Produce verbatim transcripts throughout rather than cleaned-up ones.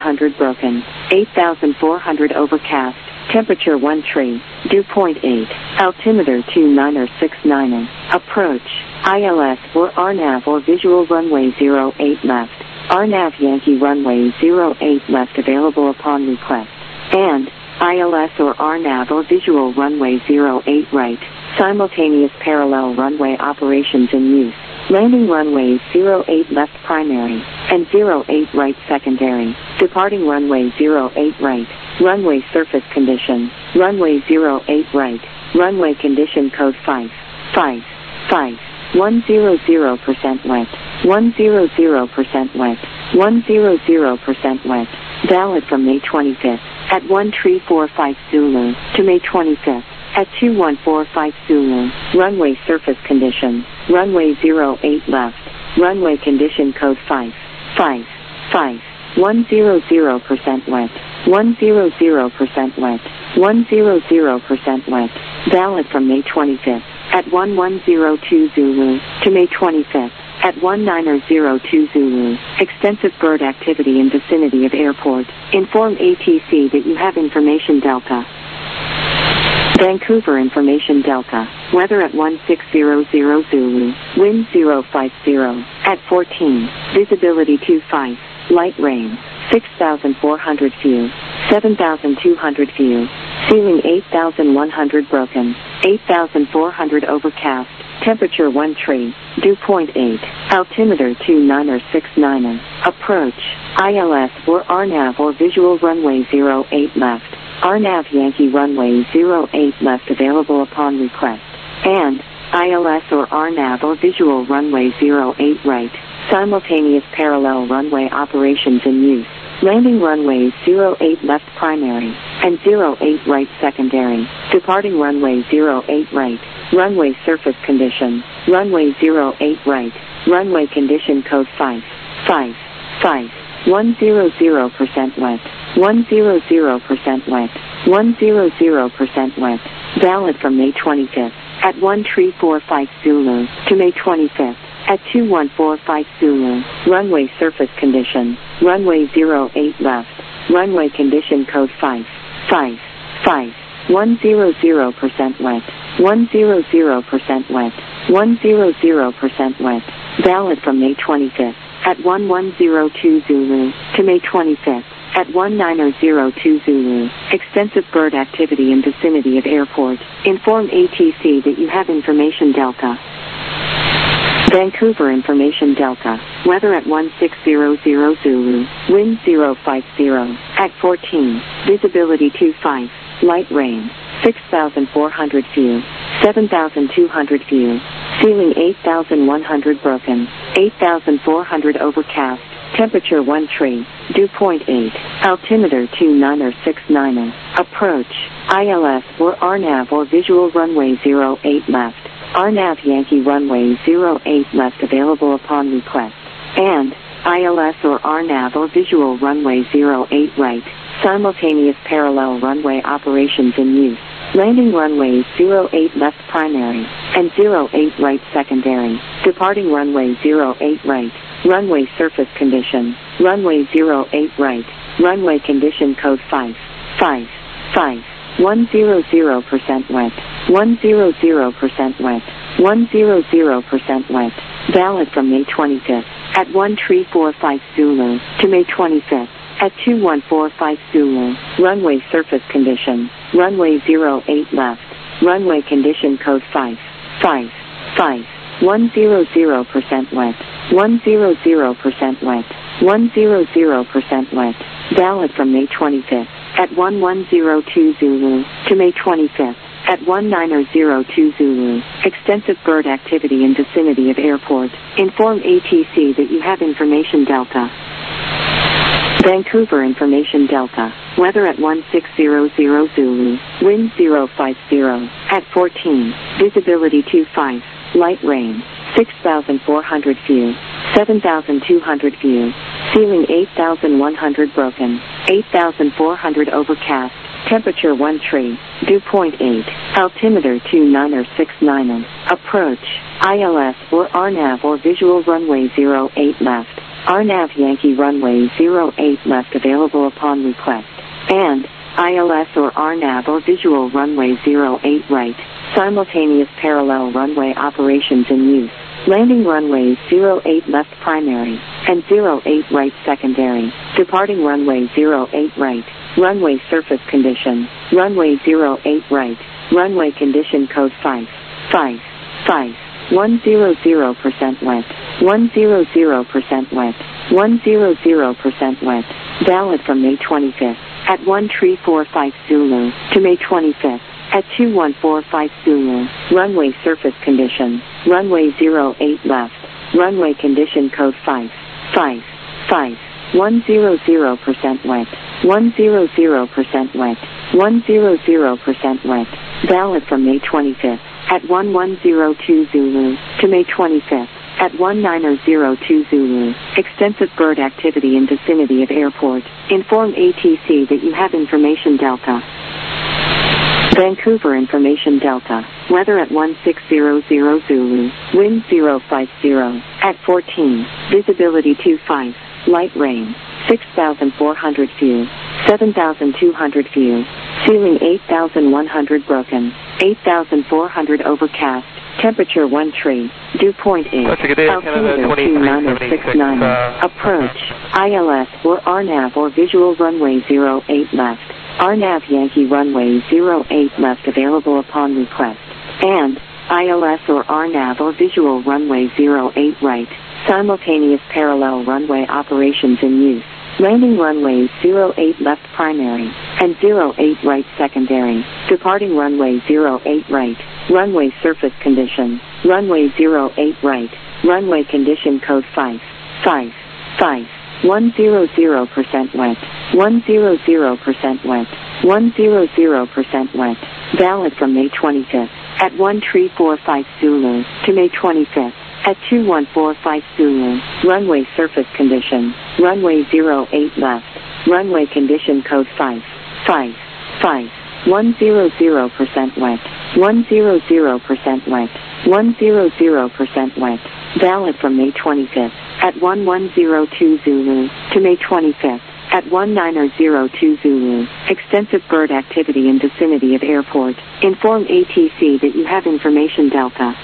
one hundred broken, eight thousand four hundred overcast, temperature one tree, dew point eight, altimeter two niner six niner, approach, I L S or R NAV or visual runway zero eight left, R NAV Yankee runway zero eight left available upon request, and I L S or R NAV or visual runway zero eight right, simultaneous parallel runway operations in use. Landing runways zero eight left primary, and zero eight right secondary, departing runway zero eight right, runway surface condition, runway zero eight right, runway condition code five, five, five, one hundred percent wet, one hundred percent wet, one hundred percent wet, valid from May twenty-fifth, at one three four five Zulu, to May twenty-fifth. At two one four five Zulu, runway surface condition, runway zero eight left, runway condition code five, five, five, one hundred percent wet, one hundred percent wet, one hundred percent wet, valid from May twenty-fifth, at one one zero two Zulu, to May twenty-fifth, at one nine zero two Zulu, extensive bird activity in vicinity of airport, inform A T C that you have information Delta. Vancouver Information Delta, weather at one six zero zero Zulu, wind zero five zero, at fourteen, visibility two five, light rain, six thousand four hundred view, seven thousand two hundred view, ceiling eight thousand one hundred broken, eight thousand four hundred overcast, temperature one tree, dew point eight, altimeter two niner six niner, approach, I L S or R NAV or visual runway zero eight left, R NAV Yankee runway zero eight left available upon request, and I L S or R NAV or visual runway zero eight right, simultaneous parallel runway operations in use, landing runways zero eight left primary, and zero eight right secondary, departing runway zero eight right, runway surface condition, runway zero eight right, runway condition code five, five, five, one hundred percent wet, one hundred percent wet, one hundred percent wet, valid from May twenty-fifth, at one three four five Zulu, to May twenty-fifth, at two one four five Zulu, runway surface condition, runway zero eight left, runway condition code five, five, five, one hundred percent wet, one hundred percent wet, one hundred percent wet, valid from May twenty-fifth, at one one zero two Zulu, to May twenty-fifth, at one nine zero two Zulu, extensive bird activity in vicinity of airport, inform A T C that you have information Delta. Vancouver Information Delta, weather at one six zero zero Zulu, wind zero five zero, at fourteen, visibility two five, light rain, six thousand four hundred view, seven thousand two hundred view, ceiling eight thousand one hundred broken, eight thousand four hundred overcast, temperature one tree, dew point eight, altimeter two niner six niner, approach, I L S or R NAV or visual runway zero eight left, R NAV Yankee runway zero eight left available upon request, and I L S or R NAV or visual runway zero eight right, simultaneous parallel runway operations in use, landing runways zero eight left primary, and zero eight right secondary, departing runway zero eight right, runway surface condition, runway zero eight right, runway condition code five, five, five, one hundred percent wet, one hundred percent wet, one hundred percent wet, valid from May twenty-fifth, at one three four five Zulu, to May twenty-fifth, at two one four five Zulu, runway surface condition, runway zero eight left, runway condition code five, five, five, one hundred percent wet, one hundred percent wet, one hundred percent wet, valid from May twenty-fifth, at one one zero two Zulu, to May twenty-fifth, at one nine zero two Zulu, extensive bird activity in vicinity of airport, inform A T C that you have information Delta. Vancouver Information Delta, weather at one six zero zero Zulu, wind zero five zero, at fourteen, visibility two five, light rain, six thousand four hundred view, seven thousand two hundred view, ceiling eight thousand one hundred broken, eight thousand four hundred overcast, temperature one tree, dew point eight, altimeter two niner six niner, approach, I L S or R NAV or visual runway zero eight left, R N A V Yankee runway zero eight left available upon request, and I L S or R N A V or visual runway zero eight right, simultaneous parallel runway operations in use. Landing runways zero eight left primary, and zero eight right secondary. Departing runway zero eight right. Runway surface condition. Runway zero eight right. Runway condition code five. five. five. one hundred percent wet. one hundred percent wet. one hundred percent wet. Valid from May twenty-fifth at one three four five Zulu to May twenty-fifth. At two one four five Zulu, runway surface condition, runway zero eight left, runway condition code five. five. five. one hundred percent wet, one hundred percent wet, one hundred percent wet, valid from May twenty-fifth, at one one zero two Zulu, to May twenty-fifth, at one nine zero two Zulu, extensive bird activity in vicinity of airport, inform A T C that you have information Delta. Vancouver Information Delta, weather at one six zero zero Zulu, wind zero five zero, at fourteen, visibility two five, light rain, six thousand four hundred view, seven thousand two hundred view, ceiling eight thousand one hundred broken, eight thousand four hundred overcast, temperature one three, dew point eight, altimeter two nine six nine, approach, I L S or R N A V or visual runway zero eight left. R N A V Yankee runway zero eight left available upon request, and I L S or R N A V or visual runway zero eight right, simultaneous parallel runway operations in use. Landing runways zero eight left primary, and zero eight right secondary. Departing runway zero eight right, runway surface condition, runway zero eight right, runway condition code five. five. five. one hundred percent wet, one hundred percent wet, one hundred percent wet, valid from May twenty-fifth, at one three four five Zulu, to May twenty-fifth, at two one four five Zulu, runway surface condition, runway zero eight left, runway condition code five. five. five. one hundred percent wet, one hundred percent wet, one hundred percent wet, valid from May twenty-fifth, at one one zero two Zulu, to May twenty-fifth, at one nine zero two Zulu, extensive bird activity in vicinity of airport, inform A T C that you have information Delta.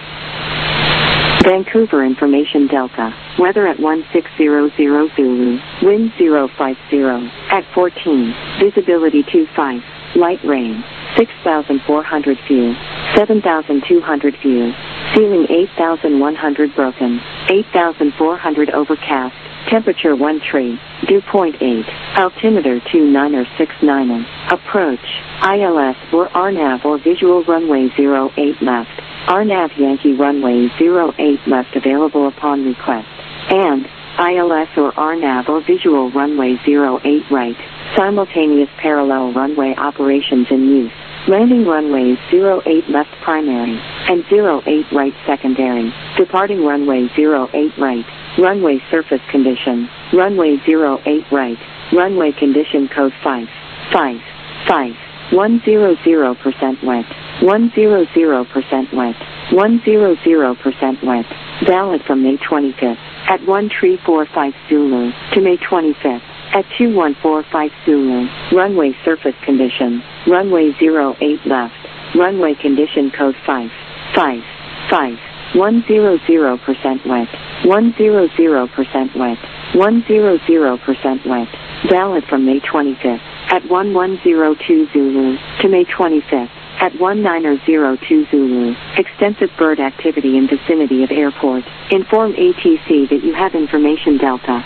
Vancouver Information Delta, weather at one six zero zero Zulu, wind zero five zero, at fourteen, visibility two five, light rain, six thousand four hundred view, seven thousand two hundred view, ceiling eight thousand one hundred broken, eight thousand four hundred overcast, temperature one three, dew point eight, altimeter two nine six nine, approach, I L S or R N A V or visual runway zero eight left, R N A V Yankee runway zero eight left available upon request, and I L S or R N A V or visual runway zero eight right, simultaneous parallel runway operations in use. Landing runways zero eight left primary, and zero eight right secondary. Departing runway zero eight right, runway surface condition, runway zero eight right, runway condition code five. five. five. one hundred percent wet, one hundred percent wet, one hundred percent wet, valid from May twenty-fifth, at one three four five Zulu, to May twenty-fifth, at two one four five Zulu, runway surface condition, runway zero eight left, runway condition code five. five. five. one hundred percent wet, one hundred percent wet, one hundred percent wet, valid from May twenty-fifth, at one one zero two Zulu, to May twenty-fifth, at one nine zero two Zulu, extensive bird activity in vicinity of airport, inform A T C that you have information Delta.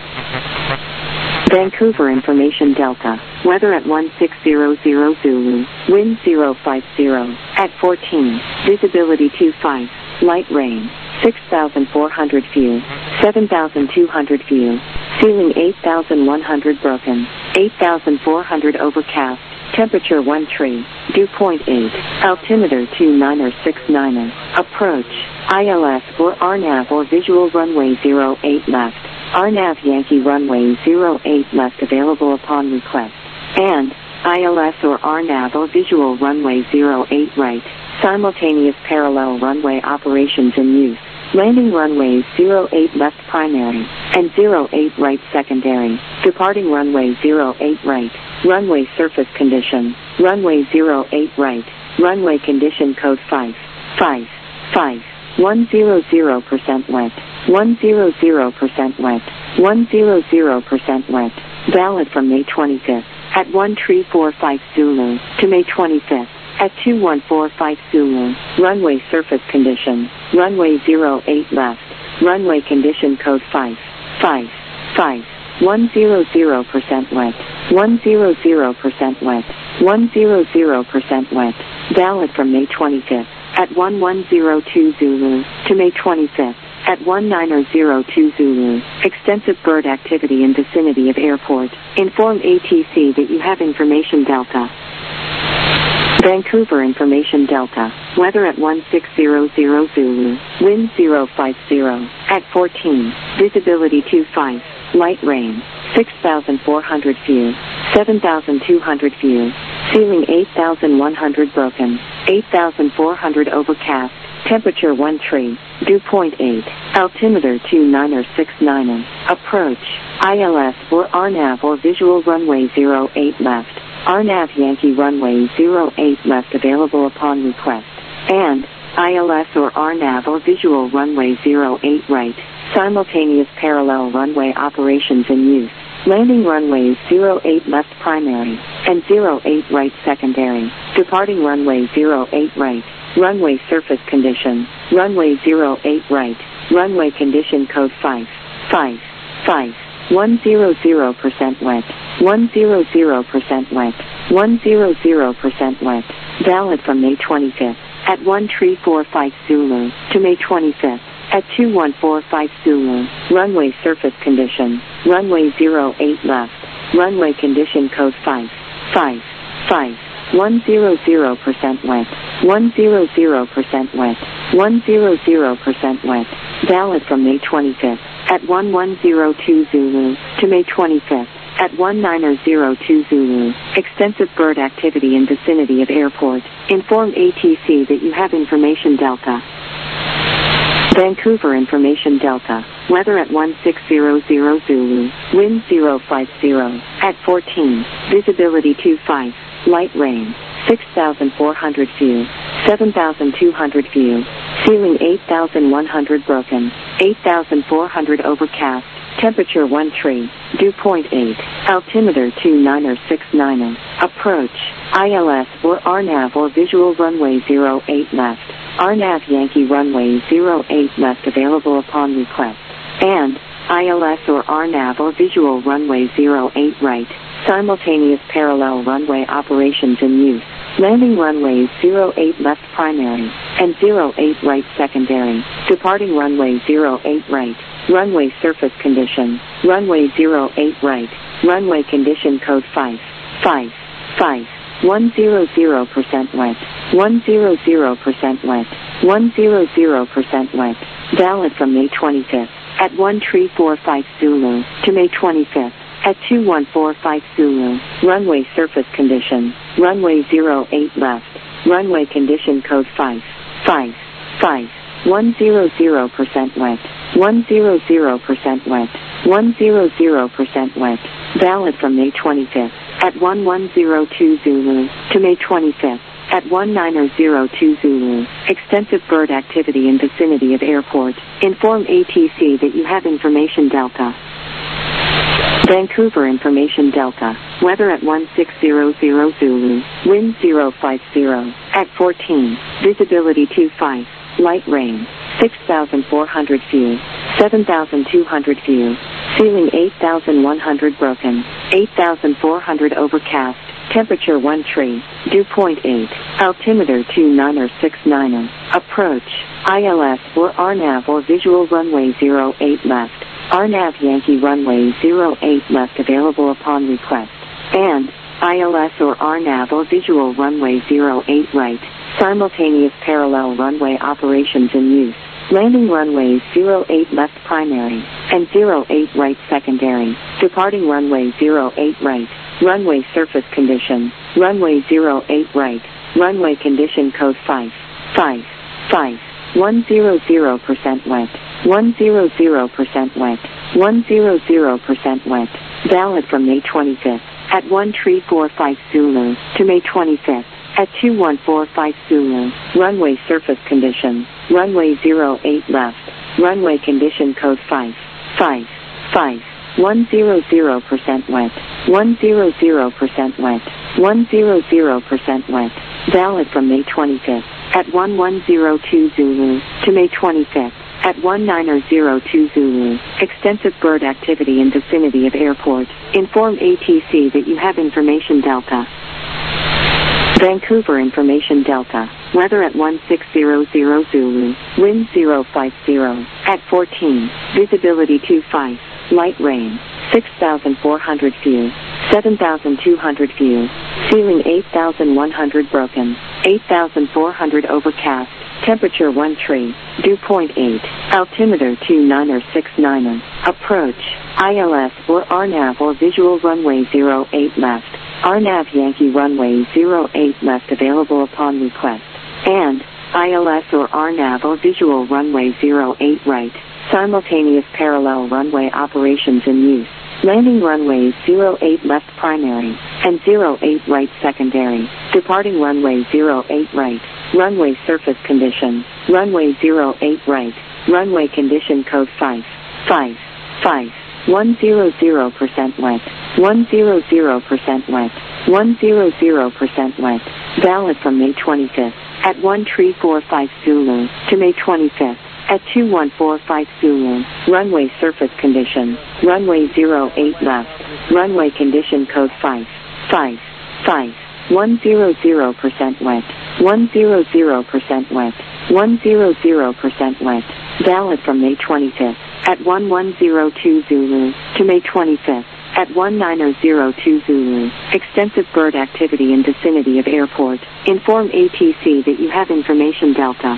Vancouver Information Delta, weather at one six zero zero Zulu, wind zero five zero, at fourteen, visibility two five, light rain, six thousand four hundred view, seven thousand two hundred view, ceiling eight thousand one hundred broken, eight thousand four hundred overcast, temperature one three, dew point eight, altimeter two nine six nine, approach, I L S or R N A V or visual runway zero eight left, R N A V Yankee runway zero eight left available upon request, and I L S or R N A V or visual runway zero eight right, simultaneous parallel runway operations in use. Landing runway zero eight left primary, and zero eight right secondary. Departing runway zero eight right. Runway surface condition. Runway zero eight right. Runway condition code five. five. five. one hundred percent wet. one hundred percent wet. one hundred percent wet. Valid from May twenty-fifth at one three four five Zulu to May twenty-fifth at two one four five Zulu. Runway surface condition. Runway zero eight left. Runway condition code five. five. five. one hundred percent wet. one hundred percent wet. one hundred percent wet. Valid from May twenty-fifth at one one zero two Zulu to May twenty-fifth at one nine zero two Zulu. Extensive bird activity in vicinity of airport. Inform A T C that you have information Delta. Vancouver information Delta. Weather at one six zero zero Zulu. Wind zero five zero. At fourteen. Visibility two five. Light rain. six thousand four hundred view. seven thousand two hundred view. Ceiling eight thousand one hundred broken. eight thousand four hundred overcast. Temperature one three. Dew point eight. Altimeter two nine six nine. Approach. I L S or R NAV or visual runway zero eight left. R NAV Yankee runway zero eight left available upon request. And I L S or R NAV or visual runway zero eight right. Simultaneous parallel runway operations in use. Landing runways zero eight left primary and zero eight right secondary. Departing runway zero eight right. Runway surface condition. Runway zero eight right. Runway condition code five. five. five. one hundred percent wet. one hundred percent wet. one hundred percent wet. Valid from May twenty-fifth at one three four five Zulu to May twenty-fifth at two one four five Zulu. Runway surface condition. Runway zero eight left. Runway condition code five. five. five. one hundred percent wet. one hundred percent wet. one hundred percent wet. Valid from May twenty-fifth at one one zero two Zulu to May twenty-fifth at one nine zero two Zulu. Extensive bird activity in vicinity of airport. Inform A T C that you have information Delta. Vancouver information Delta. Weather at one six zero zero Zulu. Wind zero five zero. At fourteen. Visibility two five. Light rain. six thousand four hundred view. seven thousand two hundred view. Ceiling eight thousand one hundred broken. eight thousand four hundred overcast. Temperature one three. Dew point eight. Altimeter two nine six nine. Approach. I L S or R NAV or visual runway zero eight left. R NAV Yankee runway zero eight left available upon request. And I L S or R NAV or visual runway zero eight right. Simultaneous parallel runway operations in use. Landing runways zero eight left primary and zero eight right secondary. Departing runway zero eight right. Runway surface condition. Runway zero eight right. Runway condition code five. five. five. one hundred percent wet. one hundred percent wet. one hundred percent wet. Valid from May twenty-fifth at one three four five Zulu to May twenty-fifth at two one four five Zulu. Runway surface condition. Runway zero eight left. Runway condition code five. five. five. one hundred percent wet. one hundred percent wet. one hundred percent wet. Valid from May twenty-fifth at one one zero two Zulu to May twenty-fifth at one nine zero two Zulu. Extensive bird activity in vicinity of airport. Inform A T C that you have information Delta. Vancouver information Delta. Weather at one six zero zero Zulu. Wind zero five zero. At fourteen. Visibility two five. Light rain. six thousand four hundred view. seven thousand two hundred view. Ceiling eight thousand one hundred broken. eight thousand four hundred overcast. Temperature one three. Dew point eight. Altimeter two nine six nine. Approach. I L S or R NAV or visual runway zero eight left. R NAV Yankee runway zero eight left available upon request. And I L S or R NAV or visual runway zero eight right. Simultaneous parallel runway operations in use. Landing runways zero eight left primary and zero eight right secondary. Departing runway zero eight right. Runway surface condition. Runway zero eight right. Runway condition code five. five. five. one hundred percent wet, one hundred percent wet, one hundred percent wet. Valid from May twenty-fifth at one three four five Zulu to May twenty-fifth at two one four five Zulu. Runway surface condition, runway zero eight left, runway condition code five five five. one hundred percent wet, one hundred percent wet, one hundred percent wet. Valid from May twenty-fifth at one one zero two Zulu to May twenty-fifth at one nine zero two Zulu. Extensive bird activity in vicinity of airport. Inform A T C that you have information Delta. Vancouver information Delta. Weather at one six zero zero Zulu. Wind zero five zero. At fourteen. Visibility two five. Light rain. six thousand four hundred view. seven thousand two hundred view. Ceiling eight thousand one hundred broken. eight thousand four hundred overcast. Temperature one three. Dew point eight. Altimeter two nine six nine. Approach. I L S or R NAV or visual runway zero eight left. R NAV Yankee runway zero eight left available upon request. And I L S or R NAV or visual runway zero eight right. Simultaneous parallel runway operations in use. Landing runways zero eight left primary and zero eight right secondary. Departing runway zero eight right. Runway surface condition. Runway zero eight right. Runway condition code five five five. one hundred percent wet. one hundred percent wet. one hundred percent wet. Valid from May twenty-fifth at one three four five Zulu to May twenty-fifth at two one four five Zulu. Runway surface condition. Runway zero eight left. Runway condition code five five five. one hundred percent wet. one hundred percent wet. one hundred percent wet. Valid from May twenty-fifth at one one zero two Zulu to May twenty-fifth at one nine zero two Zulu. Extensive bird activity in vicinity of airport. Inform A T C that you have information Delta.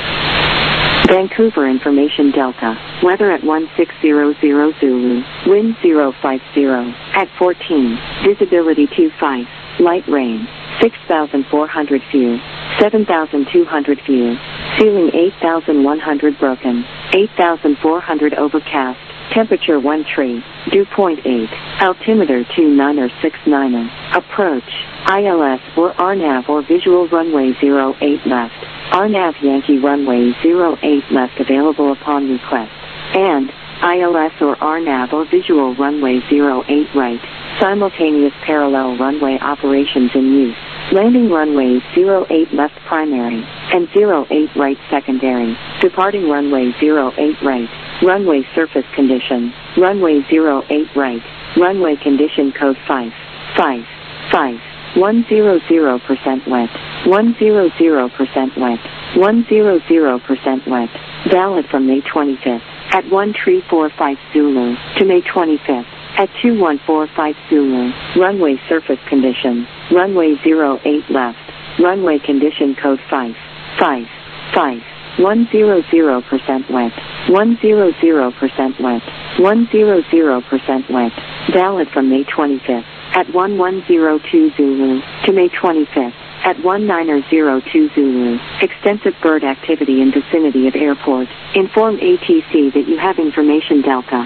Vancouver information Delta. Weather at one six zero zero Zulu. Wind zero five zero. At fourteen. Visibility two five. Light rain. six thousand four hundred view. seven thousand two hundred view. Ceiling eight thousand one hundred broken. eight thousand four hundred overcast. Temperature one three. Dew point eight. Altimeter two nine six nine. Approach. I L S or R NAV or visual runway zero eight left. R NAV Yankee runway zero eight left available upon request. And I L S or R NAV or visual runway zero eight right. Simultaneous parallel runway operations in use. Landing runways zero eight left primary and zero eight right secondary. Departing runway zero eight right. Runway surface condition. Runway zero eight right. Runway condition code five five five. one hundred percent wet. one hundred percent wet. one hundred percent wet. Valid from May twenty-fifth at one three four five Zulu to May twenty-fifth at two one four five Zulu. Runway surface condition. Runway zero eight left. Runway condition code five five five. one hundred percent wet. one hundred percent wet. one hundred percent wet. Valid from May twenty-fifth at one one zero two Zulu to May twenty-fifth at one nine zero two Zulu. Extensive bird activity in vicinity of airport. Inform A T C that you have information Delta.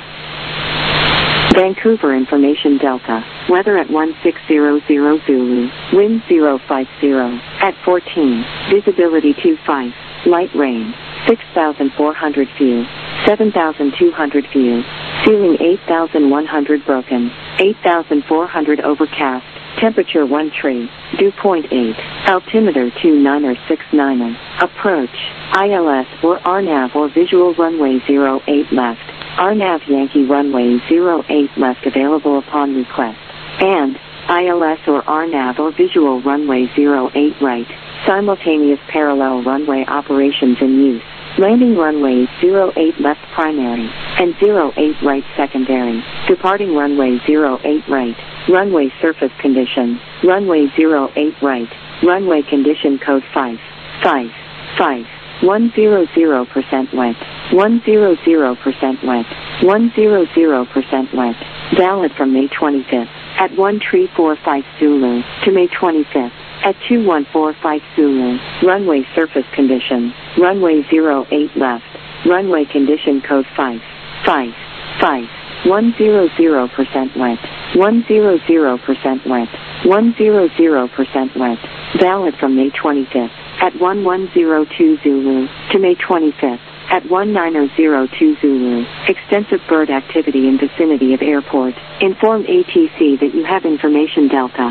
Vancouver information Delta. Weather at one six zero zero Zulu. Wind zero five zero. At fourteen. Visibility two five. Light rain. six thousand four hundred view. seven thousand two hundred view. Ceiling eight thousand one hundred broken. eight thousand four hundred overcast. Temperature one three. Dew point eight. Altimeter two nine six nine. Approach. I L S or R NAV or visual runway zero eight left. R NAV Yankee runway zero eight left available upon request. And I L S or R NAV or visual runway zero eight right. Simultaneous parallel runway operations in use. Landing runways zero eight left primary and zero eight right secondary. Departing runway zero eight right. Runway surface condition. Runway zero eight right. Runway condition code five five five. one hundred percent wet. one hundred percent wet. one hundred percent wet. Valid from May twenty-fifth at one three four five Zulu to May twenty-fifth at two one four five Zulu. Runway surface condition, runway zero eight left. Runway condition code five five five. one hundred percent wet. one hundred percent wet. one hundred percent wet. Valid from May twenty-fifth at one one zero two Zulu to May twenty-fifth at one nine zero two Zulu. Extensive bird activity in vicinity of airport. Inform A T C that you have information Delta.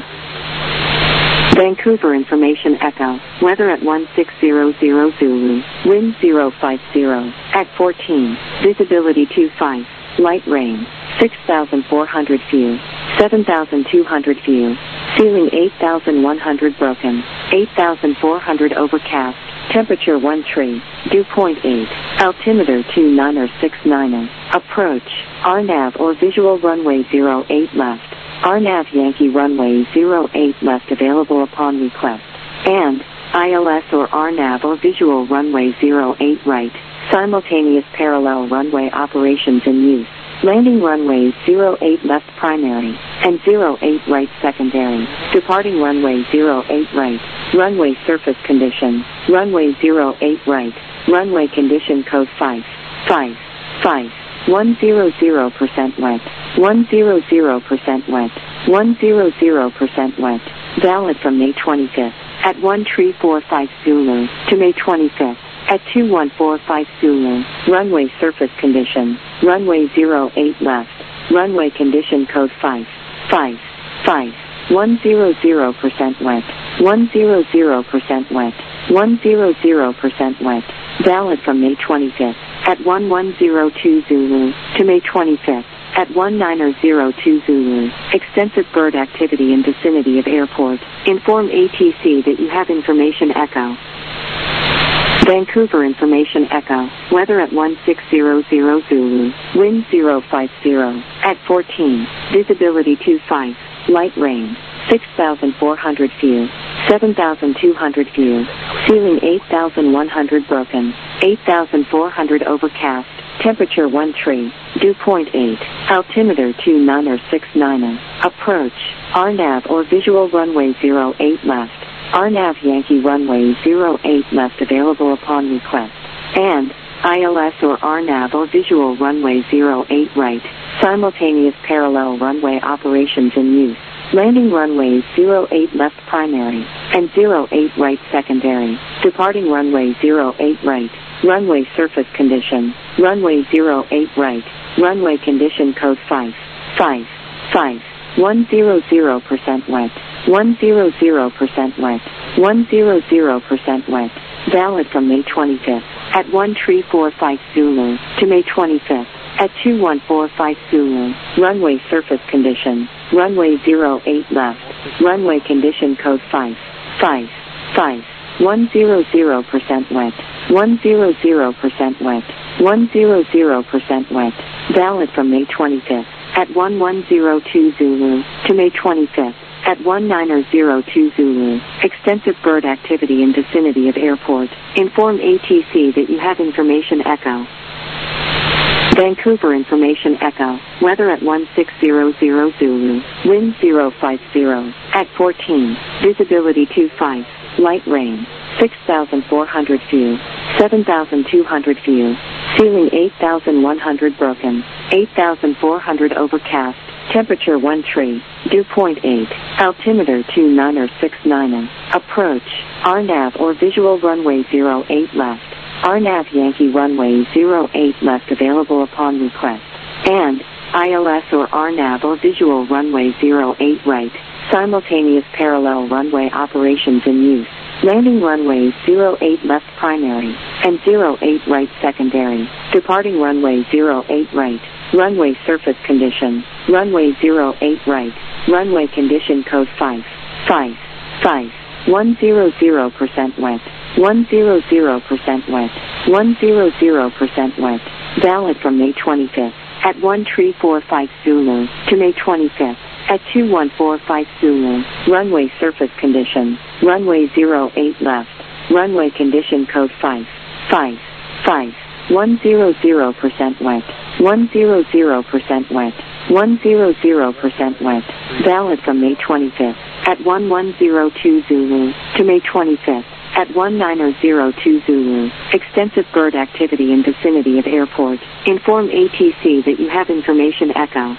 Vancouver information Echo. Weather at one six zero zero Zulu. Wind zero five zero. At fourteen. Visibility two five. Light rain. six thousand four hundred view. seven thousand two hundred view. Ceiling eight thousand one hundred broken. eight thousand four hundred overcast. Temperature one tree. Dew point eight. Altimeter two nine six nine. Approach. R NAV or visual runway zero eight left. R NAV Yankee runway zero eight left available upon request. And I L S or R NAV or visual runway zero eight right. Simultaneous parallel runway operations in use. Landing runways zero eight left primary and zero eight right secondary. Departing runway zero eight right. Runway surface condition. Runway zero eight right. Runway condition code five five five. one hundred percent wet. one hundred percent wet. one hundred percent wet. Valid from May twenty-fifth at one three four five Zulu to May twenty-fifth at two one four five Zulu. Runway surface condition. Runway zero eight left. Runway condition code five five five. one hundred percent wet. one hundred percent wet. one hundred percent wet. Valid from May twenty-fifth at one one zero two Zulu to May twenty-fifth at one nine zero two Zulu. Extensive bird activity in vicinity of airport. Inform A T C that you have information Echo. Vancouver information Echo. Weather at one six zero zero Zulu. Wind zero five zero. At fourteen. Visibility two five. Light rain. six thousand four hundred view. seven thousand two hundred view. Ceiling eight thousand one hundred broken. eight thousand four hundred overcast. Temperature one tree. Dew point eight. Altimeter two nine six nine. Approach. R NAV or visual runway zero eight left. R NAV Yankee runway zero eight left available upon request. And I L S or R NAV or visual runway zero eight right. Simultaneous parallel runway operations in use. Landing runways zero eight left primary and zero eight right secondary. Departing runway zero eight right. Runway surface condition. Runway zero eight right. Runway condition code five five five. one hundred percent wet. one hundred percent wet. one hundred percent wet. Valid from May twenty-fifth at one three four five Zulu to May twenty-fifth at two one four five Zulu. Runway surface condition. Runway zero eight left. Runway condition code five five five. one hundred percent wet. one hundred percent wet. one hundred percent wet. Valid from May twenty-fifth at one one zero two Zulu to May twenty-fifth at one nine zero two Zulu. Extensive bird activity in vicinity of airport. Inform A T C that you have information Echo. Vancouver information Echo. Weather at one six zero zero Zulu. Wind zero five zero. At fourteen. Visibility two five. Light rain. six thousand four hundred view. seven thousand two hundred view. Ceiling eight thousand one hundred broken. eight thousand four hundred overcast. Temperature one tree. Dew point eight. Altimeter two nine six nine. Approach. R NAV or visual runway zero eight left. R NAV Yankee runway zero eight left available upon request. And I L S or R NAV or visual runway zero eight right. Simultaneous parallel runway operations in use. Landing runways zero eight left primary and zero eight right secondary. Departing runway zero eight right. Runway surface condition. Runway zero eight right. Runway condition code five five five. one hundred percent wet. one hundred percent wet. one hundred percent wet. Valid from May twenty-fifth at one three four five Zulu to May twenty-fifth at two one four five Zulu. Runway surface condition. Runway zero eight left. Runway condition code five five five. one hundred percent wet. one hundred percent wet. one hundred percent wet. Valid from May twenty-fifth at one one zero two Zulu to May twenty-fifth at one nine zero two Zulu. Extensive bird activity in vicinity of airport. Inform A T C that you have information echo.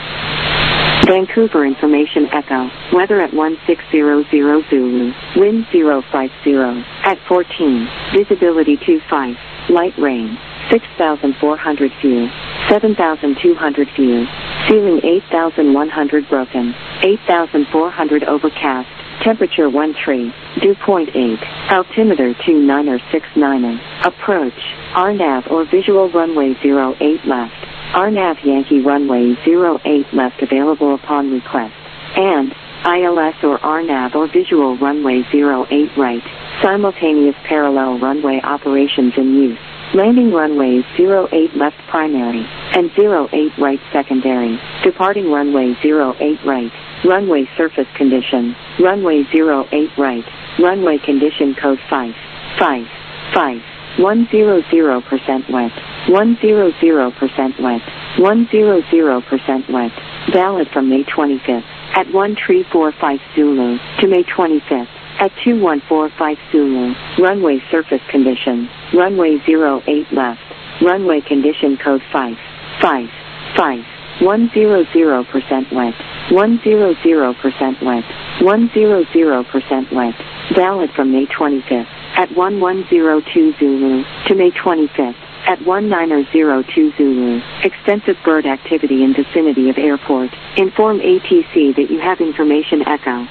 Vancouver information echo. Weather at one six zero zero Zulu. Wind zero five zero. At fourteen. Visibility two five. Light rain. six thousand four hundred view. seven thousand two hundred view. Ceiling eight thousand one hundred broken. eight thousand four hundred overcast. Temperature one three. Dew point eight. Altimeter two nine six nine. Approach. R NAV or visual runway zero eight left. R NAV Yankee runway zero eight left available upon request. And I L S or R NAV or visual runway zero eight right. Simultaneous parallel runway operations in use. Landing runways zero eight left primary and zero eight right secondary. Departing runway zero eight right. Runway surface condition. Runway zero eight right. Runway condition code five five five. one hundred percent wet. one hundred percent wet. one hundred percent wet. Valid from May twenty-fifth at one three four five Zulu to May twenty-fifth at two one four five Zulu. Runway surface condition. Runway zero eight left. Runway condition code five five five. one hundred percent wet. one hundred percent wet. one hundred percent wet. Valid from May twenty-fifth at one one zero two Zulu to May twenty-fifth at one nine zero two Zulu. Extensive bird activity in vicinity of airport. Inform A T C that you have information echo.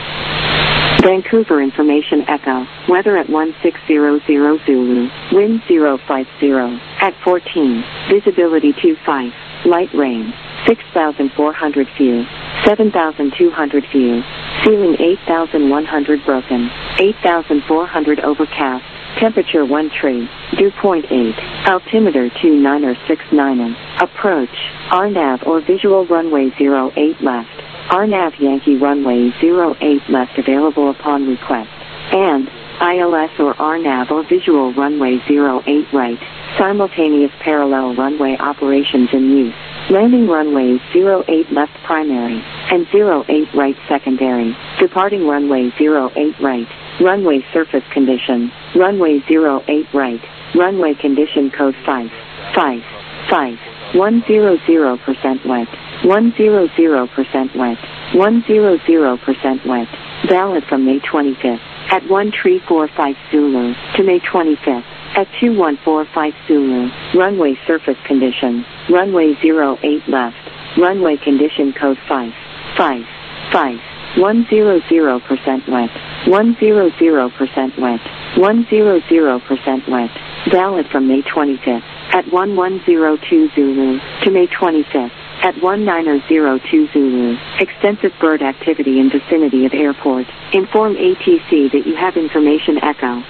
Vancouver information echo. Weather at one six zero zero Zulu. Wind zero five zero. At fourteen. Visibility two five. Light rain. six thousand four hundred view. seven thousand two hundred view. Ceiling eight thousand one hundred broken. eight thousand four hundred overcast. Temperature one three. Dew point eight. Altimeter two nine six nine. Approach. R NAV or visual runway zero eight left. R NAV Yankee runway zero eight left available upon request. And I L S or R NAV or visual runway zero eight right. Simultaneous parallel runway operations in use. Landing runways zero eight left primary and zero eight right secondary. Departing runway zero eight right. Runway surface condition. Runway zero eight right. Runway condition code five five five. one hundred percent wet. one hundred percent wet. one hundred percent wet. Valid from May twenty-fifth at one three four five Zulu to May twenty-fifth at two one four five Zulu. Runway surface condition. Runway zero eight left. Runway condition code five five five. one hundred percent wet. one hundred percent wet. one hundred percent wet. Valid from May twenty-fifth at one one zero two Zulu to May twenty-fifth at one nine zero two Zulu. Extensive bird activity in vicinity of airport. Inform A T C that you have information echo.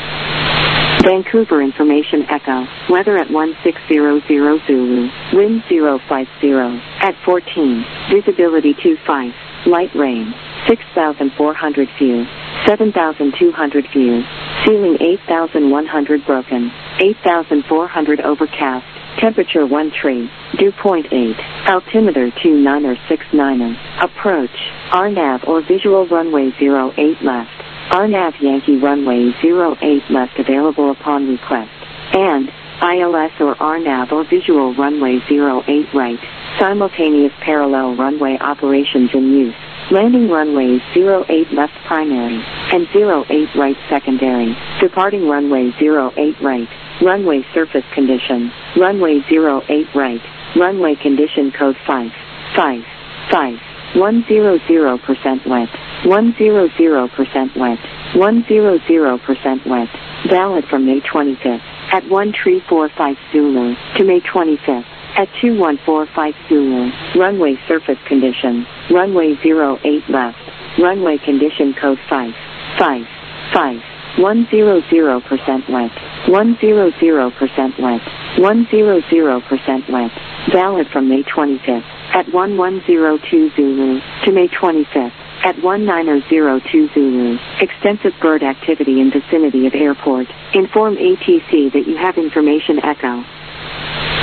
Vancouver information echo. Weather at one six zero zero Zulu. Wind zero five zero. At fourteen. Visibility two five. Light rain. six thousand four hundred view. seven thousand two hundred view. Ceiling eight thousand one hundred broken. eight thousand four hundred overcast. Temperature one three. Dew point eight. Altimeter two nine six nine. Approach. R NAV or visual runway zero eight left. R NAV Yankee runway zero eight left available upon request. And I L S or R NAV or visual runway zero eight right. Simultaneous parallel runway operations in use. Landing runways zero eight left primary and zero eight right secondary. Departing runway zero eight right. Runway surface condition. Runway zero eight right. Runway condition code five five five. one hundred percent wet. one hundred percent wet. one hundred percent wet. Valid from May twenty-fifth at one three four five Zulu to May twenty-fifth at two one four five Zulu. Runway surface condition. Runway zero eight left. Runway condition code five five five. one hundred percent wet. one hundred percent wet. one hundred percent wet. Valid from May twenty-fifth at one one zero two Zulu to May twenty-fifth at one nine zero two Zulu. Extensive bird activity in vicinity of airport. Inform A T C that you have information echo.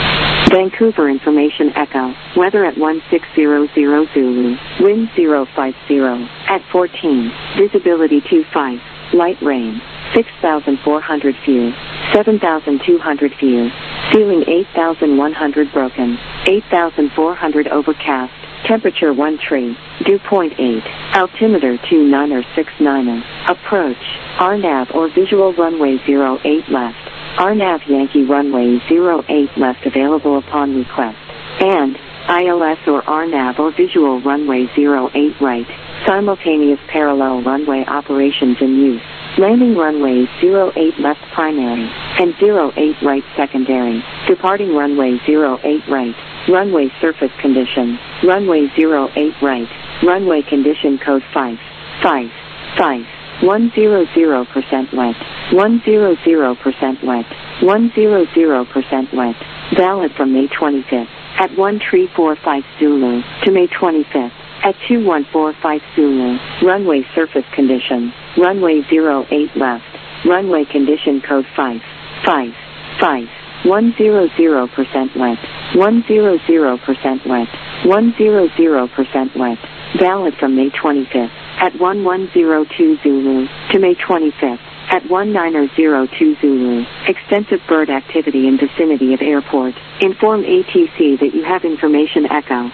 Vancouver Information Echo, weather at one six zero zero Zulu, wind zero five zero, at fourteen, visibility two five, light rain, six thousand four hundred view, seven thousand two hundred view, ceiling eight thousand one hundred broken, eight thousand four hundred overcast, temperature one tree, dew point eight, altimeter two niner six niner, approach, R NAV or visual runway zero eight left, R NAV Yankee runway zero eight left available upon request, and I L S or R NAV or visual runway zero eight right, simultaneous parallel runway operations in use, landing runway zero eight left primary, and zero eight right secondary, departing runway zero eight right, runway surface condition, runway zero eight right, runway condition code five, five, five, one hundred percent wet, one hundred percent wet, one hundred percent wet, valid from May twenty-fifth, at one three four five Zulu, to May twenty-fifth, at two one four five Zulu, runway surface condition, runway zero eight left, runway condition code five, five, five, one hundred percent wet, one hundred percent wet, one hundred percent wet, valid from May twenty-fifth, at one one zero two Zulu, to May twenty-fifth, at one nine zero two Zulu, extensive bird activity in vicinity of airport, inform A T C that you have information echo.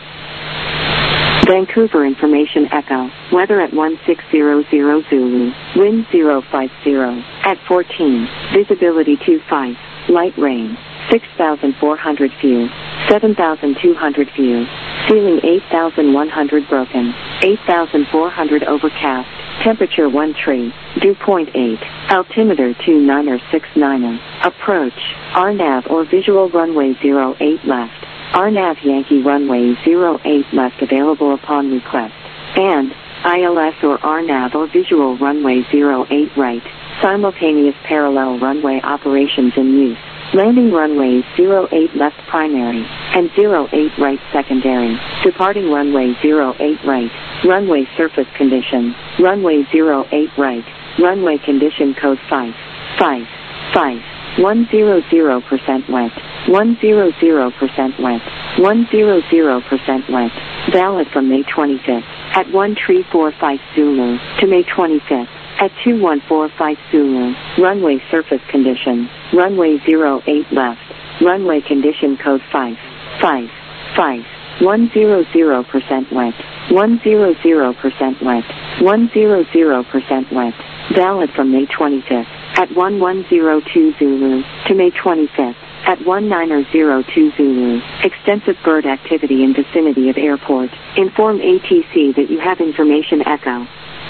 Vancouver Information Echo, weather at one six zero zero Zulu, wind zero five zero, at fourteen, visibility two five, light rain, six thousand four hundred view, seven thousand two hundred view, ceiling eight thousand one hundred broken, eight thousand four hundred overcast, temperature one tree, dew point eight, altimeter two niner six niner, approach, R NAV or visual runway zero eight left, R NAV Yankee runway zero eight left available upon request, and I L S or R NAV or visual runway zero eight right, simultaneous parallel runway operations in use, landing runways zero eight left primary, and zero eight right secondary, departing runway zero eight right, runway surface condition, runway zero eight right, runway condition code five, five, five, one hundred percent wet, one hundred percent wet, one hundred percent wet, valid from May twenty-fifth, at one three four five Zulu, to May twenty-fifth, at two one four five Zulu, runway surface condition, runway zero eight left, runway condition code five, five, five, one hundred percent wet, one hundred percent wet, one hundred percent wet, valid from May twenty-fifth, at one one zero two Zulu, to May twenty-fifth, at one nine zero two Zulu, extensive bird activity in vicinity of airport, inform A T C that you have information echo.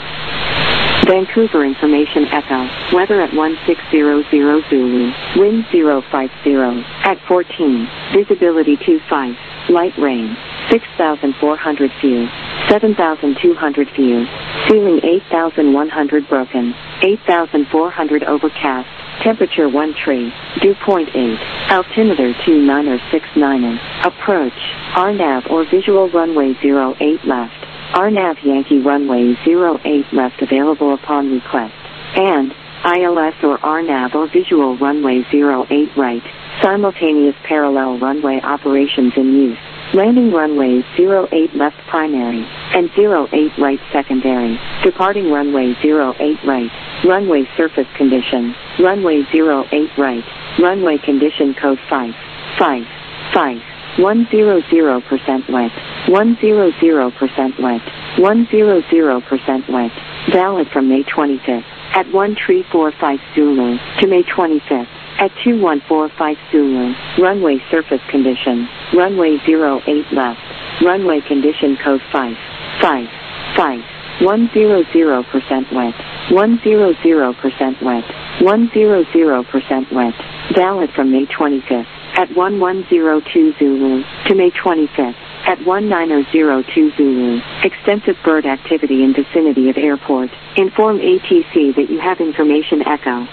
Vancouver Information Echo, weather at one six zero zero Zulu, wind zero five zero, at fourteen, visibility two five, light rain, six thousand four hundred view, seven thousand two hundred view, ceiling eight thousand one hundred broken, eight thousand four hundred overcast, temperature one tree, dew point eight, altimeter two niner six niner, approach, R NAV or visual runway zero eight left, R NAV Yankee runway zero eight left available upon request, and I L S or R NAV or visual runway zero eight right, simultaneous parallel runway operations in use, landing runways zero eight left primary, and zero eight right secondary, departing runway zero eight right, runway surface condition, runway zero eight right, runway condition code five, five, five, one hundred percent wet, one hundred percent wet, one hundred percent wet, valid from May twenty-fifth, at one three four five Zulu, to May twenty-fifth, at two one four five Zulu, runway surface condition, runway zero eight left, runway condition code five, five, five, one hundred percent wet, one hundred percent wet, one hundred percent wet, valid from May twenty-fifth, at one one zero two Zulu, to May twenty-fifth, at one nine zero two Zulu, extensive bird activity in vicinity of airport, inform A T C that you have information echo.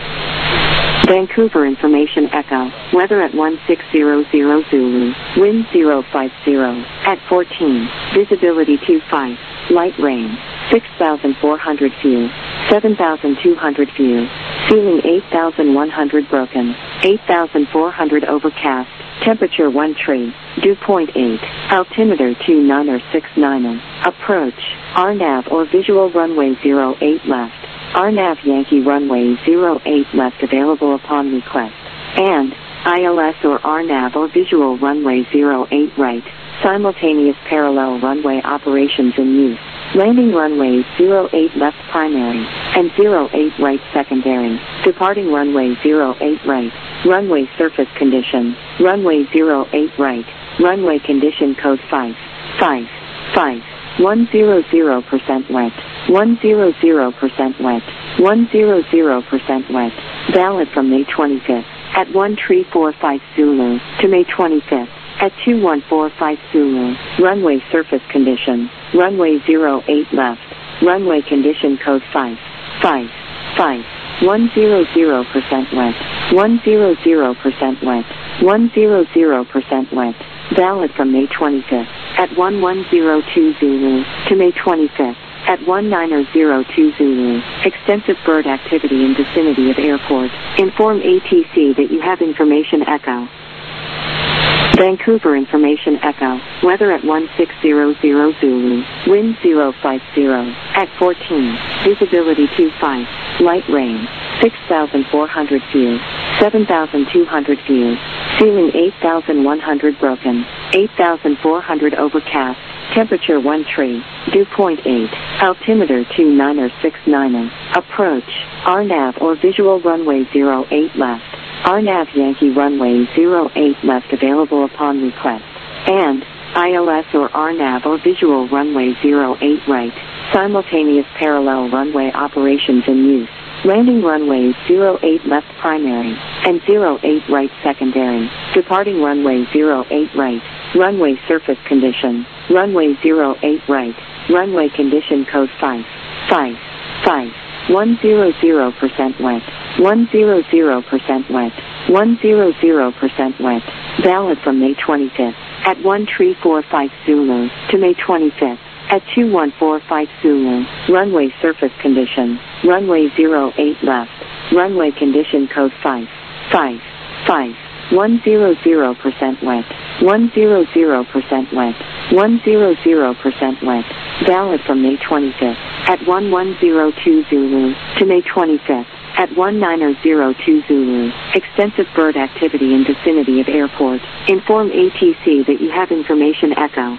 Vancouver Information Echo, weather at one six zero zero Zulu, wind zero five zero, at fourteen, visibility two five, light rain, six thousand four hundred view, seven thousand two hundred view, ceiling eight thousand one hundred broken, eight thousand four hundred overcast, Temperature one tree, dew point eight, altimeter two niner six niner, approach, R NAV or visual runway zero eight left, R NAV Yankee runway zero eight left available upon request, and I L S or R NAV or visual runway zero eight right, simultaneous parallel runway operations in use. Landing runways zero eight left primary, and zero eight right secondary, departing runway zero eight right, runway surface condition, runway zero eight right, runway condition code five, five, five, one hundred percent wet, one hundred percent wet, one hundred percent wet, valid from May twenty-fifth, at one three four five Zulu, to May twenty-fifth, at two one four five Zulu, runway surface condition, runway zero eight left, runway condition code five, five, five, one hundred percent wet, one hundred percent wet, one hundred percent wet, valid from May twenty-fifth, at one one zero two Zulu, to May twenty-fifth, at one nine zero two Zulu, extensive bird activity in vicinity of airport, inform A T C that you have information echo. Vancouver Information Echo, weather at one six zero zero Zulu, wind zero five zero, at fourteen, visibility two five, light rain, six thousand four hundred view, seven thousand two hundred view, ceiling eight thousand one hundred broken, eight thousand four hundred overcast, temperature one tree, dew point eight, altimeter two niner six niner, approach, R NAV or visual runway zero eight left, R NAV Yankee runway zero eight left available upon request, and I L S or R NAV or visual runway zero eight right, simultaneous parallel runway operations in use. Landing runways zero eight left primary, and zero eight right secondary, departing runway zero eight right, runway surface condition, runway zero eight right, runway condition code five, five, five, one hundred percent wet, one hundred percent wet, one hundred percent wet, valid from May twenty-fifth, at one three four five Zulu, to May twenty-fifth, at two one four five Zulu, runway surface condition, runway zero eight left, runway condition code five, five, five, one hundred percent wet, one hundred percent wet, one hundred percent wet, valid from May twenty-fifth, at one one zero two Zulu, to May twenty-fifth, at one nine zero two Zulu, extensive bird activity in vicinity of airport, inform A T C that you have information echo.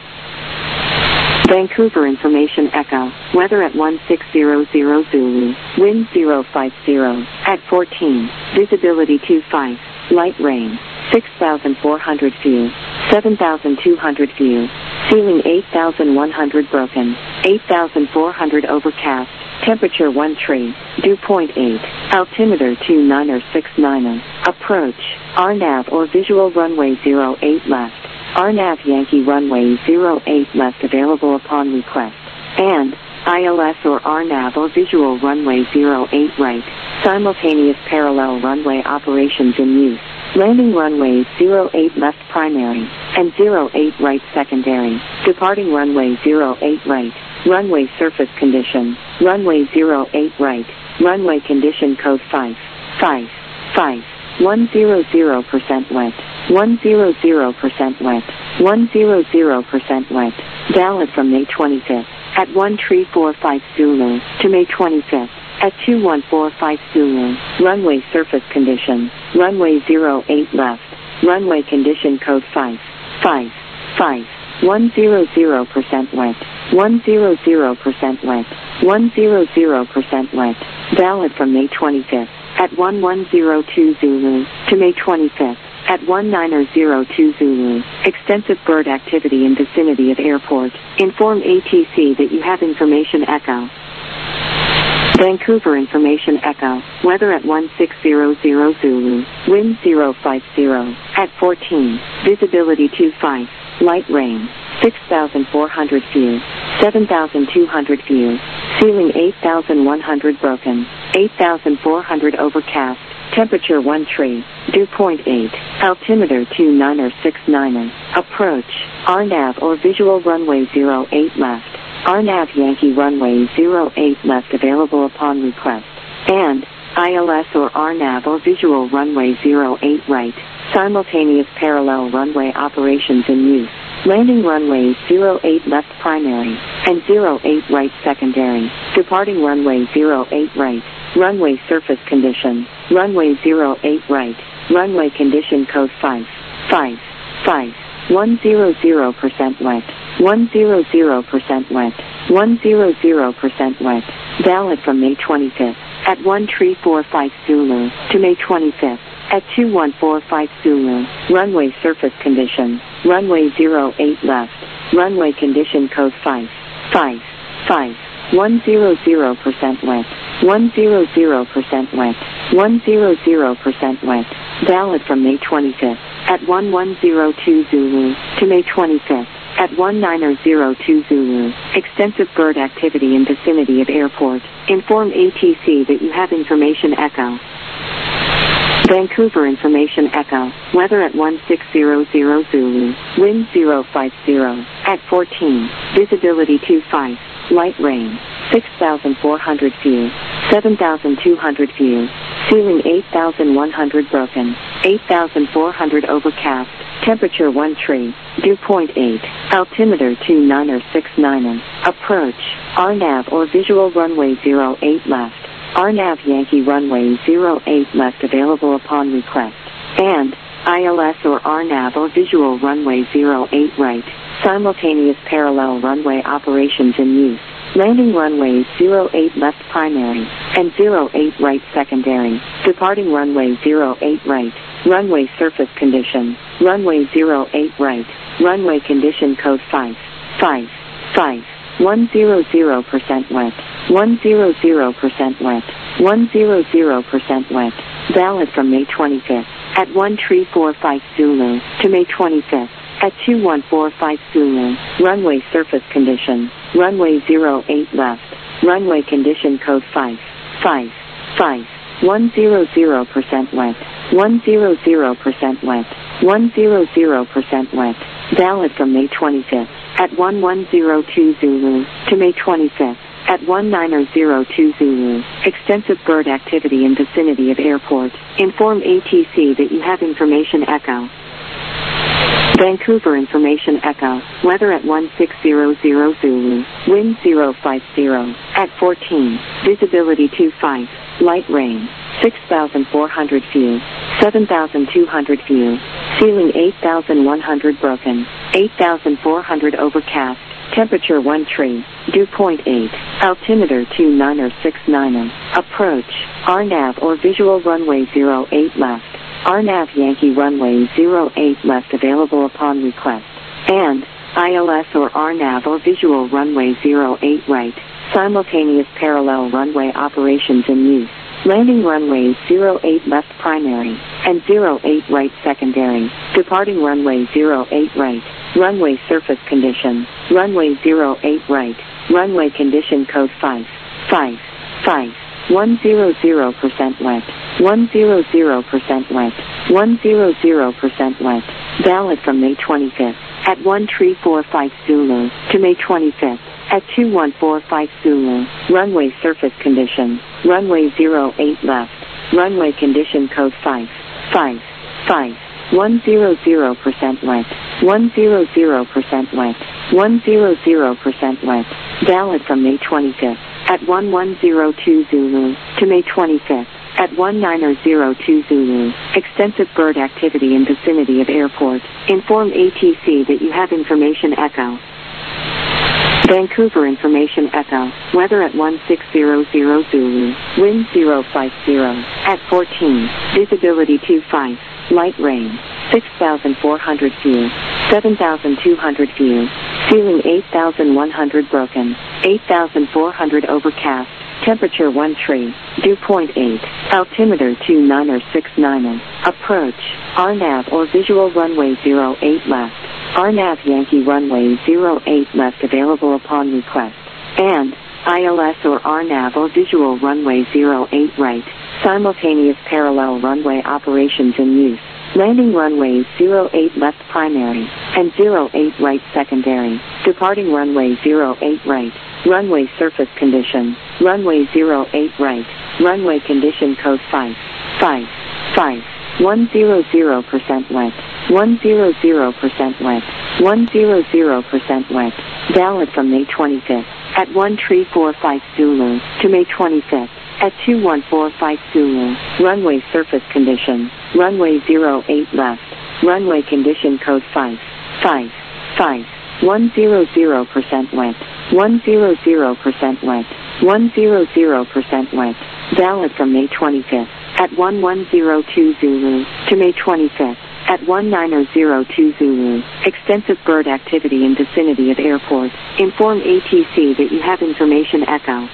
Vancouver Information Echo, weather at one six zero zero Zulu, wind zero five zero, at fourteen, visibility two five, light rain, six thousand four hundred view, seven thousand two hundred view, ceiling eight thousand one hundred broken, eight thousand four hundred overcast, temperature one tree, dew point eight, altimeter two niner six niner, approach, R NAV or visual runway zero eight left, R NAV Yankee runway zero eight left available upon request, and I L S or R NAV or visual runway zero eight right, simultaneous parallel runway operations in use. Landing runways zero eight left primary, and zero eight right secondary, departing runway zero eight right, runway surface condition, runway zero eight right, runway condition code five, five, five, one hundred percent wet, one hundred percent wet, one hundred percent wet, valid from May twenty-fifth, at one three four five Zulu, to May twenty-fifth, at two one four five Zulu, runway surface condition, runway zero eight left, runway condition code five, five, five, one hundred percent wet, one hundred percent wet, one hundred percent wet, valid from May twenty-fifth, at one one zero two Zulu, to May twenty-fifth, at one nine zero two Zulu, extensive bird activity in vicinity of airport, inform A T C that you have information echo. Vancouver Information Echo, weather at one six zero zero Zulu, wind zero five zero, at fourteen, visibility two five, light rain, six thousand four hundred view, seven thousand two hundred view, ceiling eight thousand one hundred broken, eight thousand four hundred overcast, temperature one tree, dew point eight, altimeter two niner six niner, approach, R NAV or visual runway zero eight left, R NAV Yankee runway zero eight left available upon request, and I L S or R NAV or visual runway zero eight right, Simultaneous parallel runway operations in use. Landing runways zero eight left primary and zero eight right secondary. Departing runway zero eight right. Runway surface condition. Runway zero eight right. Runway condition code five five five. one hundred percent wet. one hundred percent wet. one hundred percent wet. Valid from May twenty-fifth at one three four five Zulu to May twenty-fifth at two one four five Zulu. Runway surface condition. Runway zero eight left. Runway condition code five five five. one hundred percent wet. one hundred percent wet. one hundred percent wet. Valid from May twenty-fifth at one one zero two Zulu to May twenty-fifth at one nine zero two Zulu. Extensive bird activity in vicinity of airport. Inform A T C that you have information echo. Vancouver information echo. Weather at one six zero zero Zulu. Wind zero five zero. At fourteen. Visibility two five. Light rain. six thousand four hundred view. seven thousand two hundred view. Ceiling eight thousand one hundred broken. eight thousand four hundred overcast. Temperature one three. Dew point eight. Altimeter two nine six nine. Approach. R NAV or visual runway zero eight left. R NAV Yankee runway zero eight left available upon request. And I L S or R NAV or visual runway zero eight right. Simultaneous parallel runway operations in use. Landing runways zero eight left primary and zero eight right secondary. Departing runway zero eight right. Runway surface condition. Runway zero eight right. Runway condition code five five five. one hundred percent wet. one hundred percent wet. one hundred percent wet. Valid from May twenty-fifth at one three four five Zulu to May twenty-fifth at two one four five Zulu. Runway surface condition. Runway zero eight left. Runway condition code five five five. one hundred percent wet. one hundred percent wet. one hundred percent wet. Valid from May twenty-fifth at one one zero two Zulu to May twenty-fifth at one nine zero two Zulu. Extensive bird activity in vicinity of airport. Inform A T C that you have information echo. Vancouver information echo. Weather at one six zero zero Zulu. Wind zero five zero. At fourteen. Visibility two five. Light rain. six thousand four hundred view. seven thousand two hundred view. Ceiling eight thousand one hundred broken. eight thousand four hundred overcast. Temperature one three. Dew point eight. Altimeter two nine six nine. Approach. R NAV or visual runway zero eight left. R NAV Yankee runway zero eight left available upon request. And I L S or R NAV or visual runway zero eight right. Simultaneous parallel runway operations in use. Landing runways zero eight left primary and zero eight right secondary. Departing runway zero eight right. Runway surface condition. Runway zero eight right. Runway condition code five five five. one hundred percent wet. one hundred percent wet. one hundred percent wet. Valid from May twenty-fifth at one three four five Zulu to May twenty-fifth at two one four five Zulu. Runway surface condition. Runway zero eight left. Runway condition code five five five. one hundred percent wet. one hundred percent wet. one hundred percent wet. Valid from May twenty-fifth at one one zero two Zulu to May twenty-fifth at one nine zero two Zulu. Extensive bird activity in vicinity of airport. Inform A T C that you have information echo. Vancouver information echo. Weather at one six zero zero Zulu. Wind zero five zero. At fourteen. Visibility two five. Light rain. six thousand four hundred view. seven thousand two hundred view. Ceiling eight thousand one hundred broken. eight thousand four hundred overcast. Temperature one three. Dew point eight. Altimeter two nine six nine. Approach. R NAV or visual runway zero eight left. R NAV Yankee runway zero eight left available upon request. And I L S or R NAV or visual runway zero eight right. Simultaneous parallel runway operations in use. Landing runways zero eight left primary and zero eight right secondary. Departing runway zero eight right. Runway surface condition. Runway zero eight right. Runway condition code five five five. one hundred percent wet, one hundred percent wet, one hundred percent wet. Valid from May twenty-fifth at one three four five Zulu to May twenty-fifth at two one four five Zulu. Runway surface condition, runway zero eight left, runway condition code five five five. one hundred percent wet, one hundred percent wet, one hundred percent wet. Valid from May twenty-fifth at one one zero two Zulu to May twenty-fifth at one nine zero two Zulu. Extensive bird activity in vicinity of airport. Inform A T C that you have information echo.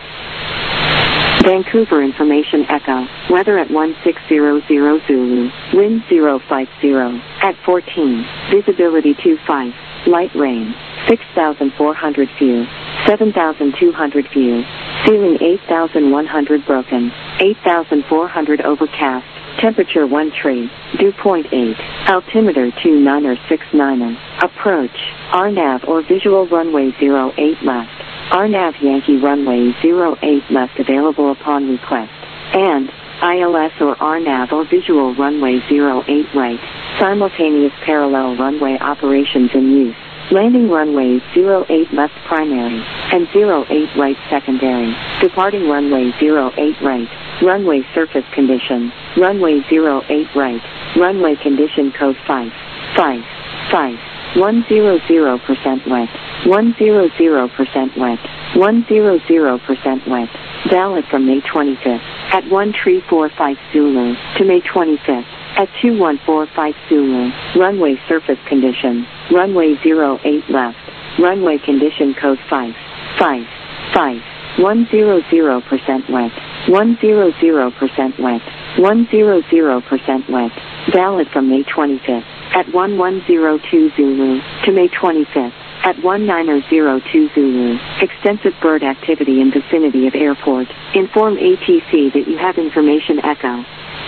Vancouver information echo. Weather at one six zero zero Zulu. Wind zero five zero. At fourteen. Visibility two five. Light rain. six thousand four hundred view. seven thousand two hundred view. Ceiling eight thousand one hundred broken. eight thousand four hundred overcast. Temperature one three. Dew point eight. Altimeter two nine six nine. Approach. R NAV or visual runway zero eight left. R NAV Yankee runway zero eight left available upon request. And I L S or R NAV or visual runway zero eight right. Simultaneous parallel runway operations in use. Landing runway zero eight left primary and zero eight right secondary. Departing runway zero eight right. Runway surface condition. Runway zero eight right. Runway condition code five five five. one hundred percent wet. one hundred percent wet. one hundred percent wet. Valid from May twenty-fifth at one three four five Zulu to May twenty-fifth at two one four five Zulu. Runway surface condition. Runway zero eight left. Runway condition code five five five. one hundred percent wet. one hundred percent wet. one hundred percent wet. Valid from May twenty-fifth at one one zero two Zulu to May twenty-fifth at one nine zero two Zulu. Extensive bird activity in vicinity of airport. Inform A T C that you have information echo.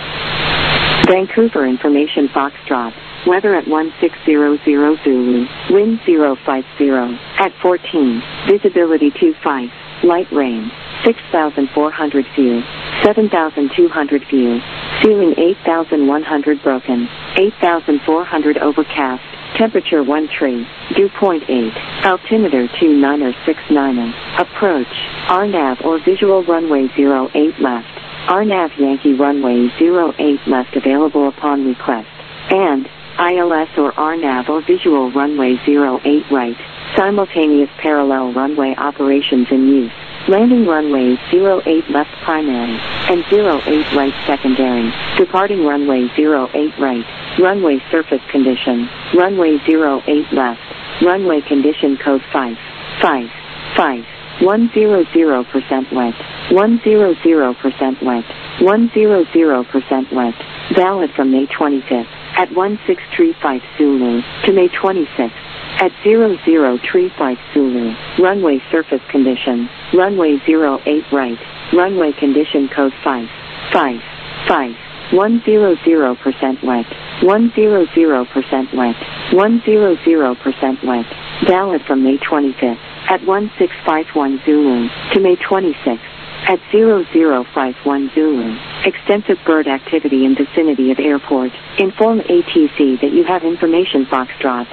Vancouver information Foxtrot. Weather at one six zero zero Zulu. Wind zero five zero. At fourteen. Visibility two five. Light rain. six thousand four hundred view. seven thousand two hundred view. Ceiling eight thousand one hundred broken. eight thousand four hundred overcast. Temperature one three. Dew point eight. Altimeter two nine six nine. Approach. R NAV or visual runway zero eight left. R NAV Yankee runway zero eight left available upon request. And I L S or R NAV or visual runway zero eight right. Simultaneous parallel runway operations in use. Landing runway zero eight left primary and zero eight right secondary. Departing runway zero eight right. Runway surface condition. Runway zero eight left. Runway condition code five five five. one hundred percent wet. one hundred percent wet. one hundred percent wet. Valid from May twenty-fifth at one six three five Zulu to May twenty-sixth at zero zero three five Zulu. Runway surface condition. Runway zero eight right. Runway condition code five five five. one hundred percent wet. one hundred percent wet. one hundred percent wet. Valid from May twenty-fifth at one six five one Zulu to May twenty-sixth at zero zero five one Zulu. Extensive bird activity in vicinity of airport. Inform A T C that you have information Foxtrot.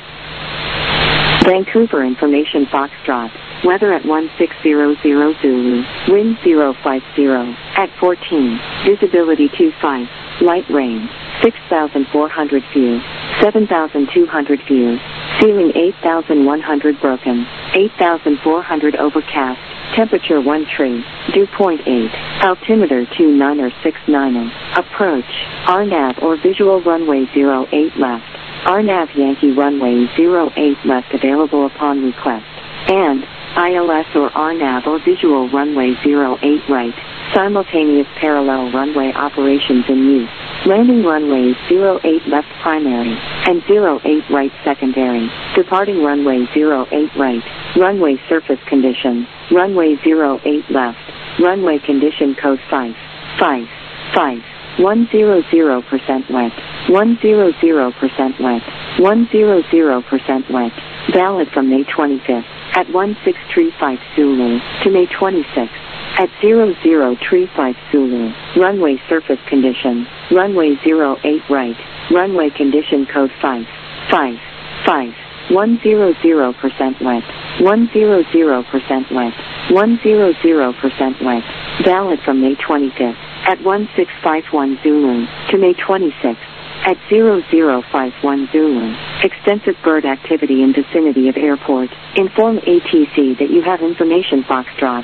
Vancouver information Foxtrot. Weather at one six zero zero Zulu. Wind zero five zero. At fourteen. Visibility two five. Light rain. six thousand four hundred view. seven thousand two hundred view. Ceiling eight thousand one hundred broken. eight thousand four hundred overcast. Temperature one three. Dew point eight. Altimeter two nine six nine. Approach. R NAV or visual runway zero eight left. R NAV Yankee runway zero eight left available upon request. And I L S or R NAV or visual runway zero eight right. Simultaneous parallel runway operations in use. Landing runway zero eight left primary and zero eight right secondary. Departing runway zero eight right. Runway surface condition. Runway zero eight left. Runway condition code five five five. one hundred percent wet. one hundred percent wet. one hundred percent wet. Valid from May twenty-fifth at one six three five Zulu to May twenty-sixth At zero zero three five Zulu, runway surface condition, runway zero eight right, runway condition code five five five, one hundred percent wet, one hundred percent wet, one hundred percent wet, valid from May twenty-fifth, at one six five one Zulu, to May twenty-sixth, at zero zero five one Zulu, extensive bird activity in vicinity of airport, inform A T C that you have information Foxtrot.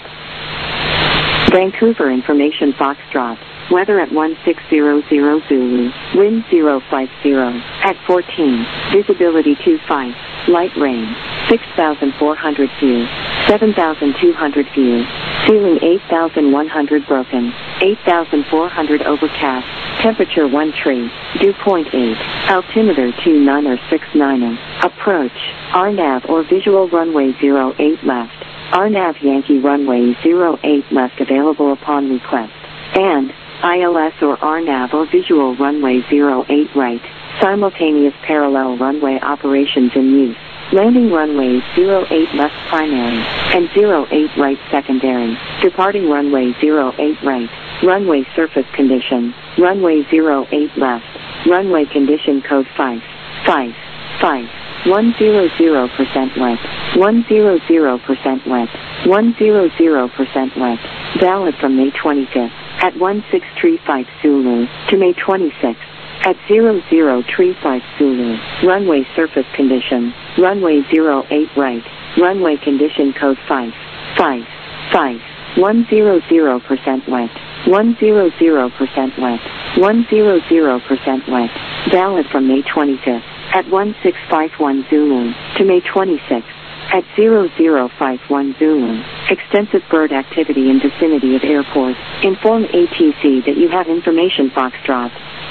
Vancouver information Foxtrot, weather at one six zero zero Zulu, wind zero five zero, at fourteen, visibility two five, light rain, six thousand four hundred view, seven thousand two hundred view, ceiling eight thousand one hundred broken, eight thousand four hundred overcast, temperature one tree, dew point eight, altimeter two nine or six nine, approach, R nav or visual runway zero eight left, R nav Yankee runway zero eight left available upon request, and I L S or R nav or visual runway zero eight right, simultaneous parallel runway operations in use, landing runway zero eight left primary, and zero eight right secondary, departing runway zero eight right, runway surface condition, runway zero eight left, runway condition code five five five, one hundred percent wet, one hundred percent wet, one hundred percent wet, valid from May twenty-fifth, at one six three five Zulu, to May twenty-sixth, at zero zero three five Zulu, runway surface condition, runway zero eight right, runway condition code five five five, one hundred percent wet, one hundred percent wet, one hundred percent wet, valid from May twenty-fifth, at one six five one Zulu, to May twenty-sixth, at zero zero five one Zulu, extensive bird activity in vicinity of airport, inform A T C that you have information Foxtrot.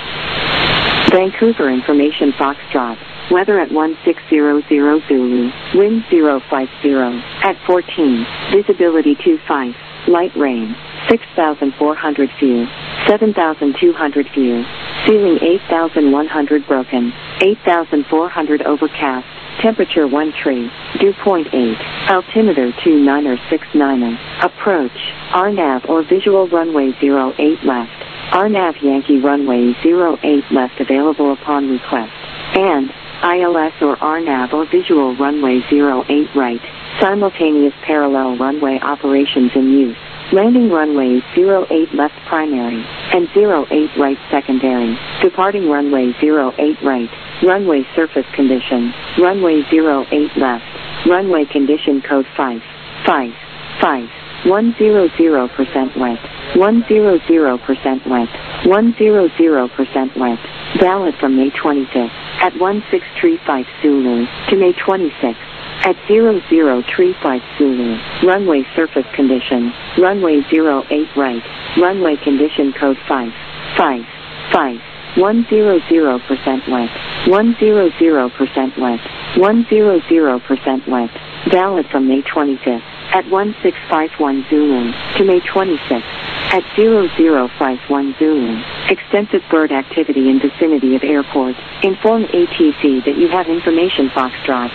Vancouver information Foxtrot, weather at one six zero zero Zulu, wind zero five zero, at fourteen, visibility two five, light rain, six thousand four hundred view, seven thousand two hundred view, ceiling eight thousand one hundred broken, eight thousand four hundred overcast, temperature one tree, dew point eight, altimeter two nine or six nine, approach, R nav or visual runway zero eight left, R nav Yankee runway zero eight left available upon request, and I L S or R nav or visual runway zero eight right, simultaneous parallel runway operations in use, landing runway zero eight left primary, and zero eight right secondary, departing runway zero eight right, runway surface condition, runway zero eight left, runway condition code five five five, one hundred percent wet, one hundred percent wet, one hundred percent wet, valid from May twenty-fifth, at one six three five Zulu, to May twenty-sixth, at zero zero three five Zulu, runway surface condition, runway zero eight right, runway condition code five five five, one hundred percent wet, one hundred percent wet, one hundred percent wet, valid from May twenty-fifth, at one six five one Zulu, to May twenty-sixth, at zero zero five one Zulu, extensive bird activity in vicinity of airport, inform A T C that you have information Foxtrot.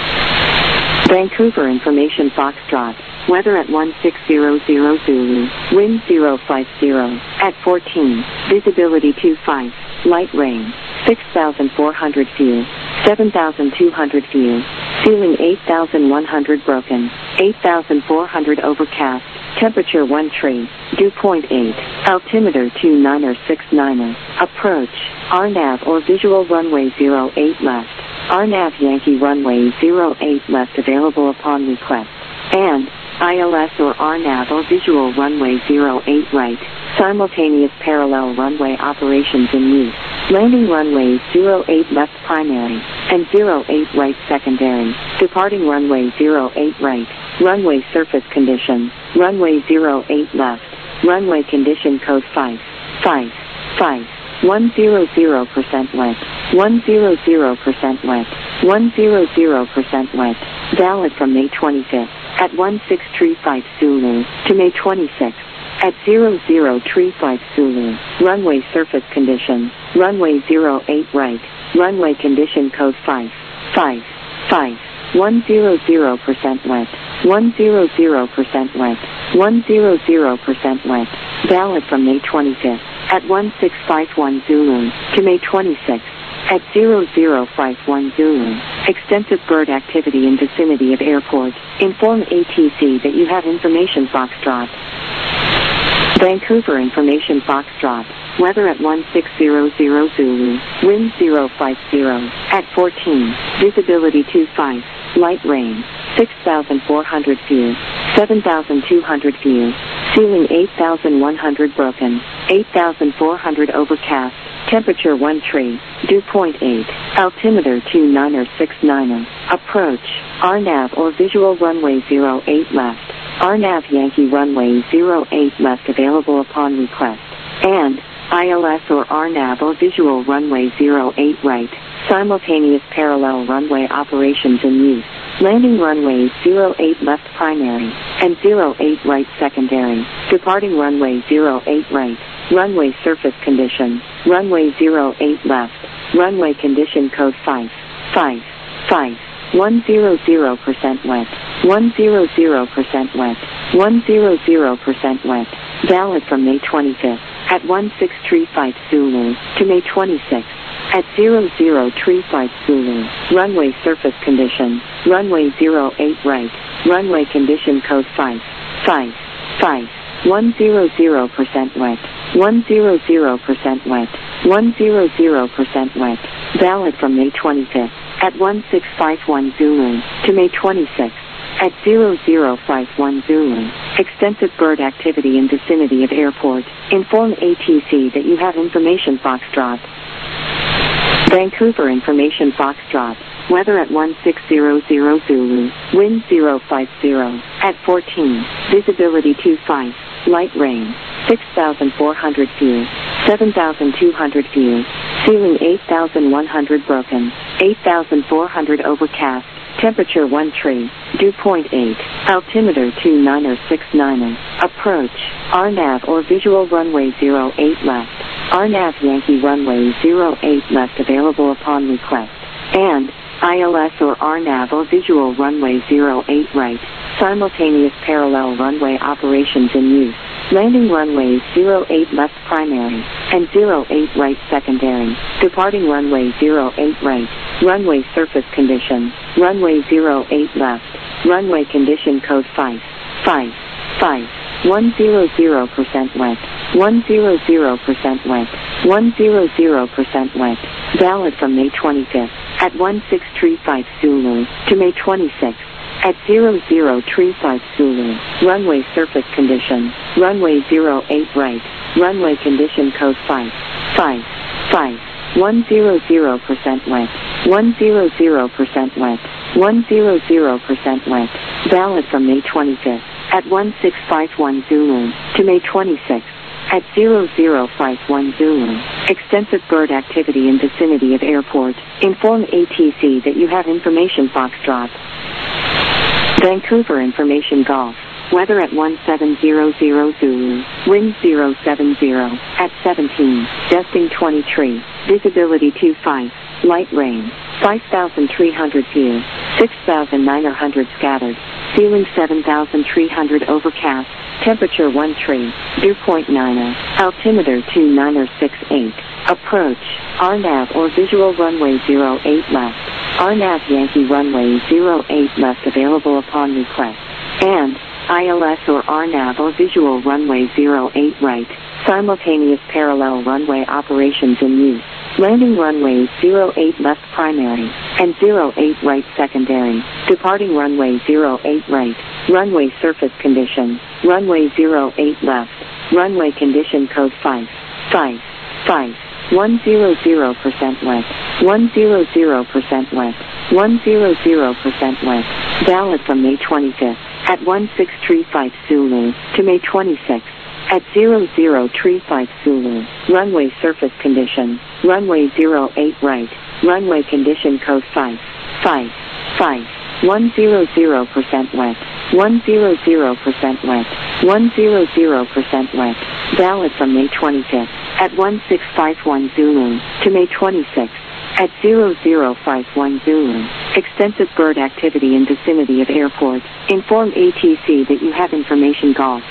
Vancouver information Foxtrot, weather at one six zero zero Zulu, wind zero five zero, at fourteen, visibility two five, light rain, six thousand four hundred view, seven thousand two hundred view, ceiling eight thousand one hundred broken, eight thousand four hundred overcast, temperature one tree, dew point eight, altimeter two nine or six nine, approach, R nav or visual runway zero eight left, R nav Yankee runway zero eight left available upon request, and I L S or R nav or visual runway zero eight right, simultaneous parallel runway operations in use, landing runway zero eight left primary, and zero eight right secondary, departing runway zero eight right, runway surface condition, runway zero eight left, runway condition code five five five, one hundred percent wet, one hundred percent wet, one hundred percent wet, valid from May twenty-fifth, at one six three five Zulu, to May twenty-sixth, at zero zero three five Zulu, runway surface condition, runway zero eight right, runway condition code five five five, one hundred percent wet, one hundred percent wet, one hundred percent wet. Valid from May twenty-fifth at one six five one Zulu to May twenty-sixth at zero zero five one Zulu. Extensive bird activity in vicinity of airport. Inform A T C that you have information Foxtrot. Vancouver information Foxtrot. Weather at one six zero zero Zulu. Wind zero five zero. At fourteen. Visibility two five. Light rain. six thousand four hundred view. seven thousand two hundred view. Ceiling eight thousand one hundred broken. eight thousand four hundred overcast. Temperature one tree. Dew point eight. Altimeter two niner six niner. Approach. R NAV or visual runway zero eight left. R NAV Yankee runway zero eight left available upon request. And I L S or R NAV or visual runway zero eight right. Simultaneous parallel runway operations in use. Landing runway zero eight left primary and zero eight right secondary. Departing runway zero eight right. Runway surface condition. Runway zero eight left. Runway condition code five. five. five. one hundred percent wet. one hundred percent wet. one hundred percent wet. Valid from May twenty-fifth at one six three five Zulu to May twenty-sixth at zero zero three five Zulu. Runway surface condition. Runway zero eight right. Runway condition code five. five. five. one hundred percent wet. one hundred percent wet. one hundred percent wet. Valid from May twenty-fifth at one six five one Zulu to May twenty-sixth at zero zero five one Zulu. Extensive bird activity in vicinity of airport. Inform A T C that you have information Foxtrot. Vancouver information Foxtrot. Weather at one six zero zero Zulu. Wind zero five zero. At fourteen. Visibility two five. Light rain. six thousand four hundred view. seven thousand two hundred view. Ceiling eight thousand one hundred broken. eight thousand four hundred overcast. Temperature one tree. Dew point eight. Altimeter two niner six niner. Approach. R NAV or visual runway zero eight left. R NAV Yankee runway zero eight left available upon request. And I L S or R NAV or visual runway zero eight right. Simultaneous parallel runway operations in use. Landing runways zero eight left primary and zero eight right secondary. Departing runway zero eight right. Runway surface condition. Runway zero eight left. Runway condition code five. five. five. one hundred percent wet. one hundred percent wet. one hundred percent wet. Valid from May twenty-fifth at one six three five Zulu to May twenty-sixth at zero zero three five Zulu. Runway surface condition. Runway zero eight right. Runway condition code five. five. five. one hundred percent wet. one hundred percent wet. one hundred percent wet. Valid from May twenty-fifth at one six five one Zulu to May twenty-sixth at zero zero five one Zulu. Extensive bird activity in vicinity of airport. Inform A T C that you have information Foxtrot. Vancouver information Golf. Weather at one seven zero zero Zulu. Wind zero seven zero. At seventeen. Desting twenty-three. Visibility two five. Light rain. five thousand three hundred view. six thousand nine hundred scattered. Ceiling seven thousand three hundred overcast. Temperature one tree. Dew point niner. Altimeter two niner six eight. Approach. R NAV or visual runway zero eight left. R NAV Yankee runway zero eight left available upon request. And I L S or R NAV or visual runway zero eight right. Simultaneous parallel runway operations in use. Landing runway zero eight left primary and zero eight right secondary. Departing runway zero eight right. Runway surface condition. Runway zero eight left. Runway condition code five. five. five. one hundred percent wet. one hundred percent wet. one hundred percent wet. Valid from May twenty-fifth at one six three five Zulu to May twenty-sixth at zero zero three five Zulu. Runway surface condition. Runway zero eight right. Runway condition code five. five. five. one hundred percent wet. one hundred percent wet. one hundred percent wet. Valid from May twenty-fifth at one six five one Zulu to May twenty-sixth At zero zero five one Zulu. Extensive bird activity in vicinity of airport. Inform A T C that you have information golf.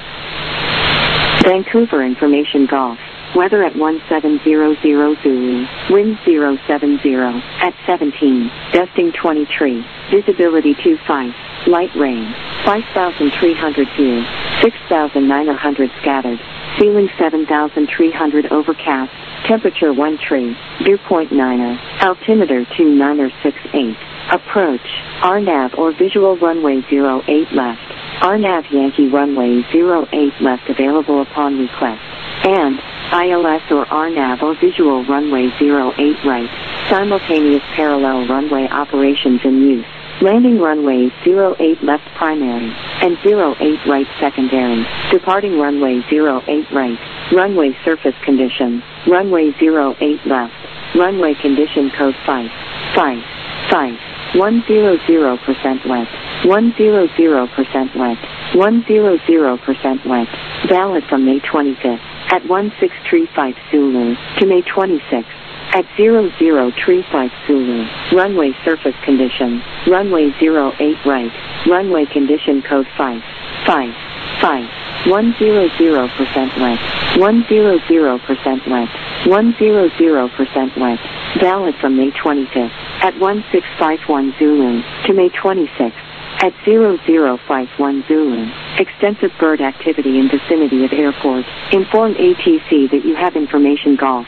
Vancouver information golf. Weather at one seven zero zero Zulu. Wind zero seven zero. At seventeen. Gusting twenty-three. Visibility two five. Light rain. five thousand three hundred view. six thousand nine hundred scattered. Ceiling seven thousand three hundred overcast. Temperature one three. Dew point niner. Altimeter two niner six eight. Approach. R NAV or visual runway zero eight left. R NAV Yankee runway zero eight left available upon request. And I L S or R NAV or visual runway zero eight right. Simultaneous parallel runway operations in use. Landing runway zero eight left primary and zero eight right secondary. Departing runway zero eight right. Runway surface condition. Runway zero eight left. Runway condition code five. five. five. one hundred percent wet. one hundred percent wet. one hundred percent wet. Valid from May twenty-fifth at one six three five Zulu to May twenty-sixth. At zero zero three five Zulu. Runway surface condition. Runway zero eight right. Runway condition code five. five. five. one hundred percent wet. one hundred percent wet. one hundred percent wet. Valid from May twenty-fifth at one six five one Zulu to May twenty-sixth. At zero zero five one Zulu. Extensive bird activity in vicinity of airport. Inform A T C that you have information golf.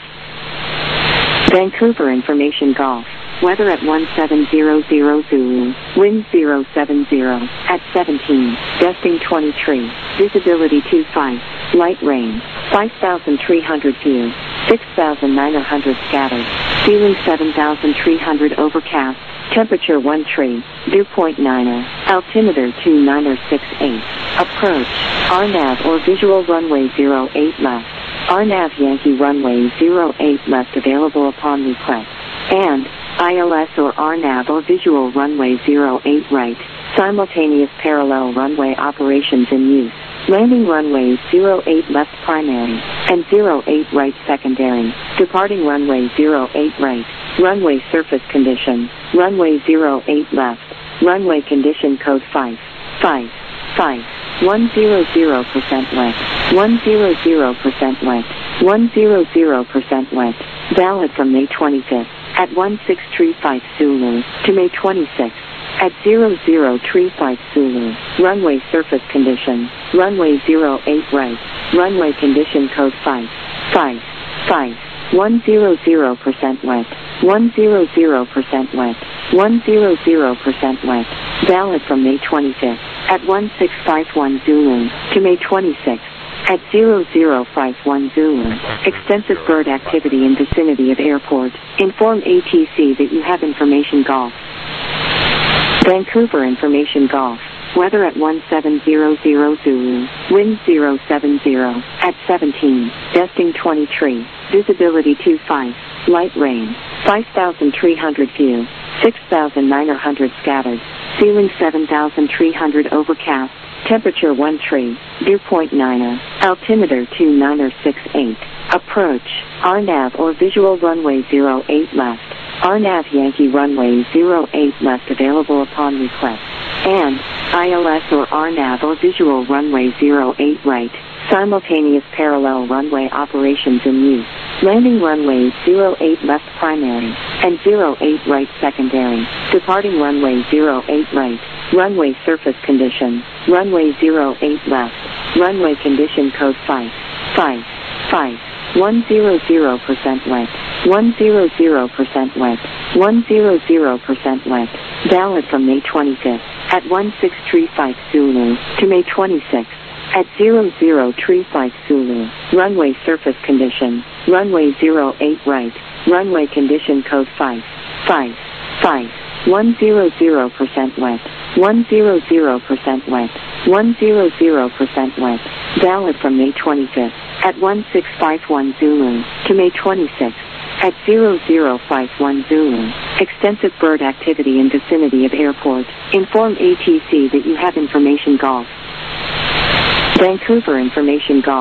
Vancouver information golf. Weather at one seven zero zero Zulu. Wind zero seven zero. At seventeen. Gusting twenty-three. Visibility two five. Light rain. five thousand three hundred view. six thousand nine hundred scattered. Ceiling seven thousand three hundred overcast. Temperature one three. Dew point niner. Altimeter two niner six eight. Approach. R NAV or visual runway zero eight left. R NAV Yankee runway zero eight left available upon request. And I L S or R NAV or visual runway zero eight right. Simultaneous parallel runway operations in use. Landing runway zero eight left primary and zero eight right secondary. Departing runway zero eight right. Runway surface condition. Runway zero eight left. Runway condition code five. five. five. one hundred percent wet. one hundred percent wet. one hundred percent wet. Valid from May twenty-fifth at one six three five Zulu to May twenty-sixth. At zero zero three five Zulu. Runway surface condition. Runway zero eight right. Runway condition code five. five. five. one hundred percent wet. one hundred percent wet. one hundred percent wet. Valid from May twenty-fifth at one six five one Zulu to May twenty-sixth. At zero zero five one Zulu. Extensive bird activity in vicinity of airport. Inform A T C that you have information golf. Vancouver information golf. Weather at one seven zero zero Zulu. Wind zero seven zero. At seventeen. Gusting twenty-three. Visibility two five. Light rain. five thousand three hundred view. six thousand nine hundred scattered. Ceiling seven thousand three hundred overcast. Temperature one three. Dew point niner. Altimeter two niner six eight. Approach. R NAV or visual runway zero eight left. R NAV Yankee runway zero eight left available upon request. And I L S or R NAV or visual runway zero eight right. Simultaneous parallel runway operations in use. Landing runway zero eight left primary and zero eight right secondary. Departing runway zero eight right. Runway surface condition. Runway zero eight left. Runway condition code five. five. five. one hundred percent wet. one hundred percent wet. one hundred percent wet. Valid from May twenty-fifth at one six three five Zulu to May twenty-sixth. At zero zero three five Zulu. Runway surface condition. Runway zero eight right. Runway condition code five. five. five. one hundred percent wet. one hundred percent wet. one hundred percent wet. Valid from May twenty-fifth at one six five one Zulu to May twenty-sixth. At zero zero five one Zulu. Extensive bird activity in vicinity of airport. Inform A T C that you have information golf. Vancouver information golf.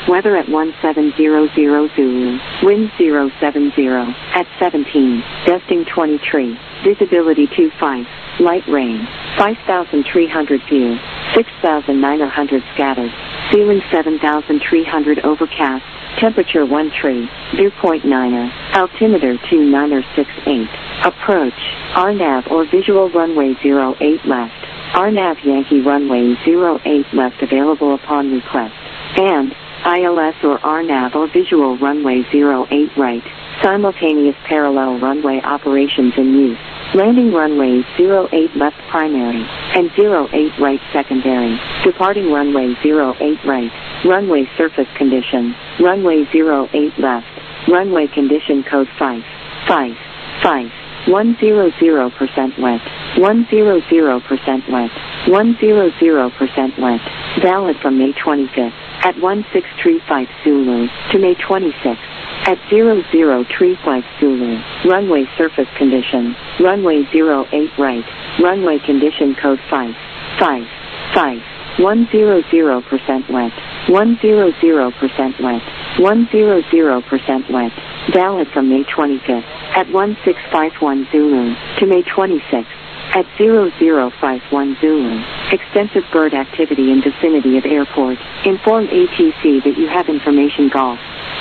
Weather at one seven zero zero Zulu. Wind zero seven zero. At seventeen. Gusting twenty-three. Visibility two five. Light rain. five thousand three hundred view. six thousand nine hundred scattered. Ceiling seven thousand three hundred overcast. Temperature one three. Dew point niner. Altimeter two nine six eight. Approach. R NAV or visual runway zero eight left. R NAV Yankee runway zero eight left available upon request. And I L S or R NAV or visual runway zero eight right. Simultaneous parallel runway operations in use. Landing runway zero eight left primary and zero eight right secondary. Departing runway zero eight right. Runway surface condition. Runway zero eight left. Runway condition code five. five. five. one hundred percent wet. one hundred percent wet. one hundred percent wet. Valid from May twenty-fifth at one six three five Zulu to May twenty-sixth at zero zero three five Zulu. Runway surface condition. Runway zero eight right. Runway condition code five. five. five. one hundred percent wet. one hundred percent wet. one hundred percent wet. Valid from May twenty-fifth at one six five one Zulu to May twenty-sixth at zero zero five one Zulu. Extensive bird activity in vicinity of airport. Inform A T C that you have information golf.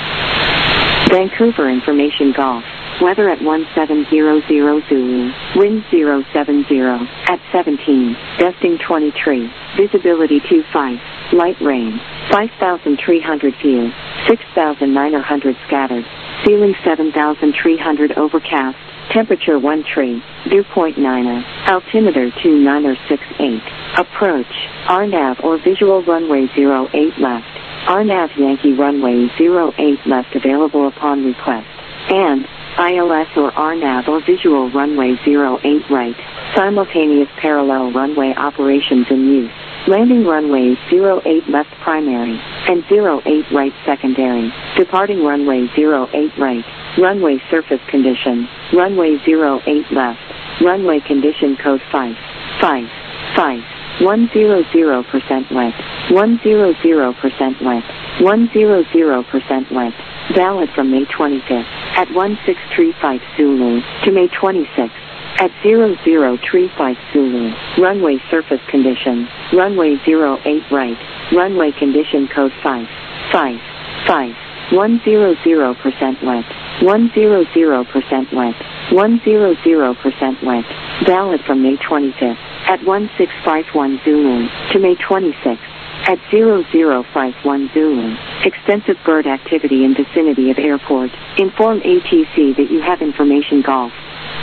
Vancouver information golf. Weather at one seven zero zero Zulu. Wind zero seven zero. At seventeen. Gusting twenty-three. Visibility two five. Light rain. five thousand three hundred view. six thousand nine hundred scattered. Ceiling seven thousand three hundred overcast. Temperature one three. Dew point niner. Altimeter two nine six eight. Approach. R NAV or visual runway zero eight left. R NAV Yankee runway zero eight left available upon request. And I L S or R NAV or visual runway zero eight right. Simultaneous parallel runway operations in use. Landing runway zero eight left primary and zero eight right secondary. Departing runway zero eight right. Runway surface condition. Runway zero eight left. Runway condition code five. five. five. one hundred percent wet. one hundred percent wet. one hundred percent wet. Valid from May twenty-fifth at one six three five Zulu to May twenty-sixth at zero zero three five Zulu. Runway surface condition. Runway zero eight right. Runway condition code five. five. five. one hundred percent wet. one hundred percent wet. one hundred percent wet. Valid from May twenty-fifth at one six five one Zulu to May twenty-sixth at zero zero five one Zulu. Extensive bird activity in vicinity of airport. Inform A T C that you have information golf.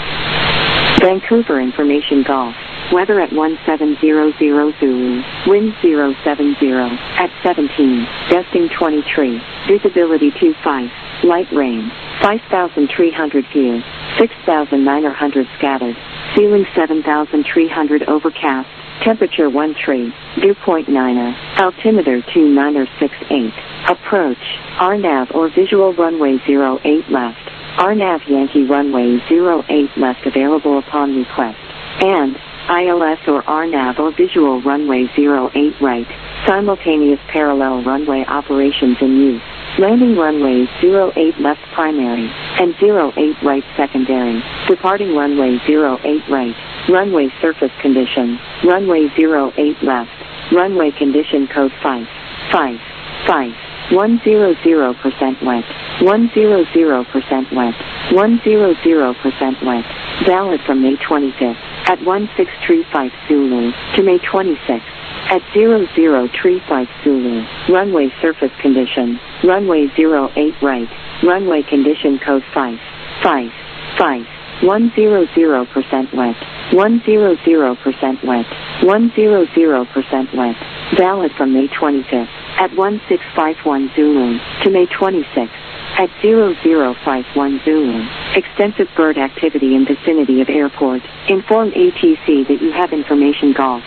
Vancouver information golf. Weather at one seven zero zero Zulu. Wind zero seven zero. At seventeen. Gusting twenty-three. Visibility two five. Light rain. five thousand three hundred view. six thousand nine hundred scattered. Ceiling seven thousand three hundred overcast. Temperature one three. Dew point niner. Altimeter two nine six eight. Approach. R NAV or visual runway zero eight left. R NAV Yankee runway zero eight left available upon request. And I L S or R NAV or visual runway zero eight right. Simultaneous parallel runway operations in use. Landing runway zero eight left primary and zero eight right secondary. Departing runway zero eight right. Runway surface condition. Runway zero eight left. Runway condition code five. five. five. one hundred percent wet. one hundred percent wet. one hundred percent wet. Valid from May twenty-fifth at one six three five Zulu to May twenty-sixth at zero zero three five Zulu. Runway surface condition. Runway zero eight right. Runway condition code five. five. five. one hundred percent wet. one hundred percent wet. one hundred percent wet. Valid from May twenty-fifth at one six five one Zulu to May twenty-sixth at zero zero five one Zulu. Extensive bird activity in vicinity of airport. Inform A T C that you have information golf.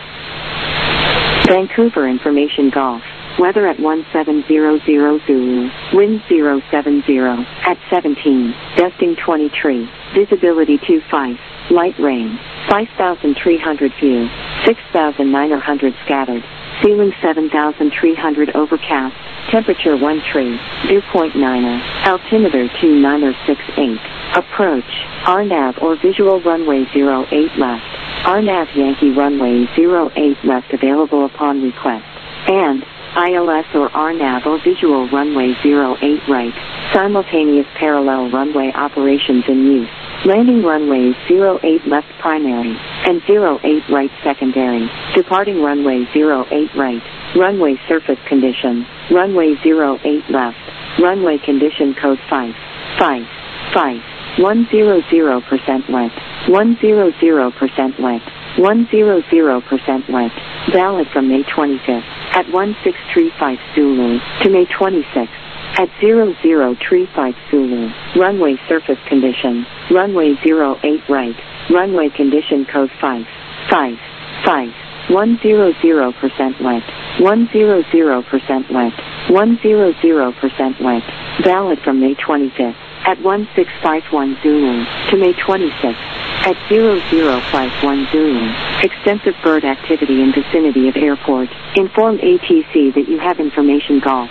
Vancouver information golf. Weather at one seven zero zero Zulu. Wind zero seven zero. At seventeen. Gusting twenty-three. Visibility two five. Light rain. five thousand three hundred view. six thousand nine hundred scattered. Ceiling seven thousand three hundred overcast. temperature one tree, dew point niner, altimeter two niner six eight. Approach, R NAV or visual runway zero eight left, R NAV Yankee runway zero eight left available upon request, and I L S or R NAV or visual runway zero eight right, simultaneous parallel runway operations in use. Landing runways zero eight left primary, and zero eight right secondary, departing runway zero eight right, runway surface condition, runway zero eight left, runway condition code five, five, five, one hundred percent left, one hundred percent left, one hundred percent left, valid from May twenty-fifth, at one six three five Zulu, to May twenty-sixth, at zero zero three five Zulu, runway surface condition, runway zero eight right, runway condition code five, five, five, one hundred percent left, one hundred percent left, one hundred percent left, valid from May twenty-fifth, at one six five one Zulu, to May twenty-sixth, at zero zero five one Zulu, extensive bird activity in vicinity of airport, inform A T C that you have information golf.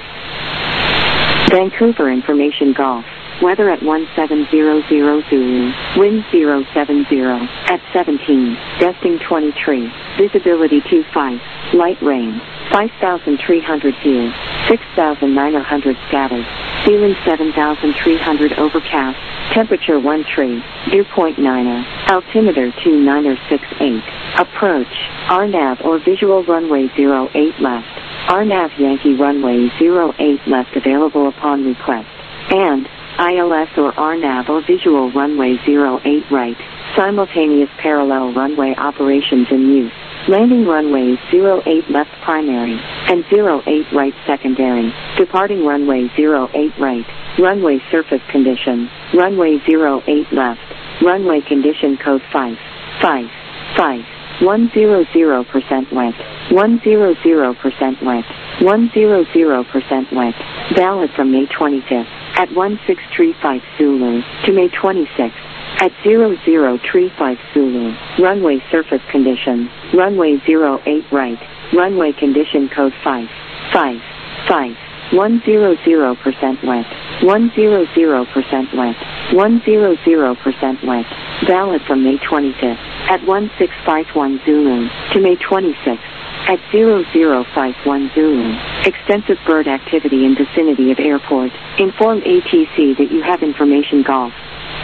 Vancouver information golf, weather at one seven zero zero Zulu, wind zero seven zero, at seventeen, gusting twenty-three, visibility two five, light rain, five thousand three hundred view, six thousand nine hundred scattered, ceiling seven thousand three hundred overcast, temperature one tree, dew point niner, altimeter two niner six eight, approach, R NAV or visual runway zero eight left, R NAV Yankee runway zero eight left available upon request, and I L S or R NAV or visual runway zero eight right, simultaneous parallel runway operations in use. Landing runways zero eight left primary, and zero eight right secondary, departing runway zero eight right, runway surface condition, runway zero eight left, runway condition code five, five, five, one hundred percent left, one hundred percent left, one hundred percent left, valid from May twenty-fifth, at one six three five Zulu, to May twenty-sixth, at zero zero three five Zulu, runway surface condition, runway zero eight right, runway condition code five, five, five, one hundred percent left, one hundred percent left, one hundred percent left, valid from May twenty-fifth, at one six five one Zulu, to May twenty-sixth, at zero zero five one Zulu, extensive bird activity in vicinity of airport, inform A T C that you have information golf.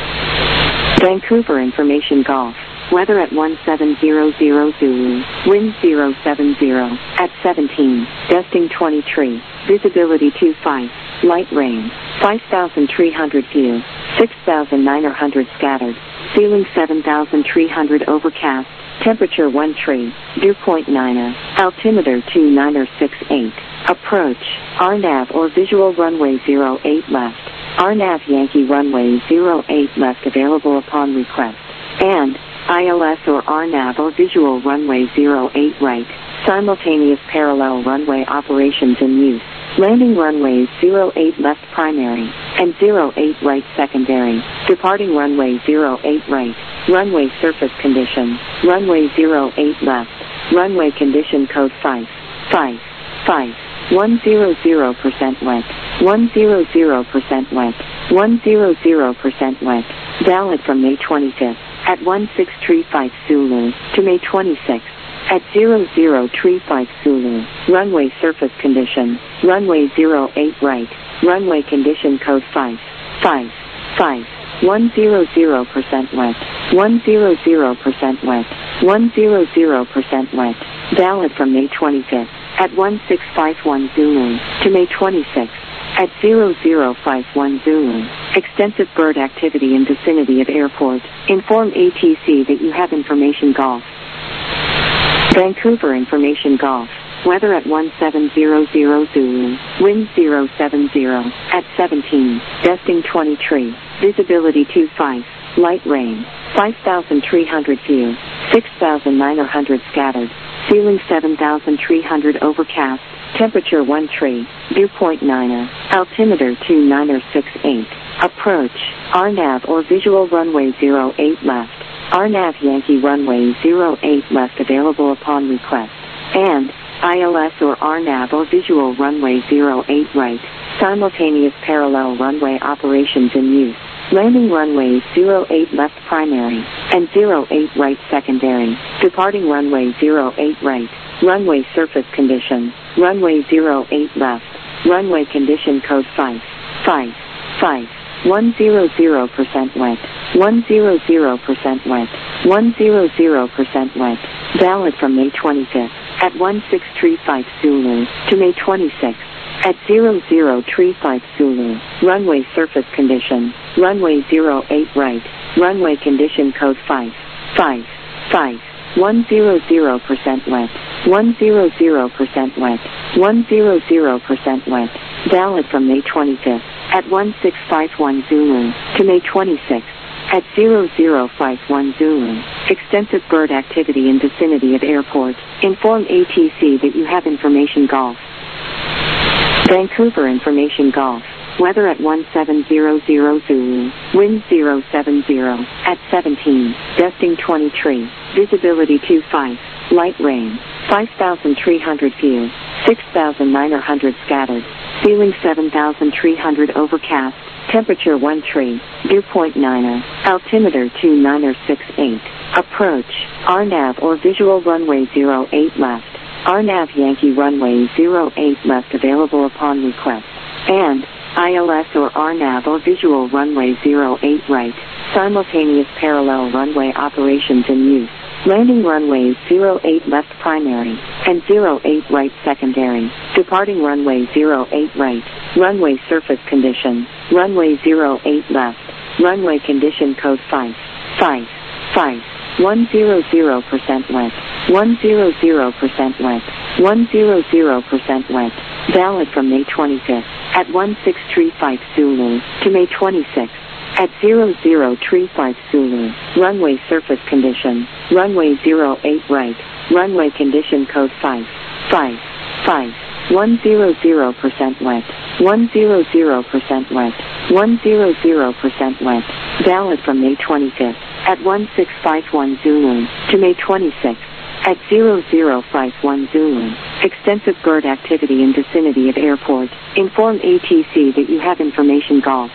Vancouver information golf, weather at one seven zero zero Zulu, wind zero seven zero, at seventeen, gusting twenty-three, visibility two five, light rain, five thousand three hundred view, six thousand nine hundred scattered, ceiling seven thousand three hundred overcast, temperature one tree, dew point niner, altimeter two niner six eight, approach, R NAV or visual runway zero eight left, R NAV Yankee runway zero eight left available upon request, and I L S or R NAV or visual runway zero eight right, simultaneous parallel runway operations in use. Landing runways zero eight left primary, and zero eight right secondary, departing runway zero eight right, runway surface condition, runway zero eight left, runway condition code five, five, five, one hundred percent left, one hundred percent left, one hundred percent left, valid from May twenty-fifth, at one six three five Zulu, to May twenty-sixth, at zero zero three five Zulu, runway surface condition, runway zero eight right, runway condition code five, five, five, one hundred percent left, one hundred percent left, one hundred percent left, valid from May twenty-fifth, at one six five one Zulu, to May twenty-sixth, at zero zero five one Zulu, extensive bird activity in vicinity of airport, inform A T C that you have information golf. Vancouver information golf, weather at one seven zero zero Zulu, wind zero seven zero, at seventeen, gusting twenty-three, visibility two five, light rain, five thousand three hundred view, six thousand nine hundred scattered, ceiling seven thousand three hundred overcast, temperature one tree, dew point niner, altimeter two niner six eight, approach, R NAV or visual runway zero eight left, R NAV Yankee runway zero eight left available upon request, and I L S or R NAV or visual runway zero eight right, simultaneous parallel runway operations in use. Landing runway zero eight left primary, and zero eight right secondary. Departing runway zero eight right. Runway surface condition. Runway zero eight left. Runway condition code five. five. five. one hundred percent wet. one hundred percent wet. one hundred percent wet. Valid from May twenty-fifth at one six three five Zulu to May twenty-sixth. At zero zero three five Zulu, runway surface condition, runway zero eight right, runway condition code five. five. five. one hundred percent wet, one hundred percent wet, one hundred percent wet. Valid from May twenty-fifth at one six five one Zulu to May twenty-sixth. At zero zero five one Zulu, extensive bird activity in vicinity of airport. Inform A T C that you have information golf. Vancouver information golf. Weather at one seven zero zero Zulu. Wind zero seven zero. At seventeen. Gusting twenty-three. Visibility two five. Light rain. five thousand three hundred view. six thousand nine hundred scattered. Ceiling seven thousand three hundred overcast. Temperature one three. Dew point niner. Altimeter two niner six eight. Approach. R NAV or visual runway zero eight left. R NAV Yankee runway zero eight left available upon request. And I L S or R NAV or visual runway zero eight right. Simultaneous parallel runway operations in use. Landing runways zero eight left primary and zero eight right secondary. Departing runway zero eight right. Runway surface condition. Runway zero eight left. Runway condition code five. five. five. one hundred percent wet. one hundred percent wet. one hundred percent wet. Valid from May twenty-fifth at one six three five Zulu to May twenty-sixth. At zero zero three five Zulu, runway surface condition, runway zero eight right, runway condition code five. five. five. one hundred percent wet. one hundred percent wet. one hundred percent wet. Valid from May twenty-fifth at one six five one Zulu to May twenty-sixth. At zero zero five one Zulu, extensive bird activity in vicinity of airport. Inform A T C that you have information golf.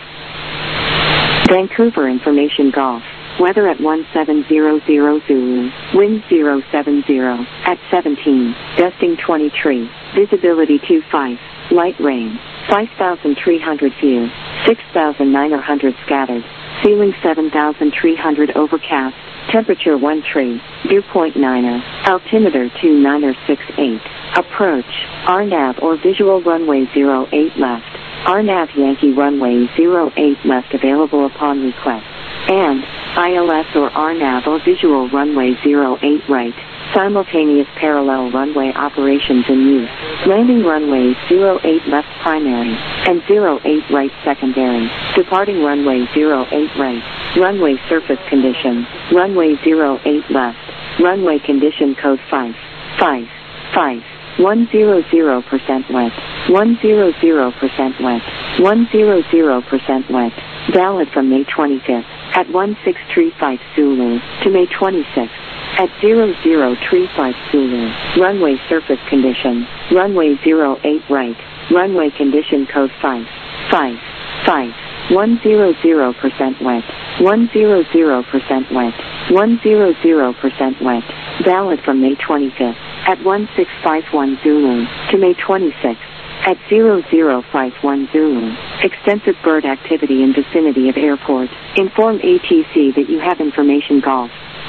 Vancouver information golf. Weather at one seven zero zero Zulu. Wind zero seven zero. At seventeen. Gusting twenty-three. Visibility two five. Light rain. five thousand three hundred view. six thousand nine hundred scattered. Ceiling seven thousand three hundred overcast. Temperature one three. Dew point niner. Altimeter two niner six eight. Approach. R NAV or visual runway zero eight left. R NAV Yankee runway zero eight left available upon request. And I L S or R NAV or visual runway zero eight right. Simultaneous parallel runway operations in use. Landing runway zero eight left primary and zero eight right secondary. Departing runway zero eight right. Runway surface condition. Runway zero eight left. Runway condition code five. five. five. one hundred percent wet. one hundred percent wet. one hundred percent wet. Valid from May twenty-fifth at one six three five Zulu to May twenty-sixth. At zero zero three five Zulu, runway surface condition, runway zero eight right, runway condition code five. five. five. one hundred percent wet. one hundred percent wet. one hundred percent wet. Valid from May twenty-fifth at one six five one Zulu to May twenty-sixth. At zero zero five one Zulu, extensive bird activity in vicinity of airport. Inform A T C that you have information golf.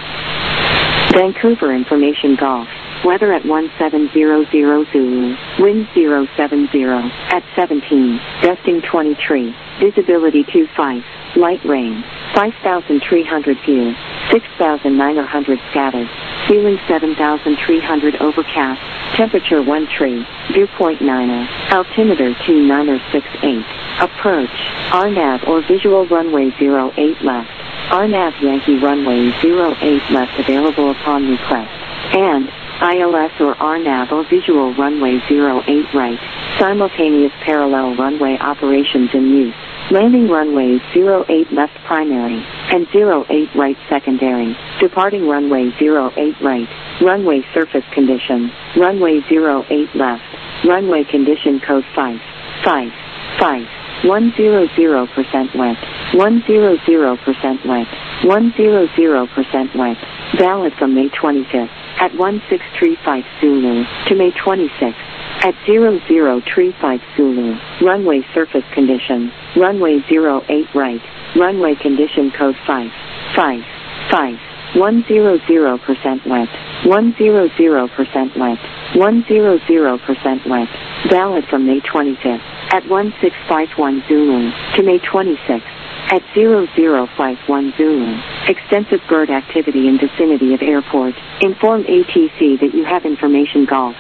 Vancouver information golf. Weather at one seven zero zero Zulu. Wind zero seven zero. At seventeen. Gusting twenty-three. Visibility two five. Light rain. five thousand three hundred view. six thousand nine hundred scattered. Ceiling seven thousand three hundred overcast. Temperature one three. Dew point niner. Altimeter two niner six eight. Approach. R NAV or visual runway zero eight left. R NAV Yankee runway zero eight left available upon request. And I L S or R NAV or visual runway zero eight right. Simultaneous parallel runway operations in use. Landing runways zero eight left primary and zero eight right secondary. Departing runway zero eight right. Runway surface condition. Runway zero eight left. Runway condition code five. five. five. one hundred percent wet. one hundred percent wet. one hundred percent wet. Valid from May twenty-fifth at one six three five Zulu to May twenty-sixth at zero zero three five Zulu. Runway surface condition. Runway zero eight right. Runway condition code five. five. five. one hundred percent wet. one hundred percent wet. one hundred percent wet. Valid from May twenty-fifth at one six five one Zulu to May twenty-sixth at zero zero five one Zulu. Extensive bird activity in vicinity of airport. Inform A T C that you have information golf.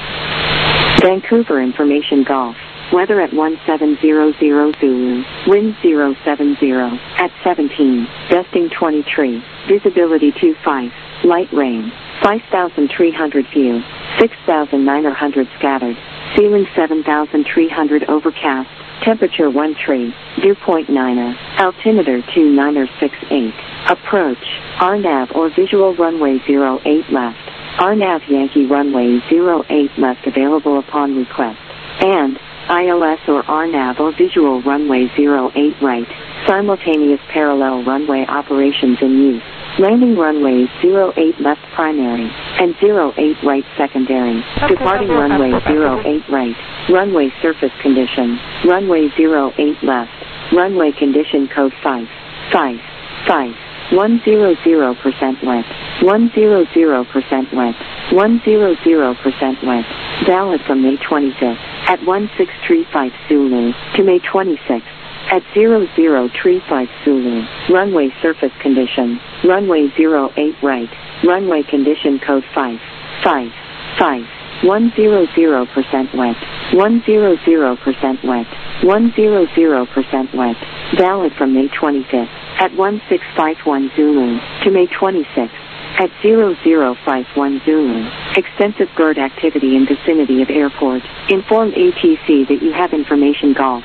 Vancouver information golf. Weather at one seven zero zero Zulu. Wind zero seven zero at seventeen. Gusting twenty-three. Visibility two five. Light rain. five thousand three hundred view. six thousand nine hundred scattered. Ceiling seven thousand three hundred overcast. Temperature one three. Dew point nine. Altimeter two nine six eight. Approach. R NAV or visual runway zero eight left. R NAV Yankee runway zero eight left available upon request. And I L S or R NAV or visual runway zero eight right. Simultaneous parallel runway operations in use. Landing runways zero eight left primary and zero eight right secondary. Departing runway zero eight right. Runway surface condition. Runway zero eight left. Runway condition code five. five. five. one hundred percent wet. one hundred percent wet. one hundred percent wet. Valid from May twenty-fifth at one six three five Zulu to May twenty-sixth at zero zero three five Zulu. Runway surface condition. Runway zero eight right. Runway condition code five. five. five. one hundred percent wet. one hundred percent wet. one hundred percent wet. Valid from May twenty-fifth at one six five one Zulu to May twenty-sixth at zero zero five one Zulu. Extensive bird activity in vicinity of airport. Inform A T C that you have information golf.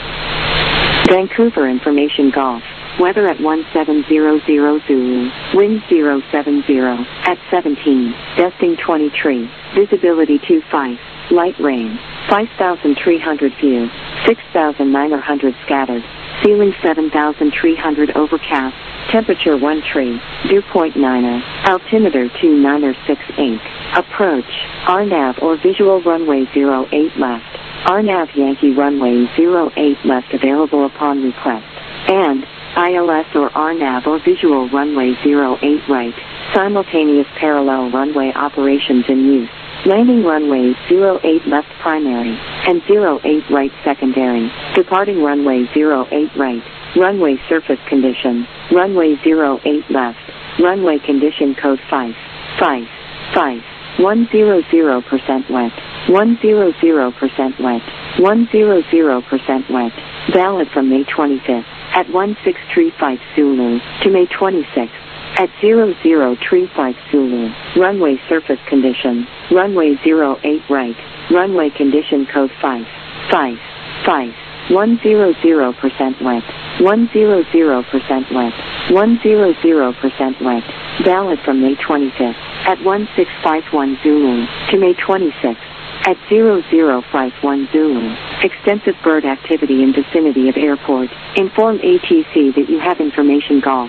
Vancouver information golf. Weather at one seven zero zero Zulu. Wind zero seven zero at seventeen. Gusting twenty-three. Visibility two five. Light rain. five thousand three hundred view. six thousand nine hundred scattered. Ceiling seven thousand three hundred overcast. Temperature one three. Dew point nine. Altimeter two nine six eight. Approach. R NAV or visual runway zero eight left. R NAV Yankee runway zero eight left available upon request. And I L S or R NAV or visual runway zero eight right. Simultaneous parallel runway operations in use. Landing runways zero eight left primary and zero eight right secondary. Departing runway zero eight right. Runway surface condition. Runway zero eight left. Runway condition code five. five. five. one hundred percent wet. one hundred percent wet. one hundred percent wet. Valid from May twenty-fifth at one six three five Zulu to May twenty-sixth at zero zero three five Zulu. Runway surface condition. Runway zero eight right. Runway condition code five. five. five. one hundred percent wet. one hundred percent wet. one hundred percent wet. Valid from May twenty-fifth at one six five one Zulu to May twenty-sixth at zero zero five one Zulu. Extensive bird activity in vicinity of airport. Inform A T C that you have information golf.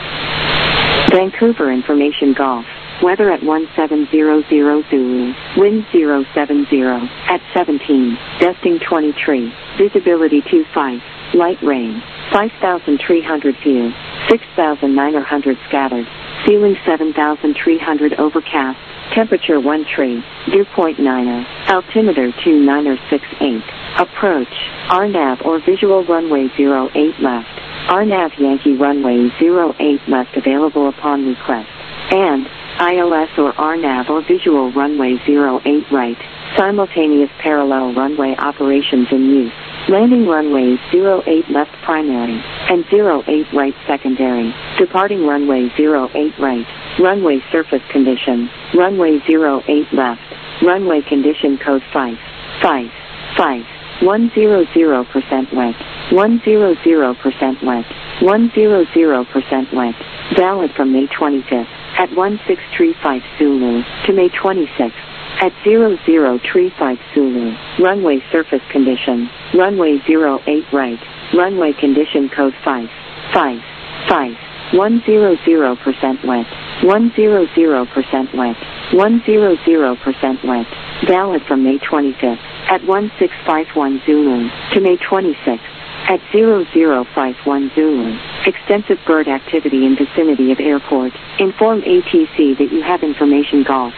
Vancouver information golf. Weather at one seven zero zero Zulu. Wind zero seven zero at seventeen. Gusting twenty-three. Visibility two five. Light rain. five thousand three hundred view. six thousand nine hundred scattered. Ceiling seven thousand three hundred overcast. Temperature one three. Dew point nine. Altimeter two nine six eight. Approach. R NAV or visual runway zero eight left. R NAV Yankee runway zero eight left available upon request. And I L S or R NAV or visual runway zero eight right. Simultaneous parallel runway operations in use. Landing runways zero eight left primary and zero eight right secondary. Departing runway zero eight right. Runway surface condition. Runway zero eight left. Runway condition code five. five. five. one hundred percent wet. one hundred percent wet. one hundred percent wet. Valid from May twenty-fifth at one six three five Zulu to May twenty-sixth. At zero zero three five Zulu, runway surface condition, runway zero eight right, runway condition code five, five, five, one zero zero percent wet, one zero zero percent wet, one zero zero percent wet, valid from May twenty-fifth, at one six five one Zulu to May twenty-sixth. At zero zero five one Zulu, extensive bird activity in vicinity of airport, inform A T C that you have information golf.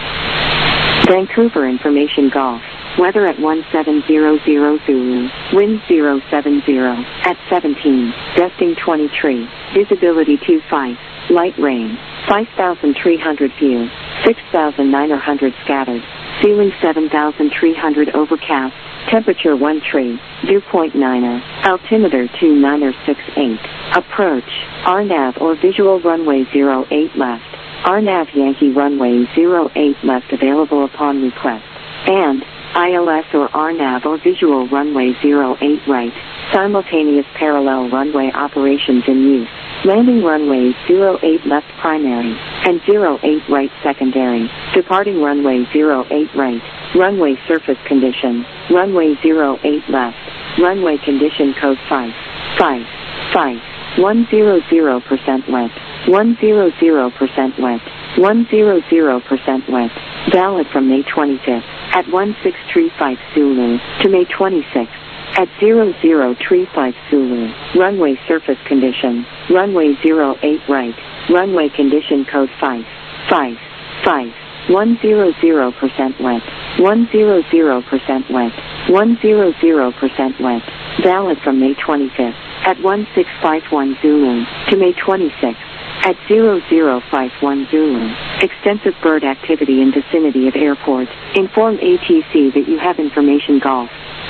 Vancouver information golf, weather at one seven zero zero Zulu, wind zero seven zero, at seventeen, gusting twenty-three, visibility two five, light rain, five thousand three hundred view, six thousand nine hundred scattered, ceiling seven thousand three hundred overcast, temperature one three, dew point nine, altimeter two nine six eight, approach, R NAV or visual runway zero eight left, R NAV Yankee runway zero eight left available upon request, and I L S or R NAV or visual runway zero eight right, simultaneous parallel runway operations in use, landing runway zero eight left primary, and zero eight right secondary, departing runway zero eight right, runway surface condition, runway zero eight left, runway condition code five, five, five, one zero zero percent wet, one zero zero percent wet, one zero zero percent wet, valid from May twenty-fifth, at one six three five Zulu to May twenty-sixth, at zero zero three five Zulu, runway surface condition, runway zero eight right, runway condition code five, five, five, one zero zero percent wet, one zero zero percent wet, one zero zero percent wet, valid from May twenty-fifth, at one six five one Zulu to May twenty-sixth, at zero zero five one Zulu, extensive bird activity in vicinity of airport, inform A T C that you have information golf.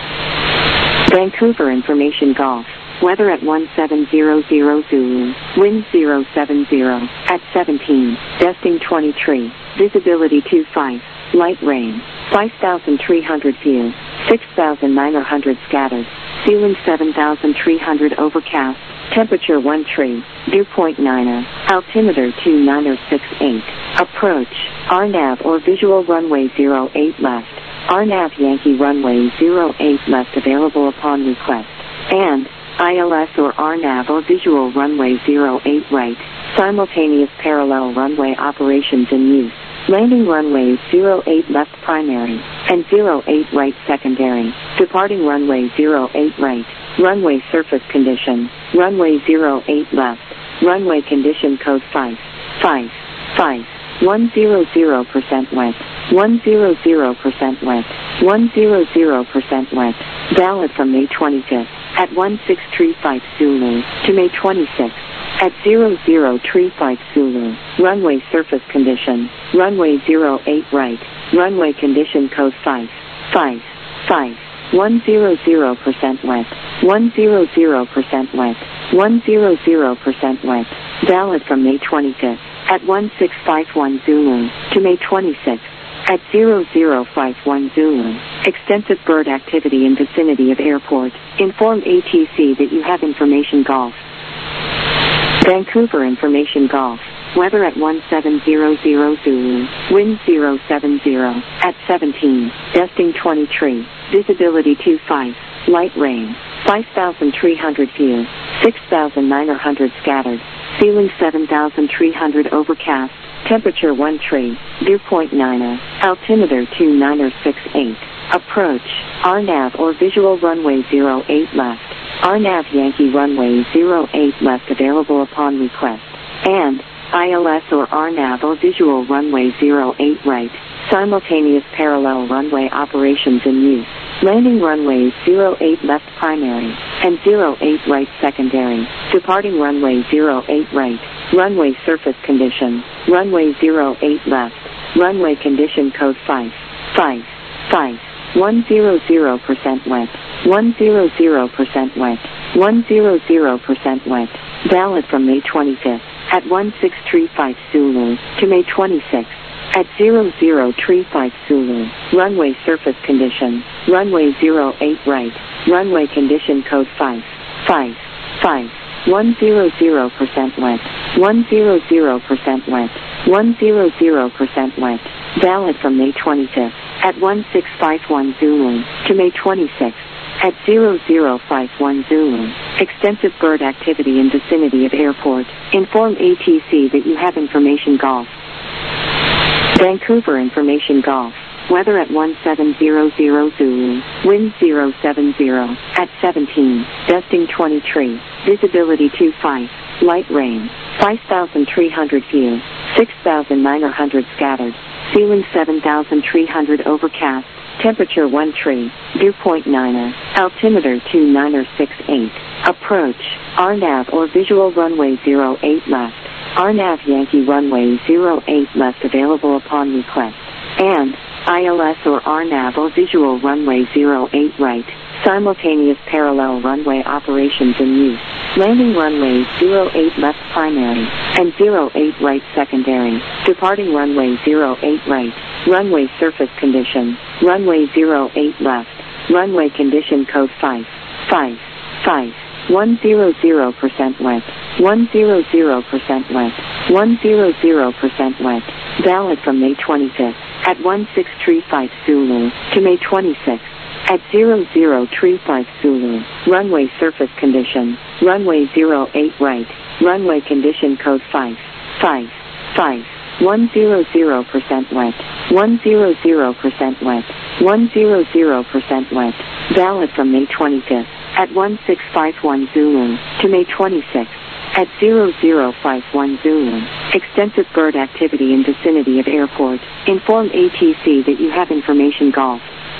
Vancouver information golf, weather at one seven zero zero Zulu, wind zero seven zero, at seventeen, gusting twenty-three, visibility two five, light rain, five thousand three hundred view, six thousand nine hundred scattered, ceiling seven thousand three hundred overcast, temperature one three, dew point nine, altimeter two nine six eight, approach, R NAV or visual runway zero eight left, R NAV Yankee runway zero eight left available upon request, and I L S or R NAV or visual runway zero eight right, simultaneous parallel runway operations in use, landing runway zero eight left primary, and zero eight right secondary, departing runway zero eight right, runway surface condition, runway zero eight left, runway condition code five, five, five, one zero zero percent wet, one zero zero percent wet, one zero zero percent wet, valid from May twenty-fifth, at one six three five Zulu to May twenty-sixth, at zero zero three five Zulu, runway surface condition, runway zero eight right, runway condition code five, five, five, one zero zero percent wet, one zero zero percent wet, one zero zero percent wet, valid from May twenty-fifth, at one six five one Zulu to May twenty-sixth, at zero zero five one Zulu, extensive bird activity in vicinity of airport, inform A T C that you have information golf. Vancouver information golf, weather at one seven zero zero Zulu, wind zero seven zero, at seventeen, gusting twenty-three, visibility two five, light rain, five thousand three hundred view, six thousand nine hundred scattered, ceiling seven thousand three hundred overcast, temperature one three, dew point nine, altimeter two nine six eight, approach, R NAV or visual runway zero eight left, R NAV Yankee runway zero eight left available upon request, and I L S or R NAV or visual runway zero eight right, simultaneous parallel runway operations in use, landing runway zero eight left primary, and zero eight right secondary, departing runway zero eight right, runway surface condition, runway zero eight left, runway condition code five, five, five, one zero zero percent wet, one zero zero percent wet, one zero zero percent wet, valid from May twenty-fifth, at one six three five Zulu to May twenty-sixth, at zero zero three five Zulu, runway surface condition, runway zero eight right, runway condition code five, five, five, one zero zero percent wet, one zero zero percent wet, one hundred percent wet. Valid from May twenty-fifth at one six five one Zulu to May twenty-sixth at zero zero five one Zulu. Extensive bird activity in vicinity of airport. Inform A T C that you have information golf. Vancouver information golf. Weather at one seven zero zero Zulu. Wind zero seven zero at seventeen. Dusting twenty-three. Visibility two five. Light rain. five thousand three hundred view. six thousand nine hundred scattered. Ceiling seven thousand three hundred overcast. Temperature one three. Dew point niner. Altimeter two nine six eight. Approach. R NAV or visual runway zero eight left. R NAV Yankee runway zero eight left available upon request. And I L S or R NAV or visual runway zero eight right. Simultaneous parallel runway operations in use. Landing runway zero eight left primary and zero eight right secondary. Departing runway zero eight right. Runway surface condition. Runway zero eight left. Runway condition code five five five. one hundred percent wet. one hundred percent wet. one hundred percent wet. Valid from May twenty-fifth at one six three five Zulu to May twenty-sixth at zero zero three five Zulu. Runway surface condition. Runway zero eight right. Runway condition code five five five. one hundred percent wet. one hundred percent wet. one hundred percent wet. Valid from May twenty-fifth at one six five one Zulu to May twenty-sixth at zero zero five one Zulu. Extensive bird activity in vicinity of airport. Inform A T C that you have information golf.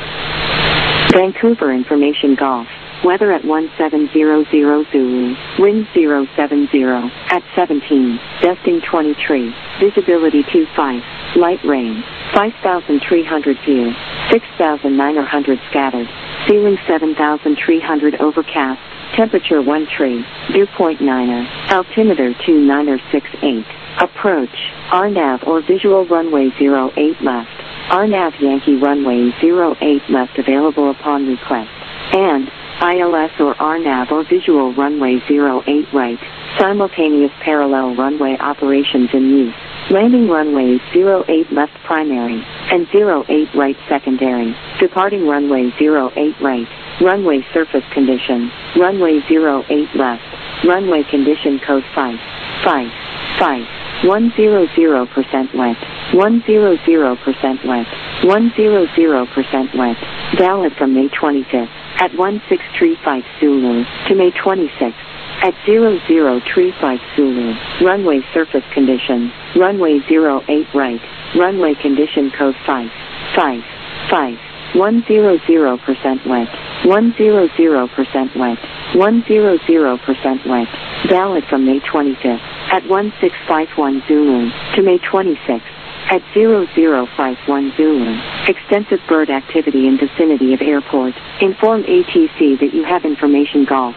Vancouver information golf. Weather at one seven zero zero Zulu. Wind zero seven zero at seventeen. Dusting twenty-three. Visibility two five. Light rain. five thousand three hundred view. six thousand nine hundred scattered. Ceiling seven thousand three hundred overcast. Temperature one three. Dew point niner. Altimeter two nine six eight. Approach. R NAV or visual runway zero eight left. R NAV Yankee runway zero eight left available upon request. And I L S or R NAV or visual runway zero eight right. Simultaneous parallel runway operations in use. Landing runway zero eight left primary and zero eight right secondary. Departing runway zero eight right. Runway surface condition. Runway zero eight left. Runway condition code five five five. one hundred percent wet. one hundred percent wet. one hundred percent wet. Valid from May twenty-fifth at one six three five Zulu to May twenty-sixth at zero zero three five Zulu. Runway surface condition. Runway zero eight right. Runway condition code five five five. one hundred percent wet. one hundred percent wet. one hundred percent wet. Valid from May twenty-fifth at one six five one Zulu to May twenty-sixth at zero zero five one Zulu. Extensive bird activity in vicinity of airport. Inform A T C that you have information golf.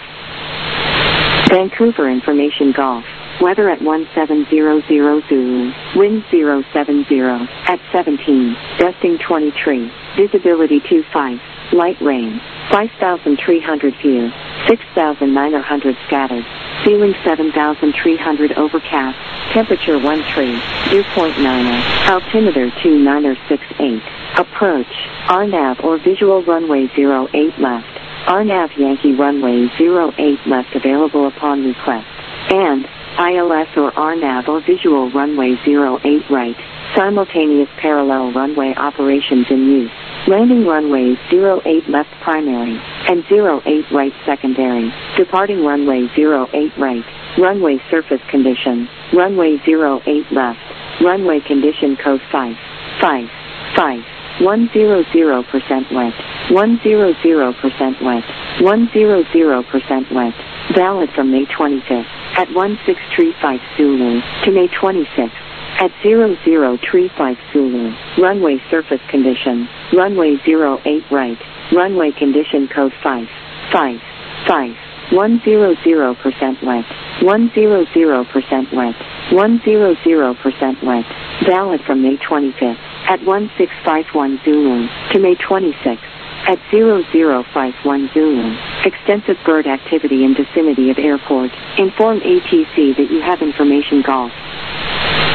Vancouver information golf. Weather at one seven zero zero Zulu. Wind zero seven zero at seventeen. Dusting twenty-three. Visibility two five. Light rain. five thousand three hundred view. six thousand nine hundred scattered. Ceiling seven thousand three hundred overcast. Temperature one three. Dew point niner. Altimeter two nine six eight. Approach. R NAV or visual runway zero eight left. R NAV Yankee runway zero eight left available upon request. And I L S or R NAV or visual runway zero eight right. Simultaneous parallel runway operations in use. Landing runway zero eight left primary and zero eight right secondary. Departing runway zero eight right. Runway surface condition. Runway zero eight left. Runway condition code five five five. one hundred percent wet. one hundred percent wet. one hundred percent wet. Valid from May twenty-fifth at one six three five Zulu to May twenty-sixth at zero zero three five Zulu. Runway surface condition. Runway zero eight right. Runway condition code five five five. one hundred percent wet. one hundred percent wet. one hundred percent wet. Valid from May twenty-fifth at one six five one Zulu to May twenty-sixth at zero zero five one Zulu. Extensive bird activity in vicinity of airport. Inform A T C that you have information golf.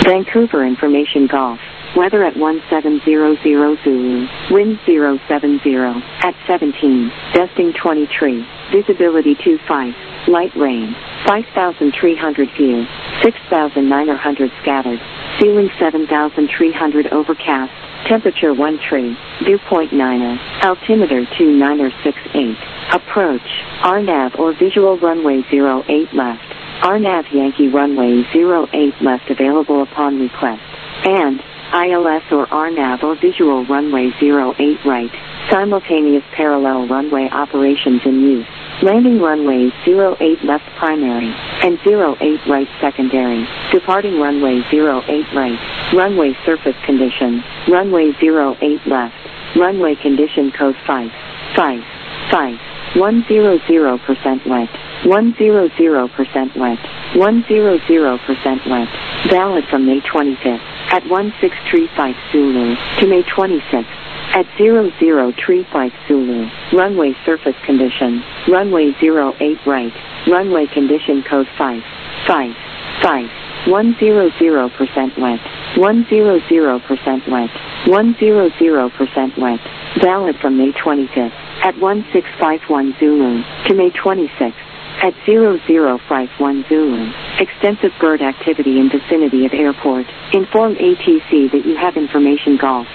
Vancouver Information Golf. Weather at one seven zero zero Zulu. Wind zero seven zero. At seventeen. Gusting twenty-three. Visibility two five. Light rain. five thousand three hundred view. six thousand nine hundred scattered. Ceiling seven thousand three hundred overcast. Temperature one three. Dew point niner. Altimeter two nine six eight. Approach. R NAV or visual runway zero eight left. R NAV Yankee runway zero eight left available upon request. And I L S or R NAV or visual runway zero eight right. Simultaneous parallel runway operations in use. Landing runway zero eight left primary and zero eight right secondary. Departing runway zero eight right. Runway surface condition. Runway zero eight left. Runway condition code five. five. five. one hundred percent wet. one hundred percent wet. one hundred percent wet. Valid from May twenty-fifth at one six three five Zulu to May twenty-sixth at zero zero three five Zulu. Runway surface condition. Runway zero eight right. Runway condition code five. five. five. one hundred percent wet. one hundred percent wet. one hundred percent wet. Valid from May twenty-fifth at one six five one Zulu to May twenty-sixth at zero zero five one Zulu. Extensive bird activity in vicinity of airport. Inform A T C that you have information golf.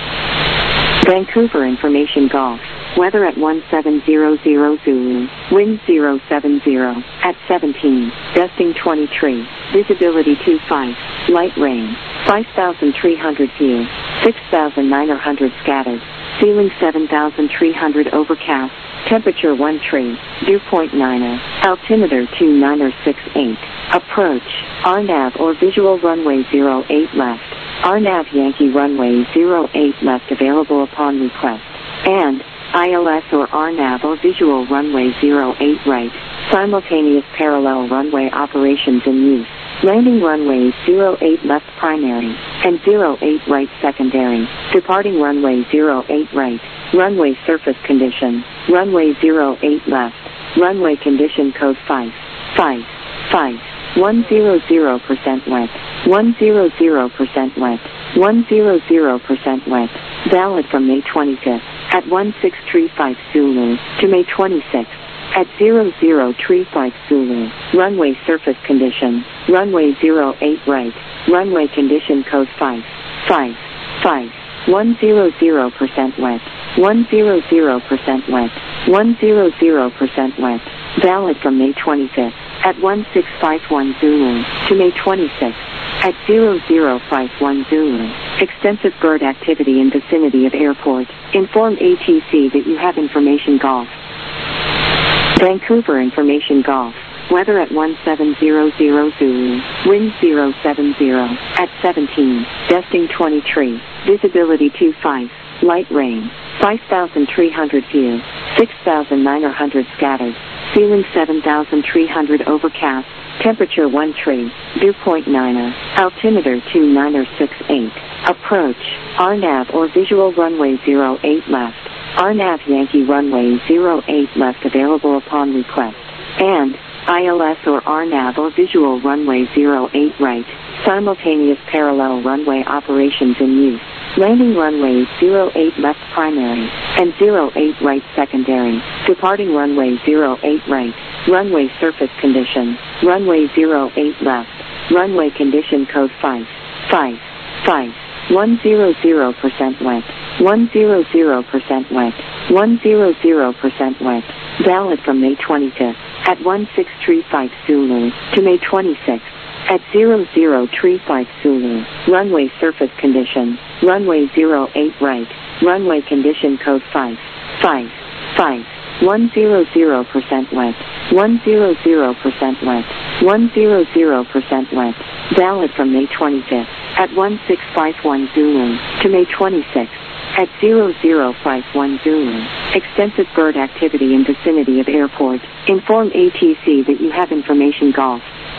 Vancouver Information Golf. Weather at one seven zero zero Zulu. Wind zero seven zero. At seventeen. Gusting twenty-three. Visibility two five. Light rain. five thousand three hundred view. six thousand nine hundred scattered. Ceiling seven thousand three hundred overcast. Temperature one three. Dew point niner. Altimeter two nine six eight. Approach. R NAV or visual runway zero eight left. R NAV Yankee runway zero eight left available upon request. And I L S or R NAV or visual runway zero eight right. Simultaneous parallel runway operations in use. Landing runway zero eight left primary and zero eight right secondary. Departing runway zero eight right. Runway surface condition. Runway zero eight left. Runway condition code five. five. five. one hundred percent wet. one hundred percent wet. one hundred percent wet. Valid from May twenty-fifth at one six three five Zulu to May twenty-sixth at zero zero three five Zulu. Runway surface condition. Runway zero eight right. Runway condition code five. five. five. one hundred percent wet. one hundred percent wet. one hundred percent wet. Valid from May twenty-fifth at one six five one Zulu to May twenty-sixth at zero zero five one Zulu. Extensive bird activity in vicinity of airport. Inform A T C that you have information golf. Vancouver Information Golf. Weather at one seven zero zero Zulu. Wind zero seven zero. At seventeen. Gusting twenty-three. Visibility two five. Light rain. five thousand three hundred view. six thousand nine hundred scattered. Ceiling seven thousand three hundred overcast. Temperature one three. Dew point niner. Altimeter two nine six eight. Approach. R NAV or visual runway zero eight left. R NAV Yankee runway zero eight left available upon request. And I L S or R NAV or visual runway zero eight right. Simultaneous parallel runway operations in use. Landing runway zero eight left primary and zero eight right secondary. Departing runway zero eight right. Runway surface condition. Runway zero eight left. Runway condition code five. five. five. one hundred percent wet. one hundred percent wet. one hundred percent wet. Valid from May twenty-fifth at one six three five Zulu to May twenty-sixth at zero zero three five Zulu. Runway surface condition. Runway zero eight right. Runway condition code five. five. five. one hundred percent wet. one hundred percent wet. one hundred percent wet. Valid from May twenty-fifth at one six five one Zulu to May twenty-sixth at zero zero five one Zulu. Extensive bird activity in vicinity of airport. Inform A T C that you have information golf.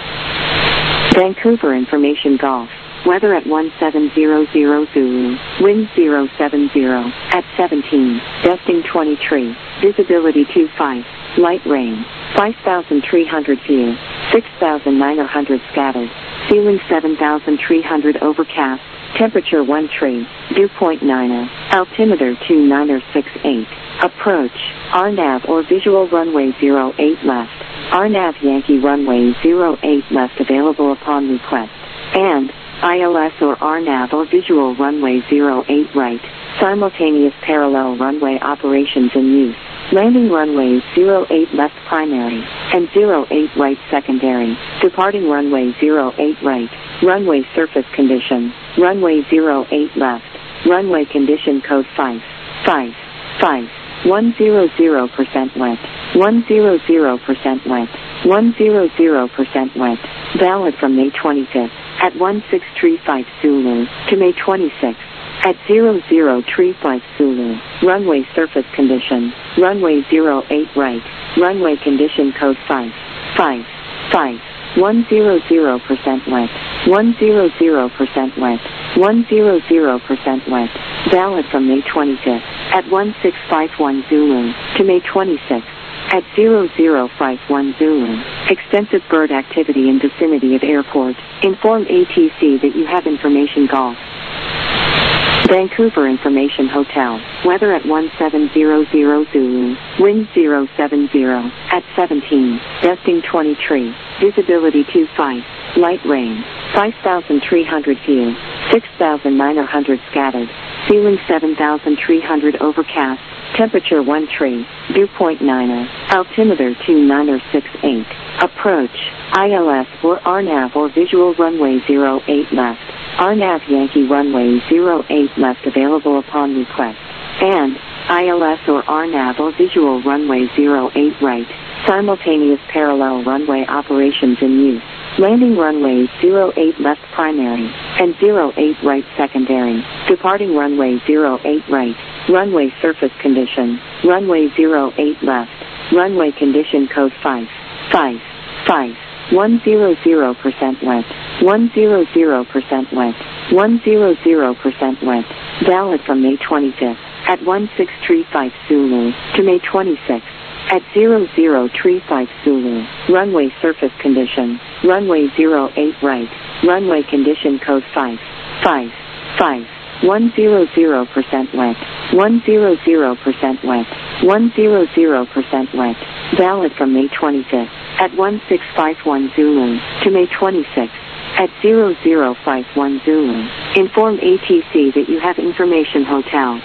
Vancouver Information Golf. Weather at one seven zero zero Zulu. Wind zero seven zero. At seventeen. Gusting twenty-three. Visibility two five. Light rain. five thousand three hundred view. six thousand nine hundred scattered. Ceiling seven thousand three hundred overcast. Temperature one tree. Dew point niner. Altimeter two niner six eight. Approach. R NAV or visual runway zero eight left. R NAV Yankee runway zero eight left available upon request. And I L S or R NAV or visual runway zero eight right. Simultaneous parallel runway operations in use. Landing runways zero eight left primary and zero eight right secondary. Departing runway zero eight right. Runway surface condition. Runway zero eight left. Runway condition code five. five. five. one hundred percent wet. one hundred percent wet. one hundred percent wet. Valid from May twenty-fifth at one six three five Zulu to May twenty-sixth at zero zero three five Zulu. Runway surface condition. Runway zero eight right. Runway condition code five. five. five. one hundred percent wet. one hundred percent wet. one hundred percent wet. Valid from May twenty-fifth at one six five one Zulu to May twenty-sixth at zero zero five one Zulu. Extensive bird activity in vicinity of airport. Inform A T C that you have information golf. Vancouver Information Hotel. Weather at one seven zero zero Zulu. Wind zero seven zero at seventeen. Gusting twenty-three. Visibility two five. Light rain. five thousand three hundred view. six thousand nine hundred scattered. Ceiling seven thousand three hundred overcast. Temperature one tree. Dew point niner. Altimeter two niner six eight. Approach. I L S or R NAV or visual runway zero eight left. R NAV Yankee runway zero eight left available upon request. And I L S or R NAV or visual runway zero eight right. Simultaneous parallel runway operations in use. Landing runway zero eight left primary and zero eight right secondary. Departing runway zero eight right. Runway surface condition. Runway zero eight left. Runway condition code five. five. five. one hundred percent wet. one hundred percent wet. one hundred percent wet. Valid from May twenty-fifth at one six three five Zulu to May twenty-sixth at zero zero three five Zulu. Runway surface condition. Runway zero eight right. Runway condition code five. five. five. one hundred percent wet. one hundred percent wet. one hundred percent wet. Valid from May twenty-fifth at one six five one Zulu to May twenty-sixth at zero zero five one Zulu. Inform A T C that you have information hotel.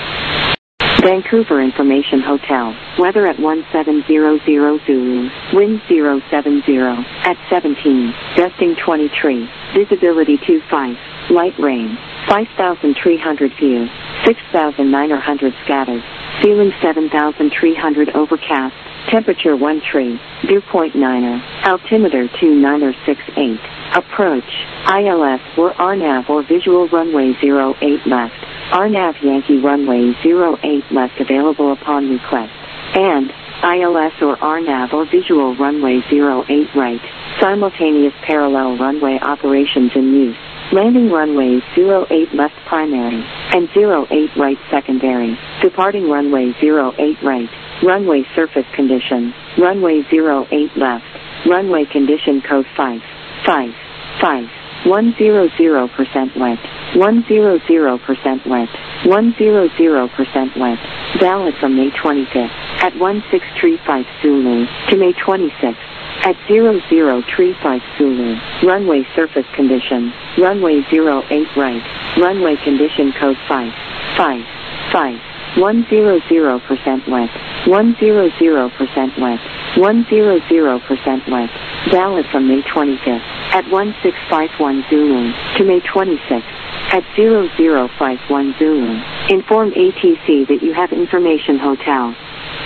Vancouver Information Hotel. Weather at one seven zero zero Zulu. Wind zero seven zero at seventeen. Gusting twenty-three. Visibility two five. Light rain. five thousand three hundred view. six thousand nine hundred scattered. Ceiling seven thousand three hundred overcast. Temperature one tree. Dew point niner. Altimeter two niner six eight. Approach. I L S or R NAV or visual runway zero eight left. R NAV Yankee runway zero eight left available upon request. And I L S or R NAV or visual runway zero eight right. Simultaneous parallel runway operations in use. Landing runways zero eight left primary and zero eight right secondary. Departing runway zero eight right. Runway surface condition. Runway zero eight left. Runway condition code five. five. five. one hundred percent wet. one hundred percent wet. one hundred percent wet. Valid from May twenty-fifth at one six three five Zulu to May twenty-sixth at zero zero three five Zulu. Runway surface condition. Runway zero eight right. Runway condition code five. five. five. one hundred percent wet. one hundred percent wet. one hundred percent wet. Valid from May twenty-fifth at one six five one Zulu to May twenty-sixth at zero zero five one Zulu. Inform A T C that you have information hotel.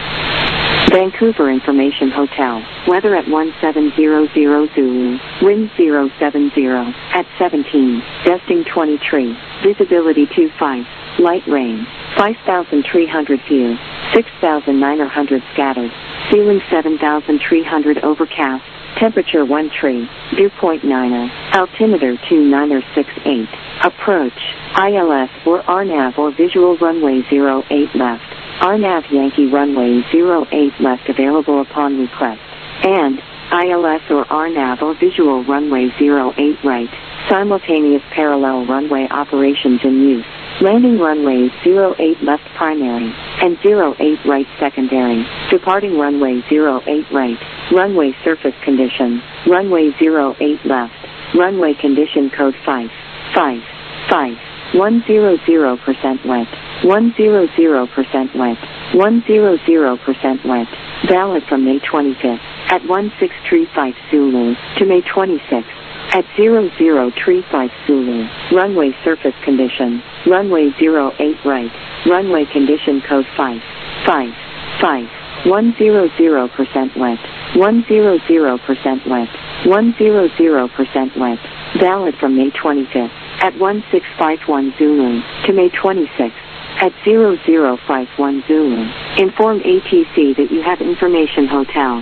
Vancouver Information Hotel. Weather at one seven zero zero Zulu. Wind zero seven zero at seventeen. Gusting twenty-three. Visibility two five. Light rain. five thousand three hundred view. six thousand nine hundred scattered. Ceiling seven thousand three hundred overcast. Temperature one tree. Dew point niner. Altimeter two niner six eight. Approach. I L S or R NAV or visual runway zero eight left. R NAV Yankee runway zero eight left available upon request. And I L S or R NAV or visual runway zero eight right. Simultaneous parallel runway operations in use. Landing runway zero eight left primary and zero eight right secondary. Departing runway zero eight right. Runway surface condition. Runway zero eight left. Runway condition code five five five. one hundred percent wet. one hundred percent wet. one hundred percent wet. Valid from May twenty-fifth at one six three five Zulu to May twenty-sixth at zero zero three five Zulu. Runway surface condition. Runway zero eight right. Runway condition code five five five. one hundred percent wet. one hundred percent wet. one hundred percent wet. Valid from May twenty-fifth at one six five one Zulu to May twenty-sixth at zero zero five one Zulu. Inform A T C that you have Information Hotel.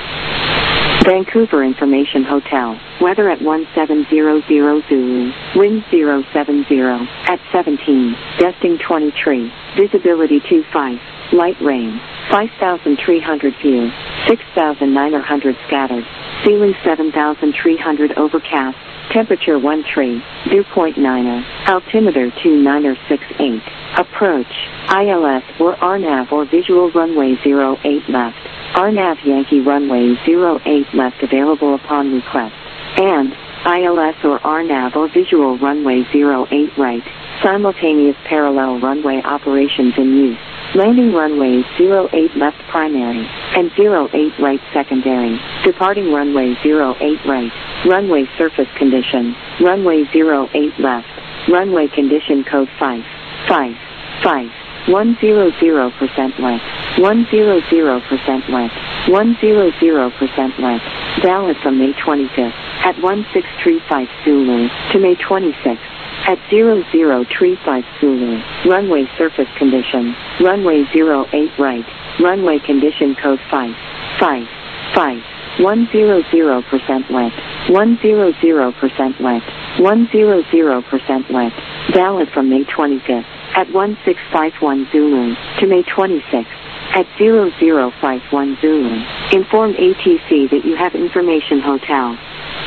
Vancouver Information Hotel. Weather at one seven zero zero Zulu. Wind zero seven zero at seventeen. Gusting twenty-three. Visibility two five. Light rain. five thousand three hundred view. six thousand nine hundred scattered. Ceiling seven thousand three hundred overcast. Temperature one three. Dew point niner. Altimeter two niner six eight. Approach. I L S or R NAV or visual runway zero eight left. R NAV Yankee runway zero eight left available upon request. And I L S or R NAV or visual runway zero eight right. Simultaneous parallel runway operations in use. Landing runway zero eight left primary and zero eight right secondary. Departing runway zero eight right. Runway surface condition. Runway zero eight left. Runway condition code five five five. one hundred percent wet. one hundred percent wet. one hundred percent wet. Valid from May twenty-fifth at one six three five Zulu to May twenty-sixth at zero zero three five Zulu. Runway surface condition. Runway zero eight right. Runway condition code five five five. one hundred percent wet. one hundred percent wet. one hundred percent wet. Valid from May twenty-fifth at one six five one Zulu to May twenty-sixth at zero zero five one Zulu. Inform A T C that you have Information Hotel.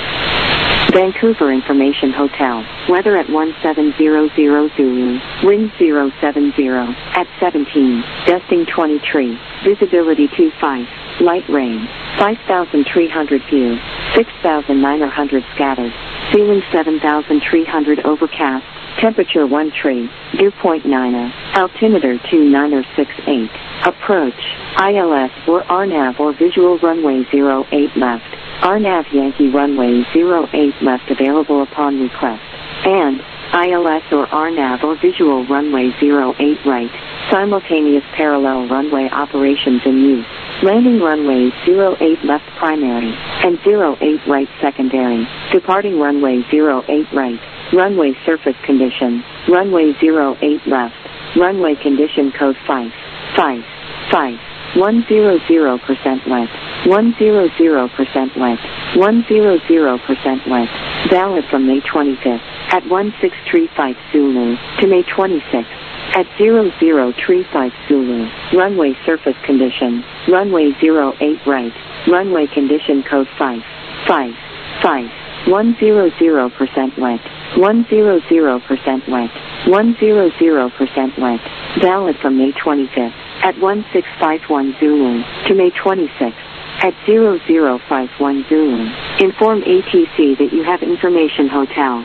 Vancouver Information Hotel. Weather at one seven zero zero Zulu. Wind zero seven zero at seventeen. Gusting twenty-three. Visibility two five. Light rain. five thousand three hundred view. six thousand nine hundred scattered. Ceiling seven thousand three hundred overcast. Temperature one three. Dew point niner. Altimeter two niner six eight. Approach. I L S or R NAV or visual runway zero eight left. R NAV Yankee runway zero eight left available upon request. And I L S or R NAV or visual runway zero eight right. Simultaneous parallel runway operations in use. Landing runway zero eight left primary and zero eight right secondary. Departing runway zero eight right. Runway surface condition. Runway zero eight left. Runway condition code five five five. one hundred percent wet. one hundred percent wet. one hundred percent wet. Valid from May twenty-fifth at one six three five Zulu to May twenty-sixth at zero zero three five Zulu. Runway surface condition. Runway zero eight right. Runway condition code five five five. one hundred percent wet. one hundred percent wet. one hundred percent wet. Valid from May twenty-fifth at one six five one Zulu to May twenty-sixth at zero zero five one Zulu. Inform A T C that you have Information Hotel.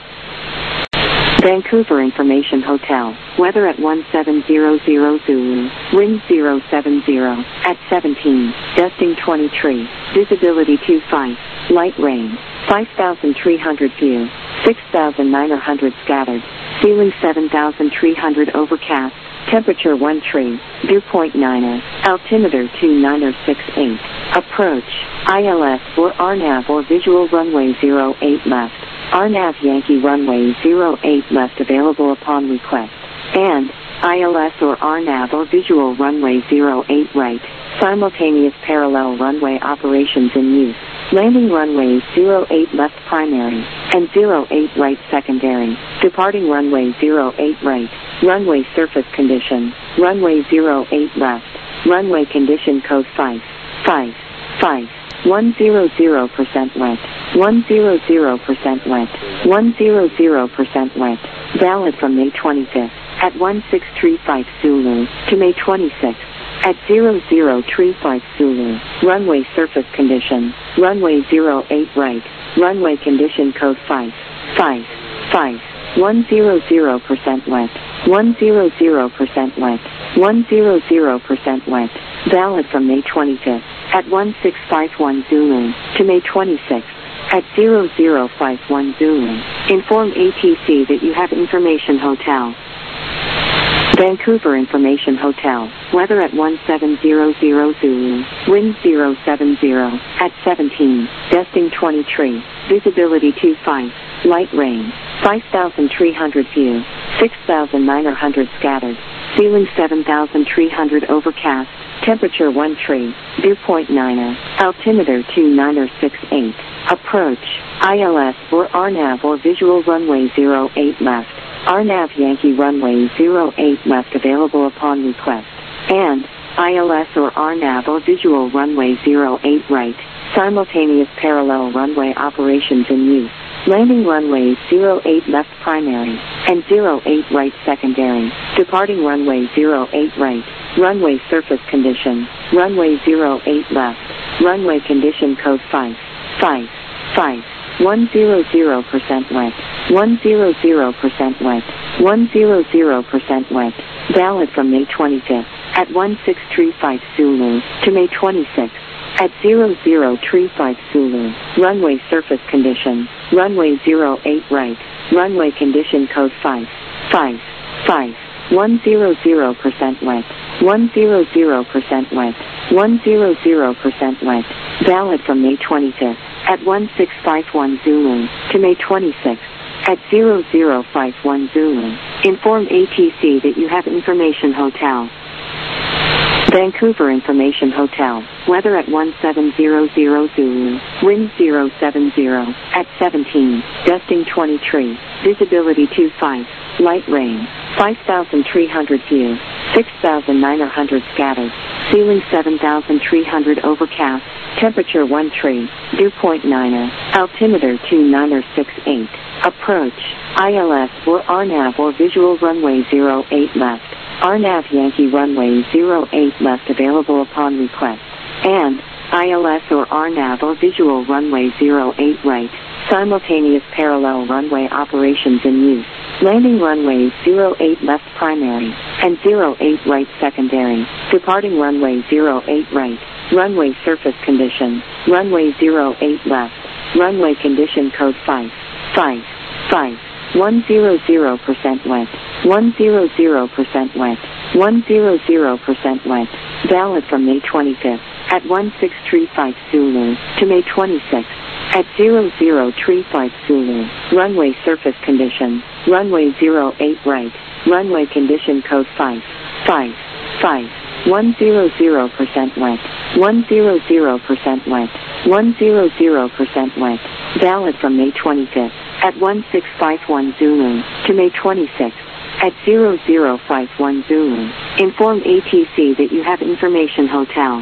Vancouver Information Hotel. Weather at one seven zero zero Zulu. Wind zero seven zero at seventeen. Gusting twenty-three. Visibility two five. Light rain. five thousand three hundred view. six thousand nine hundred scattered. Ceiling seven thousand three hundred overcast. Temperature one three. Dew point niner. Altimeter two niner six eight. Approach. I L S or R NAV or visual runway zero eight left. R NAV Yankee runway zero eight left available upon request. And I L S or R NAV or visual runway zero eight right. Simultaneous parallel runway operations in use. Landing runway zero eight left primary and zero eight right secondary. Departing runway zero eight right. Runway surface condition. Runway zero eight left. Runway condition code five five five. one hundred percent wet, one hundred percent wet, one hundred percent wet. Valid from May twenty-fifth at one six three five Zulu to May twenty-sixth at zero zero three five Zulu. Runway surface condition, runway zero eight right, runway condition code five five five. one hundred percent wet, one hundred percent wet, one hundred percent wet. Valid from May twenty-fifth at one six five one Zulu to May twenty-sixth at zero zero five one Zulu. Inform A T C that you have Information Hotel. Vancouver Information Hotel. Weather at one seven zero zero Zulu. Wind zero seven zero at seventeen. Desting twenty-three. Visibility two five. Light rain. five thousand three hundred view. six thousand nine hundred scattered. Ceiling seven thousand three hundred overcast. Temperature one three. Dew point niner. Altimeter two nine six eight. Approach. I L S or R NAV or visual runway zero eight left. R NAV Yankee runway zero eight left available upon request. And I L S or R NAV or visual runway zero eight right. Simultaneous parallel runway operations in use. Landing runways zero eight left primary and zero eight right secondary. Departing runway zero eight right. Runway surface condition. Runway zero eight left. Runway condition code five five five. one hundred percent wet. one hundred percent wet. one hundred percent wet. Valid from May twenty-fifth at one six three five Zulu to May twenty-sixth at zero zero three five Zulu. Runway surface condition. Runway zero eight right. Runway condition code five five five. one hundred percent wet. one hundred percent wet. one hundred percent wet. Valid from May twenty-fifth at one six five one Zulu to May twenty-sixth at zero zero five one Zulu. Inform A T C that you have Information Hotel. Vancouver Information Hotel. Weather at one seven zero zero Zulu. Wind zero seven zero at seventeen. Desting twenty-three. Visibility two five. Light rain. five thousand three hundred view. six thousand nine hundred scattered. Ceiling seven thousand three hundred overcast. Temperature one three. Dew point niner. Altimeter two nine six eight. Approach. I L S or R NAV or visual runway zero eight left. R NAV Yankee runway zero eight left available upon request. And I L S or R NAV or visual runway zero eight right. Simultaneous parallel runway operations in use. Landing runways zero eight left primary and zero eight right secondary. Departing runway zero eight right. Runway surface condition. Runway zero eight left. Runway condition code five five five. one hundred percent wet. one hundred percent wet. one hundred percent wet. Valid from May twenty-fifth at one six three five Zulu to May twenty-sixth at zero zero three five Zulu. Runway surface condition. Runway zero eight right. Runway condition code five five five. one hundred percent wet. one hundred percent wet. one hundred percent wet. Valid from May twenty-fifth at one six five one Zulu to May twenty-sixth at zero zero five one Zulu. Inform A T C that you have Information Hotel.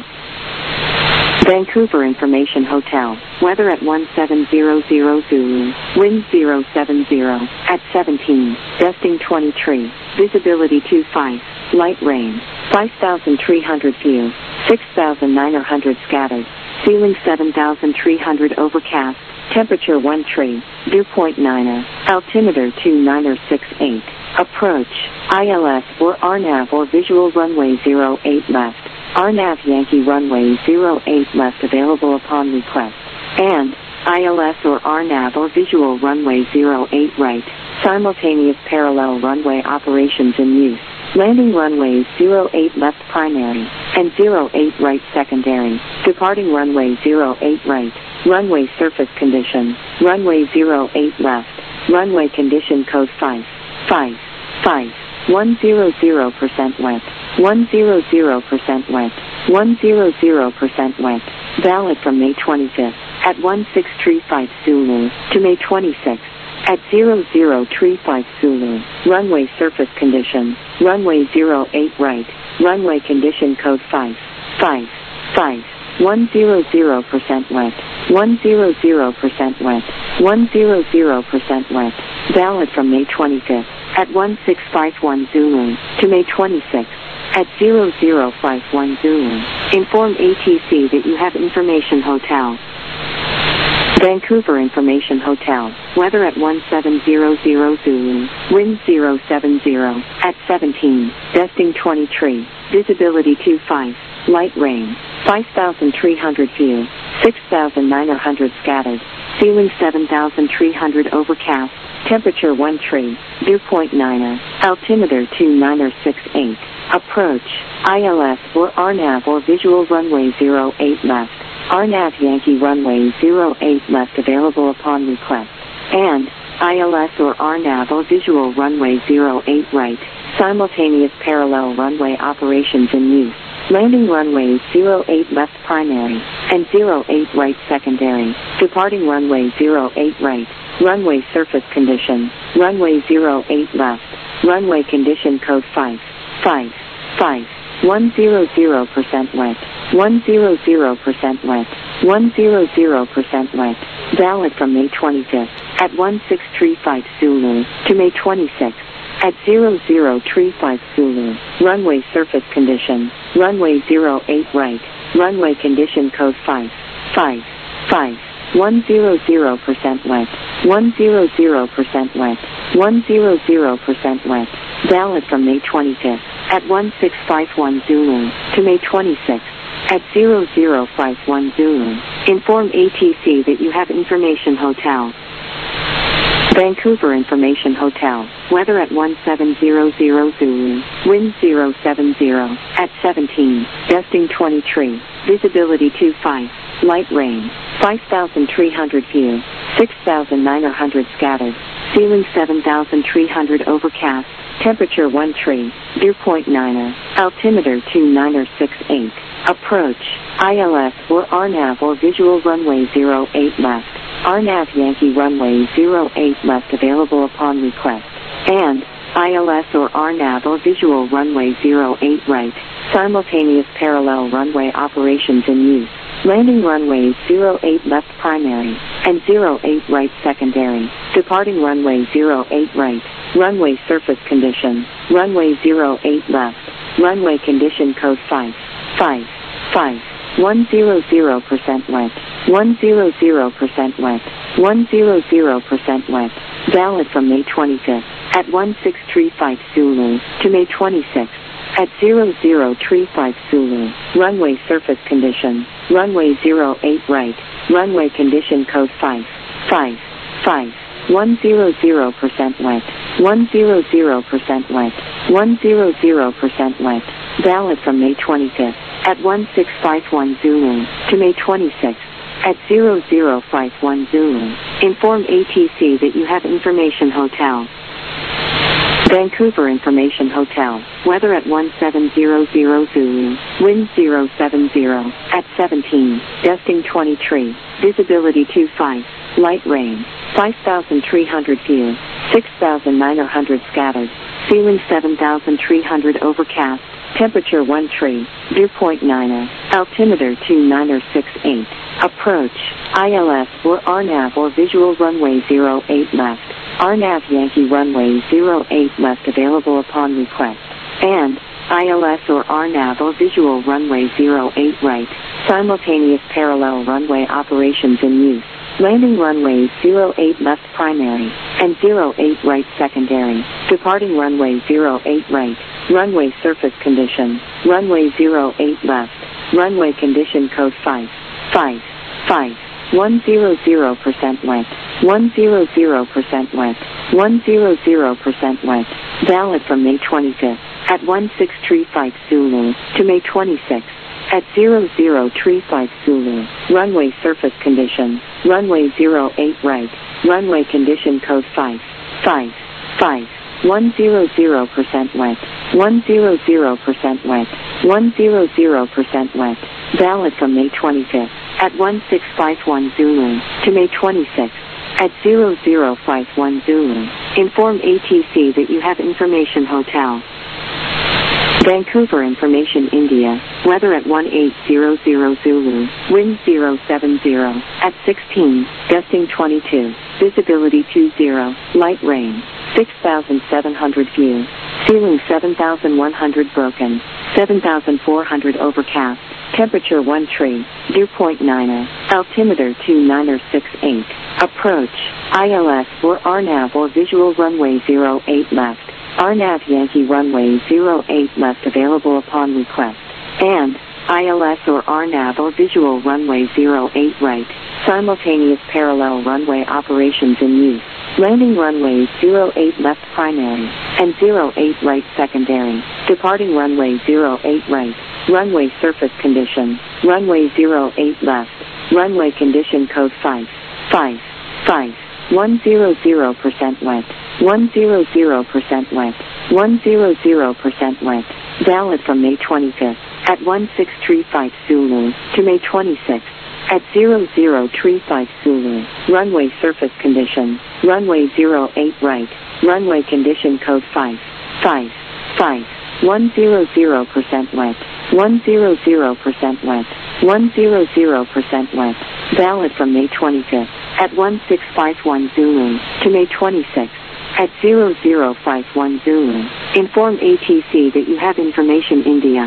Vancouver Information Hotel. Weather at one seven zero zero Zulu. Wind zero seven zero at seventeen. Desting twenty-three. Visibility two five. Light rain. five thousand three hundred view. six thousand nine hundred scattered. Ceiling seven thousand three hundred overcast. Temperature one three. Dew point niner. Altimeter two nine six eight. Approach. I L S or R NAV or visual runway zero eight left. R NAV Yankee runway zero eight left available upon request. And I L S or R NAV or visual runway zero eight right. Simultaneous parallel runway operations in use. Landing runways zero eight left primary and zero eight right secondary. Departing runway zero eight right. Runway surface condition. Runway zero eight left. Runway condition code five five five. one hundred percent wet. one hundred percent wet. one hundred percent wet. Valid from May twenty-fifth at one six three five Zulu to May twenty-sixth at zero zero three five Zulu. Runway surface condition. Runway zero eight right. Runway condition code five five five. one hundred percent wet, one hundred percent wet, one hundred percent wet. Valid from May twenty-fifth at one six five one Zulu to May twenty-sixth at zero zero five one Zulu. Inform A T C that you have Information Hotel. Vancouver Information Hotel. Weather at one seven zero zero Zulu. Wind zero seven zero at seventeen. Desting twenty-three. Visibility two five. Light rain. five thousand three hundred view. six thousand nine hundred scattered. Ceiling seven thousand three hundred overcast. Temperature one three. Dew point nine. Altimeter two nine six eight. Approach. I L S or R N A V or visual runway zero eight left. R N A V Yankee runway zero eight left available upon request. And I L S or R N A V or visual runway zero eight right. Simultaneous parallel runway operations in use. Landing runways zero eight left primary and zero eight right secondary. Departing runway zero eight right. Runway surface condition. Runway zero eight left. Runway condition code five five five. one hundred percent wet. one hundred percent wet. one hundred percent wet. Valid from May twenty-fifth at one six three five Zulu to May twenty-sixth at zero zero three five Zulu. Runway surface condition. Runway zero eight right. Runway condition code five five five. one hundred percent wet. one hundred percent wet. one hundred percent wet. Valid from May twenty-fifth at one six five one Zulu to May twenty-sixth at zero zero five one Zulu. Inform A T C that you have Information Hotel. Vancouver Information Hotel. Weather at one seven zero zero Zulu. Wind zero seven zero at seventeen. Desting twenty-three. Visibility two five. Light rain. five thousand three hundred view. six thousand nine hundred scattered. Ceiling seven thousand three hundred overcast. Temperature one three. Dew point nine. Altimeter two nine six eight. Approach. I L S or R N A V or visual runway zero eight left. R N A V Yankee runway zero eight left available upon request. And I L S or R N A V or visual runway zero eight right. Simultaneous parallel runway operations in use. Landing runways zero eight left primary and zero eight right secondary. Departing runway zero eight right. Runway surface condition. Runway zero eight left. Runway condition code five five five. one hundred percent wet. one hundred percent wet. one hundred percent wet. Valid from May twenty-fifth at one six three five Zulu to May twenty-sixth at zero zero three five Zulu. Runway surface condition. Runway zero eight right. Runway condition code five five five. one hundred percent wet. one hundred percent wet. one hundred percent wet. Valid from May twenty-fifth at one six five one Zulu to May twenty-sixth at zero zero five one Zulu. Inform A T C that you have Information Hotel. Vancouver Information Hotel. Weather at one seven zero zero Zulu. Wind zero seven zero at seventeen. Desting twenty-three. Visibility two five. Light rain. five thousand three hundred view. six thousand nine hundred scattered. Ceiling seven thousand three hundred overcast. Temperature one three. Dew point nine. Altimeter two nine six eight. Approach. I L S or R N A V or visual runway zero eight left. R N A V Yankee runway zero eight left available upon request. And I L S or R N A V or visual runway zero eight right. Simultaneous parallel runway operations in use. Landing runways zero eight left primary and zero eight right secondary. Departing runway zero eight right. Runway surface condition. Runway zero eight left. Runway condition code five five five. one hundred percent wet. one hundred percent wet. one hundred percent wet. Valid from May twenty-fifth at one six three five Zulu to May twenty-sixth at zero zero three five Zulu. Runway surface condition. Runway zero eight right. Runway condition code five five five. one hundred percent wet. one hundred percent wet. one hundred percent wet. Valid from May twenty-fifth at one six five one Zulu to May twenty-sixth at zero zero five one Zulu. Inform A T C that you have Information Hotel. Vancouver Information India. Weather at one eight zero zero Zulu. Wind zero seven zero. At sixteen. Gusting twenty-two. Visibility two zero. Light rain. six thousand seven hundred view. Ceiling seven thousand one hundred broken. seven thousand four hundred overcast. Temperature one tree. Dew point niner. Altimeter two niner six eight. Approach. I L S or R N A V or visual runway zero eight left. R N A V Yankee runway zero eight left available upon request. And I L S or R N A V or visual runway zero eight right. Simultaneous parallel runway operations in use. Landing runway zero eight left primary and zero eight right secondary. Departing runway zero eight right. Runway surface condition. Runway zero eight left. Runway condition code five. five. five. one hundred percent wet. one hundred percent wet. one hundred percent wet. Valid from May twenty-fifth at one six three five Zulu to May twenty-sixth at zero zero three five Zulu. Runway surface condition. Runway zero eight right. Runway condition code five. five. five. one hundred percent wet. one hundred percent wet. one hundred percent wet. Valid from May twenty-fifth at one six five one Zulu to May twenty-sixth at zero zero five one Zulu. Inform A T C that you have information India.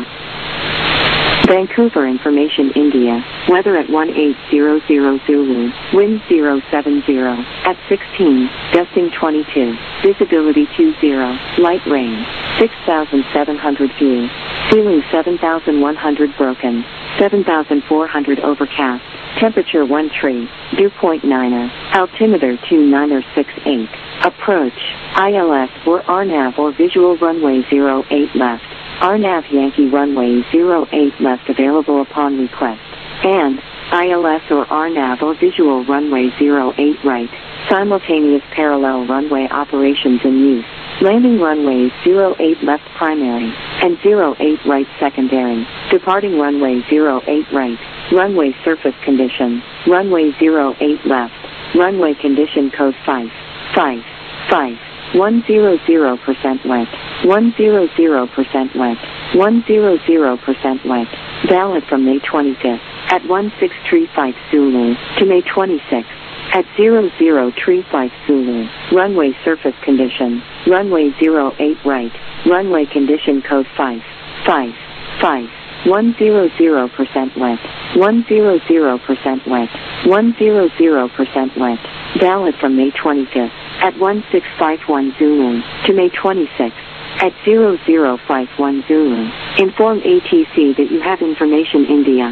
Vancouver Information India. Weather at one eight zero zero Zulu. Wind zero seven zero. At sixteen. Gusting twenty-two. Visibility two zero. Light rain. six thousand seven hundred view. Ceiling seven thousand one hundred broken. seven thousand four hundred overcast. Temperature one tree. Dew point niner. Altimeter two niner six eight. Approach. I L S or R N A V or visual runway zero eight left. R N A V Yankee runway zero eight left available upon request. And I L S or R N A V or visual runway zero eight right. Simultaneous parallel runway operations in use. Landing runway zero eight left primary and zero eight right secondary. Departing runway zero eight right. Runway surface condition. Runway zero eight left. Runway condition code five. five. five. one hundred percent wet. one hundred percent wet. one hundred percent wet. Valid from May twenty-fifth at one six three five Zulu to May twenty-sixth at zero zero three five Zulu. Runway surface condition. Runway zero eight right. Runway condition code five. five. five. one hundred percent wet. one hundred percent wet. one hundred percent wet. Valid from May twenty-fifth at one six five one Zulu to May twenty-sixth at zero zero five one Zulu. Inform A T C that you have information India.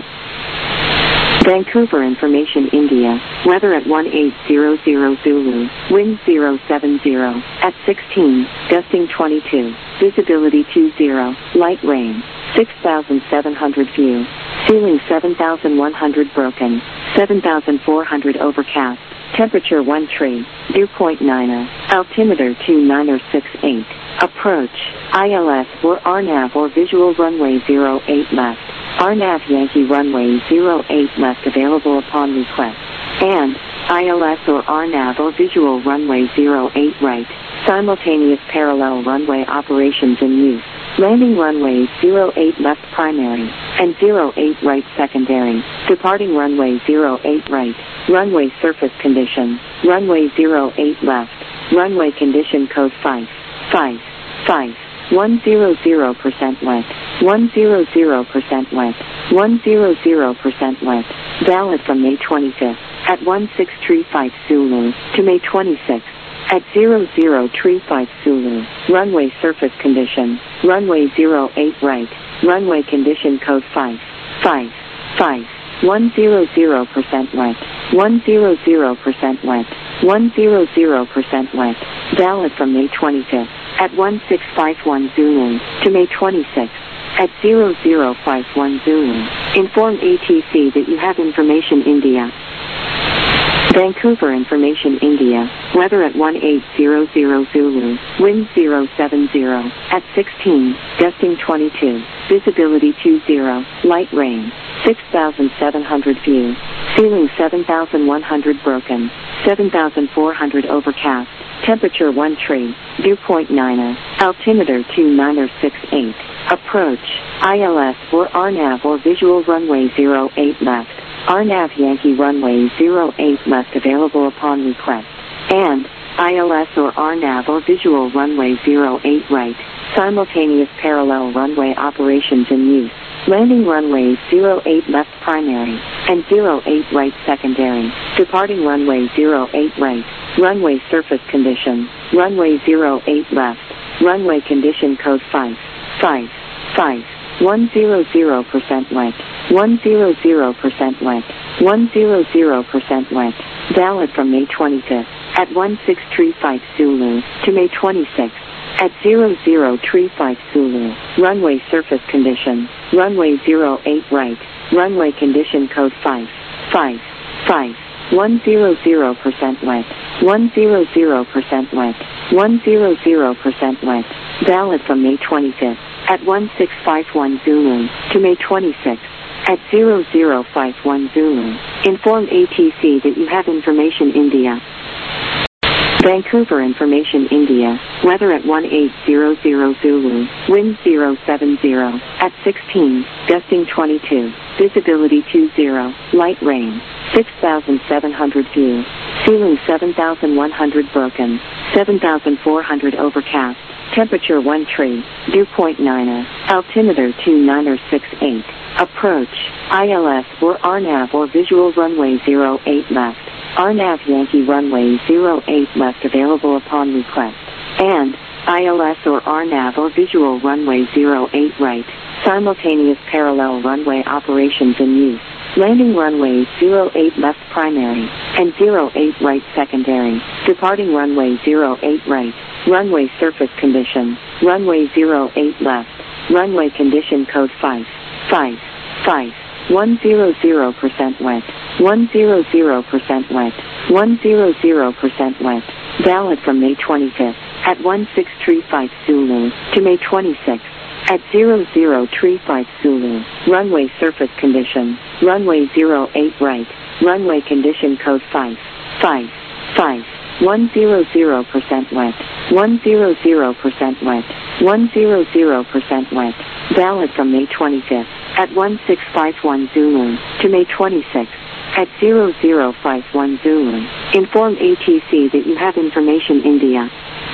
Vancouver Information India. Weather at one eight zero zero Zulu. Wind zero seven zero. At sixteen. Gusting twenty-two. Visibility two zero. Light rain. six thousand seven hundred view. Ceiling seven thousand one hundred broken. seven thousand four hundred overcast. Temperature one tree. Dew point niner. Altimeter two niner six eight. Approach. I L S or R N A V or visual runway zero eight left. R N A V Yankee runway zero eight left available upon request. And I L S or R N A V or visual runway zero eight right. Simultaneous parallel runway operations in use. Landing runway zero eight left primary and zero eight right secondary. Departing runway zero eight right. Runway surface condition. Runway zero eight left. Runway condition code five. five. five. one hundred percent wet. one hundred percent wet. one hundred percent wet. Valid from May twenty-fifth at one six three five Zulu to May twenty-sixth at zero zero three five Zulu. Runway surface condition. Runway zero eight right. Runway condition code five. five. five. one hundred percent wet. one hundred percent wet. one hundred percent wet. Valid from May twenty-fifth at one six five one Zulu to May twenty-sixth at zero zero five one Zulu. Inform A T C that you have information India. Vancouver Information India. Weather at one eight zero zero Zulu. Wind zero seven zero. At sixteen. Gusting twenty-two. Visibility two zero. Light rain. six thousand seven hundred view. Ceiling seven thousand one hundred broken. seven thousand four hundred overcast. Temperature one tree, dew point niner, altimeter two niner six eight. Approach, I L S or R NAV or visual runway zero eight left. R NAV Yankee runway zero eight left available upon request. And I L S or R NAV or visual runway zero eight right. Simultaneous parallel runway operations in use. Landing runways zero eight left primary and zero eight right secondary. Departing runway zero eight right. Runway surface condition. Runway zero eight left. Runway condition code five. five. five. one hundred percent length. one hundred percent length. one hundred percent length. Valid from May twenty-fifth at one six three five Zulu to May twenty-sixth at zero zero three five Zulu. Runway surface condition. Runway zero eight right. Runway condition code five. five. five. one hundred percent length. one hundred percent length. one hundred percent length. Valid from May twenty-fifth at one six five one Zulu to May twenty-sixth at zero zero five one Zulu. Inform A T C that you have information India. Vancouver Information India, weather at one eight zero zero Zulu, wind zero seven zero, at sixteen, gusting twenty-two, visibility two zero, light rain, six thousand seven hundred view, ceiling seven thousand one hundred broken, seven thousand four hundred overcast, temperature one tree, dew point niner, altimeter two niner six eight, approach, I L S or R NAV or visual runway zero eight left. R NAV Yankee runway zero eight left available upon request. And I L S or R NAV or visual runway zero eight right. Simultaneous parallel runway operations in use. Landing runways zero eight left primary and zero eight right secondary. Departing runway zero eight right. Runway surface condition. Runway zero eight left. Runway condition code five. five. five. one hundred percent length. one hundred percent length. one hundred percent length. Valid from May twenty-fifth at one six three five Zulu to May twenty-sixth at zero zero three five Zulu. Runway surface condition. Runway zero eight right. Runway condition code five. five. five. one hundred percent length. one hundred percent length. one hundred percent length. Valid from May twenty-fifth at one six five one Zulu to May twenty-sixth at zero zero five one Zulu. Inform A T C that you have information India.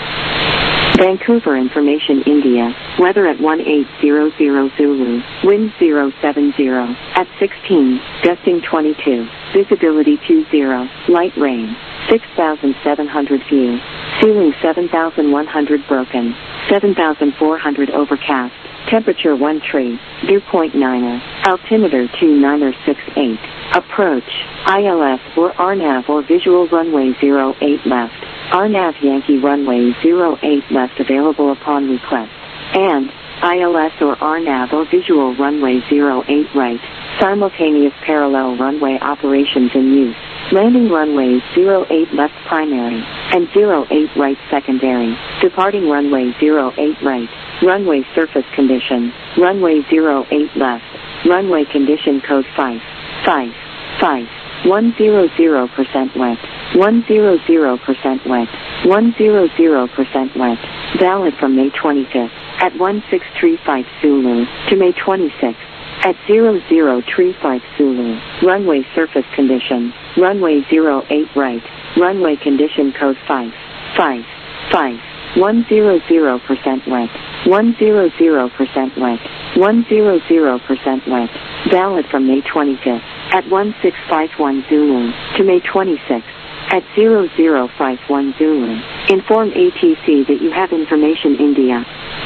Vancouver Information India, weather at one eight zero zero Zulu, wind zero seven zero, at sixteen, gusting twenty-two, visibility two zero, light rain, six thousand seven hundred view, ceiling seven thousand one hundred broken, seven thousand four hundred overcast, temperature one tree, dew point niner, altimeter two niner six eight, approach, I L S or R NAV or visual runway zero eight left. R NAV Yankee runway zero eight left available upon request. And I L S or R NAV or visual runway zero eight right. Simultaneous parallel runway operations in use. Landing runways zero eight left primary and zero eight right secondary. Departing runway zero eight right. Runway surface condition. Runway zero eight left. Runway condition code five. five. five. one hundred percent length. one hundred percent length. one hundred percent length. Valid from May twenty-fifth at one six three five Zulu to May twenty-sixth at zero zero three five Zulu. Runway surface condition. Runway zero eight right. Runway condition code five. five. five. one hundred percent length. one hundred percent length. one hundred percent length. Valid from May twenty-fifth at one six five one Zulu to May twenty-sixth at zero zero five one Zulu. Inform A T C that you have information India.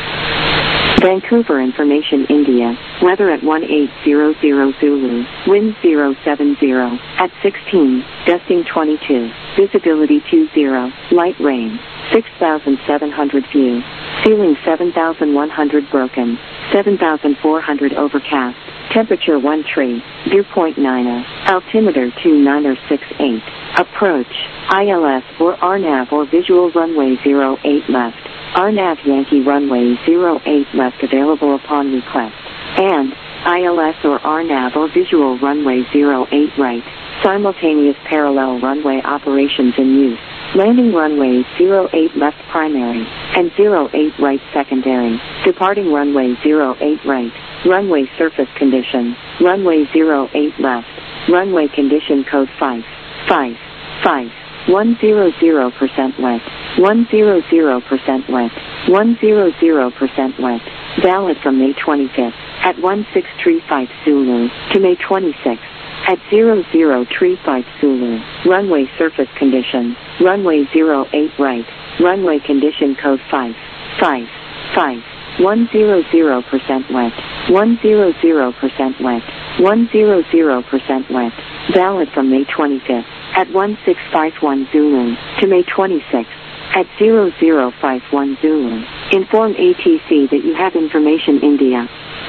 Vancouver Information India, weather at one eight zero zero Zulu, wind zero seven zero, at sixteen, gusting twenty-two, visibility two zero, light rain, six thousand seven hundred view, ceiling seven thousand one hundred broken, seven thousand four hundred overcast, temperature one tree, dew point niner, altimeter two niner six eight, approach, I L S or R NAV or visual runway zero eight left. R NAV Yankee runway zero eight left available upon request. And I L S or R NAV or visual runway zero eight right. Simultaneous parallel runway operations in use. Landing runway zero eight left primary, and zero eight right secondary. Departing runway zero eight right. Runway surface condition. Runway zero eight left. Runway condition code five. five. five. one hundred percent wet. one hundred percent wet. one hundred percent wet. Valid from May twenty-fifth at one six three five Zulu to May twenty-sixth at zero zero three five Zulu. Runway surface condition. Runway zero eight right. Runway condition code five. five. five. one hundred percent wet. one hundred percent wet. one hundred percent wet. Valid from May twenty-fifth at one six five one Zulu to May twenty-sixth at zero zero five one Zulu. Inform A T C that you have information India.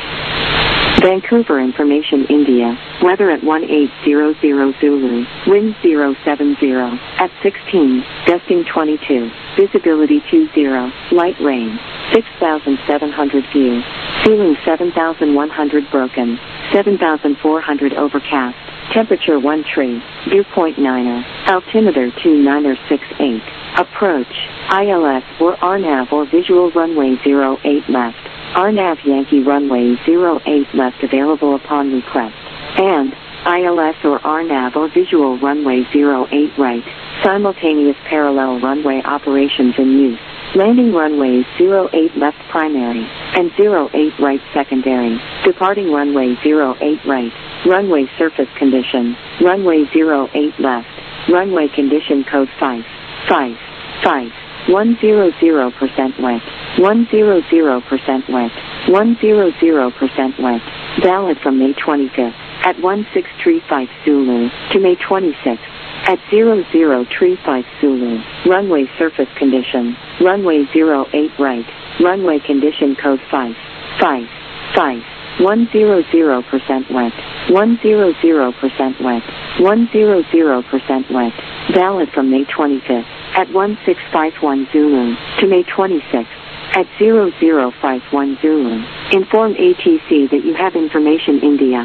Vancouver Information India. Weather at one eight zero zero Zulu. Wind zero seven zero. At sixteen. Gusting twenty-two. Visibility two zero. Light rain. six thousand seven hundred view. Ceiling seven thousand one hundred broken. seven thousand four hundred overcast. Temperature one tree. Viewpoint niner. Altimeter two nine six eight. Approach. I L S or R NAV or visual runway zero eight left. R NAV Yankee runway zero eight left available upon request. And I L S or R NAV or visual runway zero eight right. Simultaneous parallel runway operations in use. Landing runways zero eight left primary and zero eight right secondary. Departing runway zero eight right. Runway surface condition. Runway zero eight left. Runway condition code five. five. five. one hundred percent wet. one hundred percent wet. one hundred percent wet. Valid from May twenty-fifth at one six three five Zulu to May twenty-sixth at zero zero three five Zulu. Runway surface condition. Runway zero eight right. Runway condition code five. five. five. one hundred percent wet. one hundred percent wet. one hundred percent wet. Valid from May twenty-fifth at one six five one Zulu to May twenty-sixth at zero zero five one Zulu. Inform A T C that you have information India.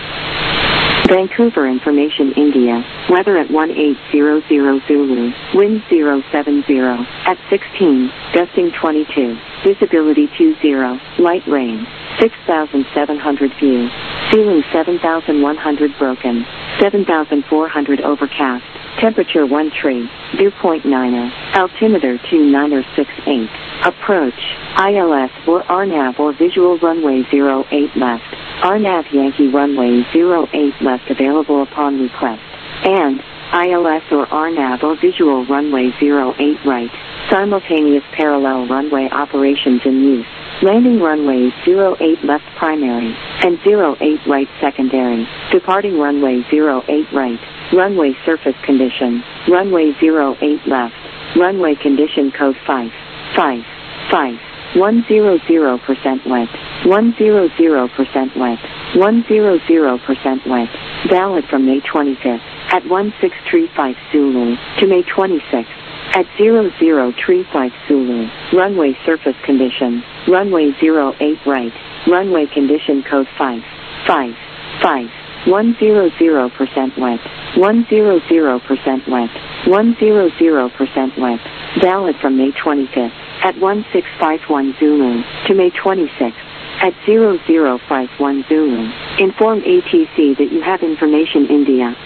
Vancouver Information India. Weather at one eight zero zero Zulu. Wind zero seven zero. At sixteen. Gusting twenty-two. Visibility two zero. Light rain. six thousand seven hundred view. Ceiling seven thousand one hundred broken. seven thousand four hundred overcast. Temperature one tree. Viewpoint niner. Altimeter two nine six eight. Approach. I L S or R NAV or visual runway zero eight left. R NAV Yankee runway zero eight left available upon request. And I L S or R NAV or visual runway zero eight right. Simultaneous parallel runway operations in use. Landing runways zero eight left primary and zero eight right secondary. Departing runway zero eight right. Runway surface condition. Runway zero eight left. Runway condition code five. five. five. one hundred percent wet. one hundred percent wet. one hundred percent wet. Valid from May twenty-fifth at one six three five Zulu to May twenty-sixth at zero zero three five Zulu. Runway surface condition. Runway zero eight right. Runway condition code five. five. five. one hundred percent wet. one hundred percent wet. one hundred percent wet. Valid from May twenty-fifth at one six five one Zulu to May twenty-sixth at zero zero five one Zulu. Inform A T C that you have information India.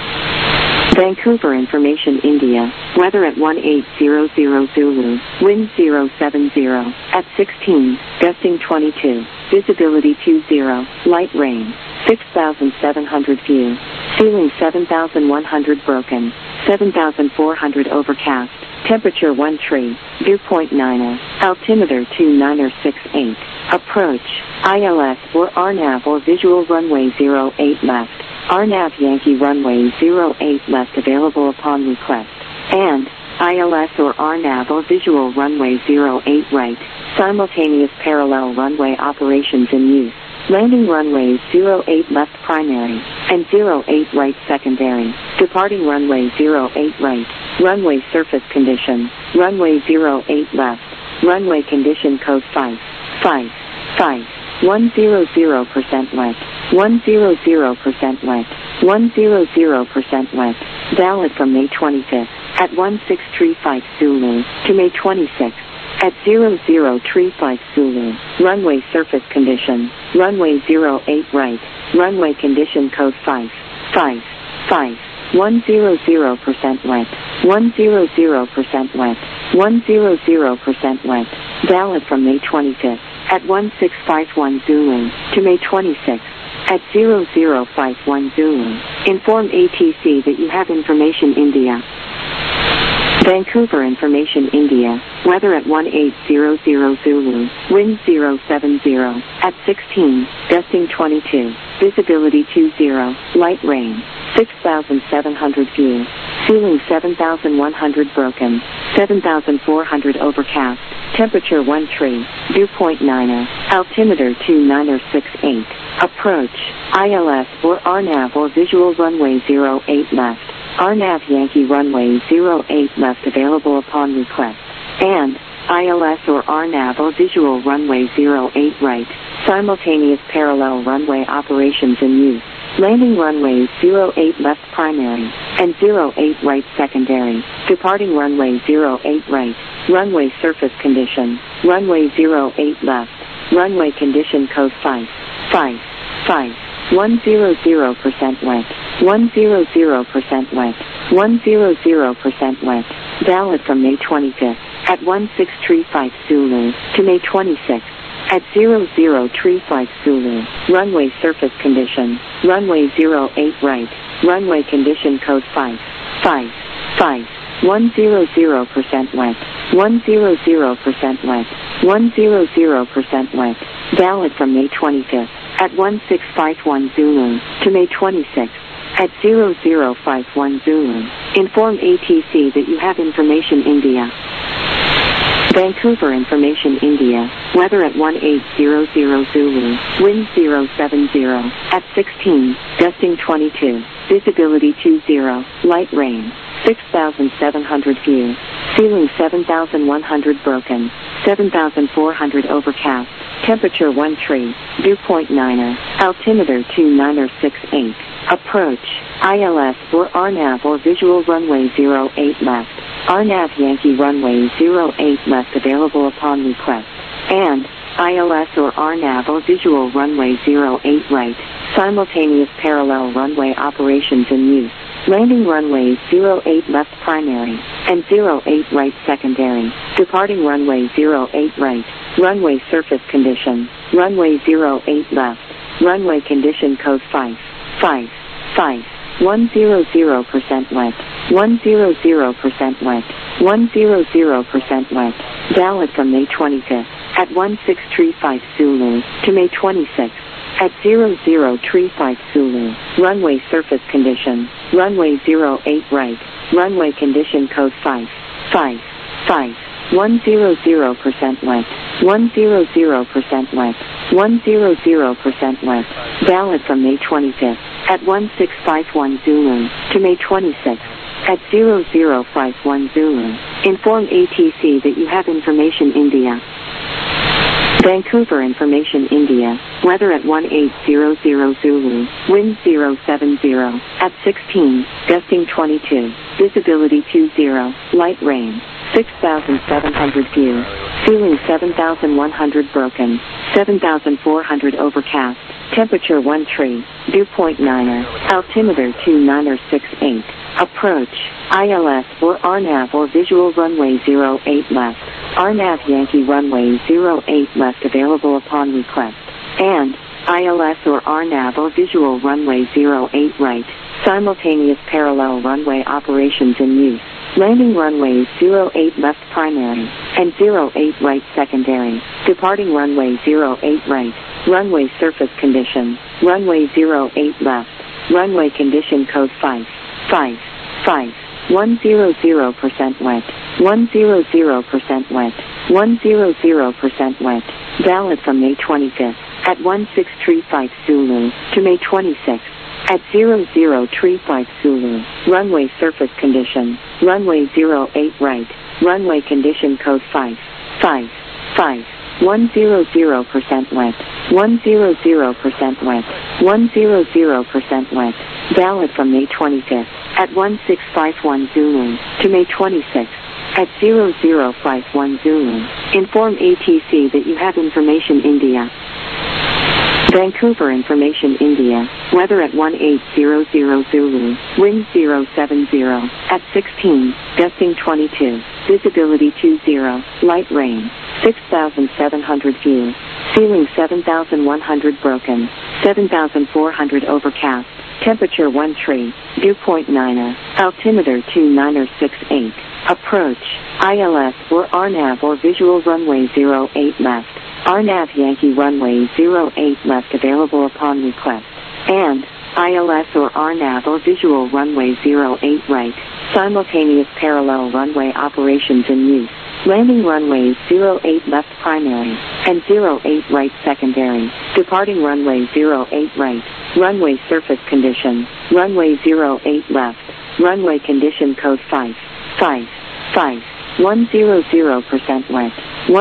Vancouver Information India. Weather at one eight zero zero Zulu. Wind zero seven zero. At sixteen. Gusting twenty-two. Visibility two zero. Light rain. six thousand seven hundred view. Ceiling seven thousand one hundred broken. seven thousand four hundred overcast. Temperature one tree. Viewpoint niner. Altimeter two nine six eight. Approach. I L S or R NAV or visual runway zero eight left. R NAV Yankee runway zero eight left available upon request. And I L S or R NAV or visual runway zero eight right. Simultaneous parallel runway operations in use. Landing runways zero eight left primary and zero eight right secondary. Departing runway zero eight right. Runway surface condition. Runway zero eight left. Runway condition code five. five. five. one hundred percent wet. one hundred percent wet. one hundred percent wet. Valid from May twenty-fifth at one six three five Zulu to May twenty-sixth at zero zero three five Zulu. Runway surface condition. Runway zero eight right. Runway condition code five five five. one hundred percent wet. one hundred percent wet. one hundred percent wet. Valid from May twenty-fifth at one six five one Zulu to May twenty-sixth at zero zero five one Zulu. Inform A T C that you have information India. Vancouver Information India. Weather at one eight zero zero Zulu. Wind zero seven zero. At sixteen. Gusting twenty-two. Visibility two zero. Light rain. six thousand seven hundred view. Ceiling seven thousand one hundred broken. seven thousand four hundred overcast. Temperature one three. Dew point niner. Altimeter two niner six eight. Approach. I L S or R NAV or visual runway zero eight left. R NAV Yankee runway zero eight left available upon request. And I L S or R NAV or visual runway zero eight right. Simultaneous parallel runway operations in use. Landing runways zero eight left primary and zero eight right secondary. Departing runway zero eight right. Runway surface condition. Runway zero eight left. Runway condition code five five five. one hundred percent wet. one hundred percent wet. one hundred percent wet. Valid from May twenty-fifth at one six three five Zulu to May twenty-sixth at zero zero three five Zulu. Runway surface condition. Runway zero eight right. Runway condition code five five five. one hundred percent wet. one hundred percent wet. one hundred percent wet. Valid from May twenty-fifth at one six five one Zulu to May twenty-sixth at zero zero five one Zulu. Inform A T C that you have information India. Vancouver Information India. Weather at one eight zero zero Zulu. Wind zero seven zero. At sixteen. Gusting twenty-two. Visibility two zero. Light rain. six thousand seven hundred view. Ceiling seven thousand one hundred broken. seven thousand four hundred overcast. Temperature one three. Dew point niner. Altimeter two niner six eight. Approach. I L S or R NAV or visual runway zero eight left. R NAV Yankee runway zero eight left available upon request. And I L S or R NAV or visual runway zero eight right. Simultaneous parallel runway operations in use. Landing runways zero eight left primary and zero eight right secondary. Departing runway zero eight right. Runway surface condition. Runway zero eight left. Runway condition code five five five. one hundred percent wet. one hundred percent wet. one hundred percent wet. Valid from May twenty-fifth at one six three five Zulu to May twenty-sixth at zero zero three five Zulu. Runway surface condition. Runway zero eight right. Runway condition code five five five. one hundred percent wet. one hundred percent wet. one hundred percent wet. Valid from May twenty-fifth at one six five one Zulu to May twenty-sixth at zero zero five one Zulu. Inform A T C that you have information India. Vancouver Information India. Weather at one eight zero zero Zulu. Wind zero seven zero. At sixteen. Gusting twenty-two. Visibility two zero. Light rain. six thousand seven hundred view. Ceiling seven thousand one hundred broken. seven thousand four hundred overcast. Temperature one three. Dew point niner. Altimeter two niner six eight. Approach. I L S or R NAV or visual runway zero eight left. R NAV Yankee runway zero eight left available upon request. And I L S or R NAV or visual runway zero eight right. Simultaneous parallel runway operations in use. Landing runways zero eight left primary and zero eight right secondary. Departing runway zero eight right. Runway surface condition. Runway zero eight left. Runway condition code five five five. one hundred percent wet. one hundred percent wet. one hundred percent wet. Valid from May twenty-fifth at one six three five Zulu to May twenty-sixth at zero zero three five Zulu. Runway surface condition. Runway zero eight right. Runway condition code five five five. one hundred percent wet. one hundred percent wet. one hundred percent wet. Valid from May twenty-fifth at one six five one Zulu to May twenty-sixth at zero zero five one Zulu. Inform A T C that you have information India. Vancouver Information India. Weather at one eight zero zero Zulu. Wind zero seven zero. At sixteen. Gusting twenty-two. Visibility two zero. Light rain. six thousand seven hundred view. Ceiling seven thousand one hundred broken. seven thousand four hundred overcast. Temperature one tree. Dew point niner. Altimeter two niner six eight. Approach. I L S or R NAV or visual runway zero eight left. R NAV Yankee runway zero eight left available upon request. And I L S or R NAV or visual runway zero eight right. Simultaneous parallel runway operations in use. Landing runway zero eight left primary and zero eight right secondary. Departing runway zero eight right. Runway surface condition. Runway zero eight left. Runway condition code five five five one zero zero percent wet.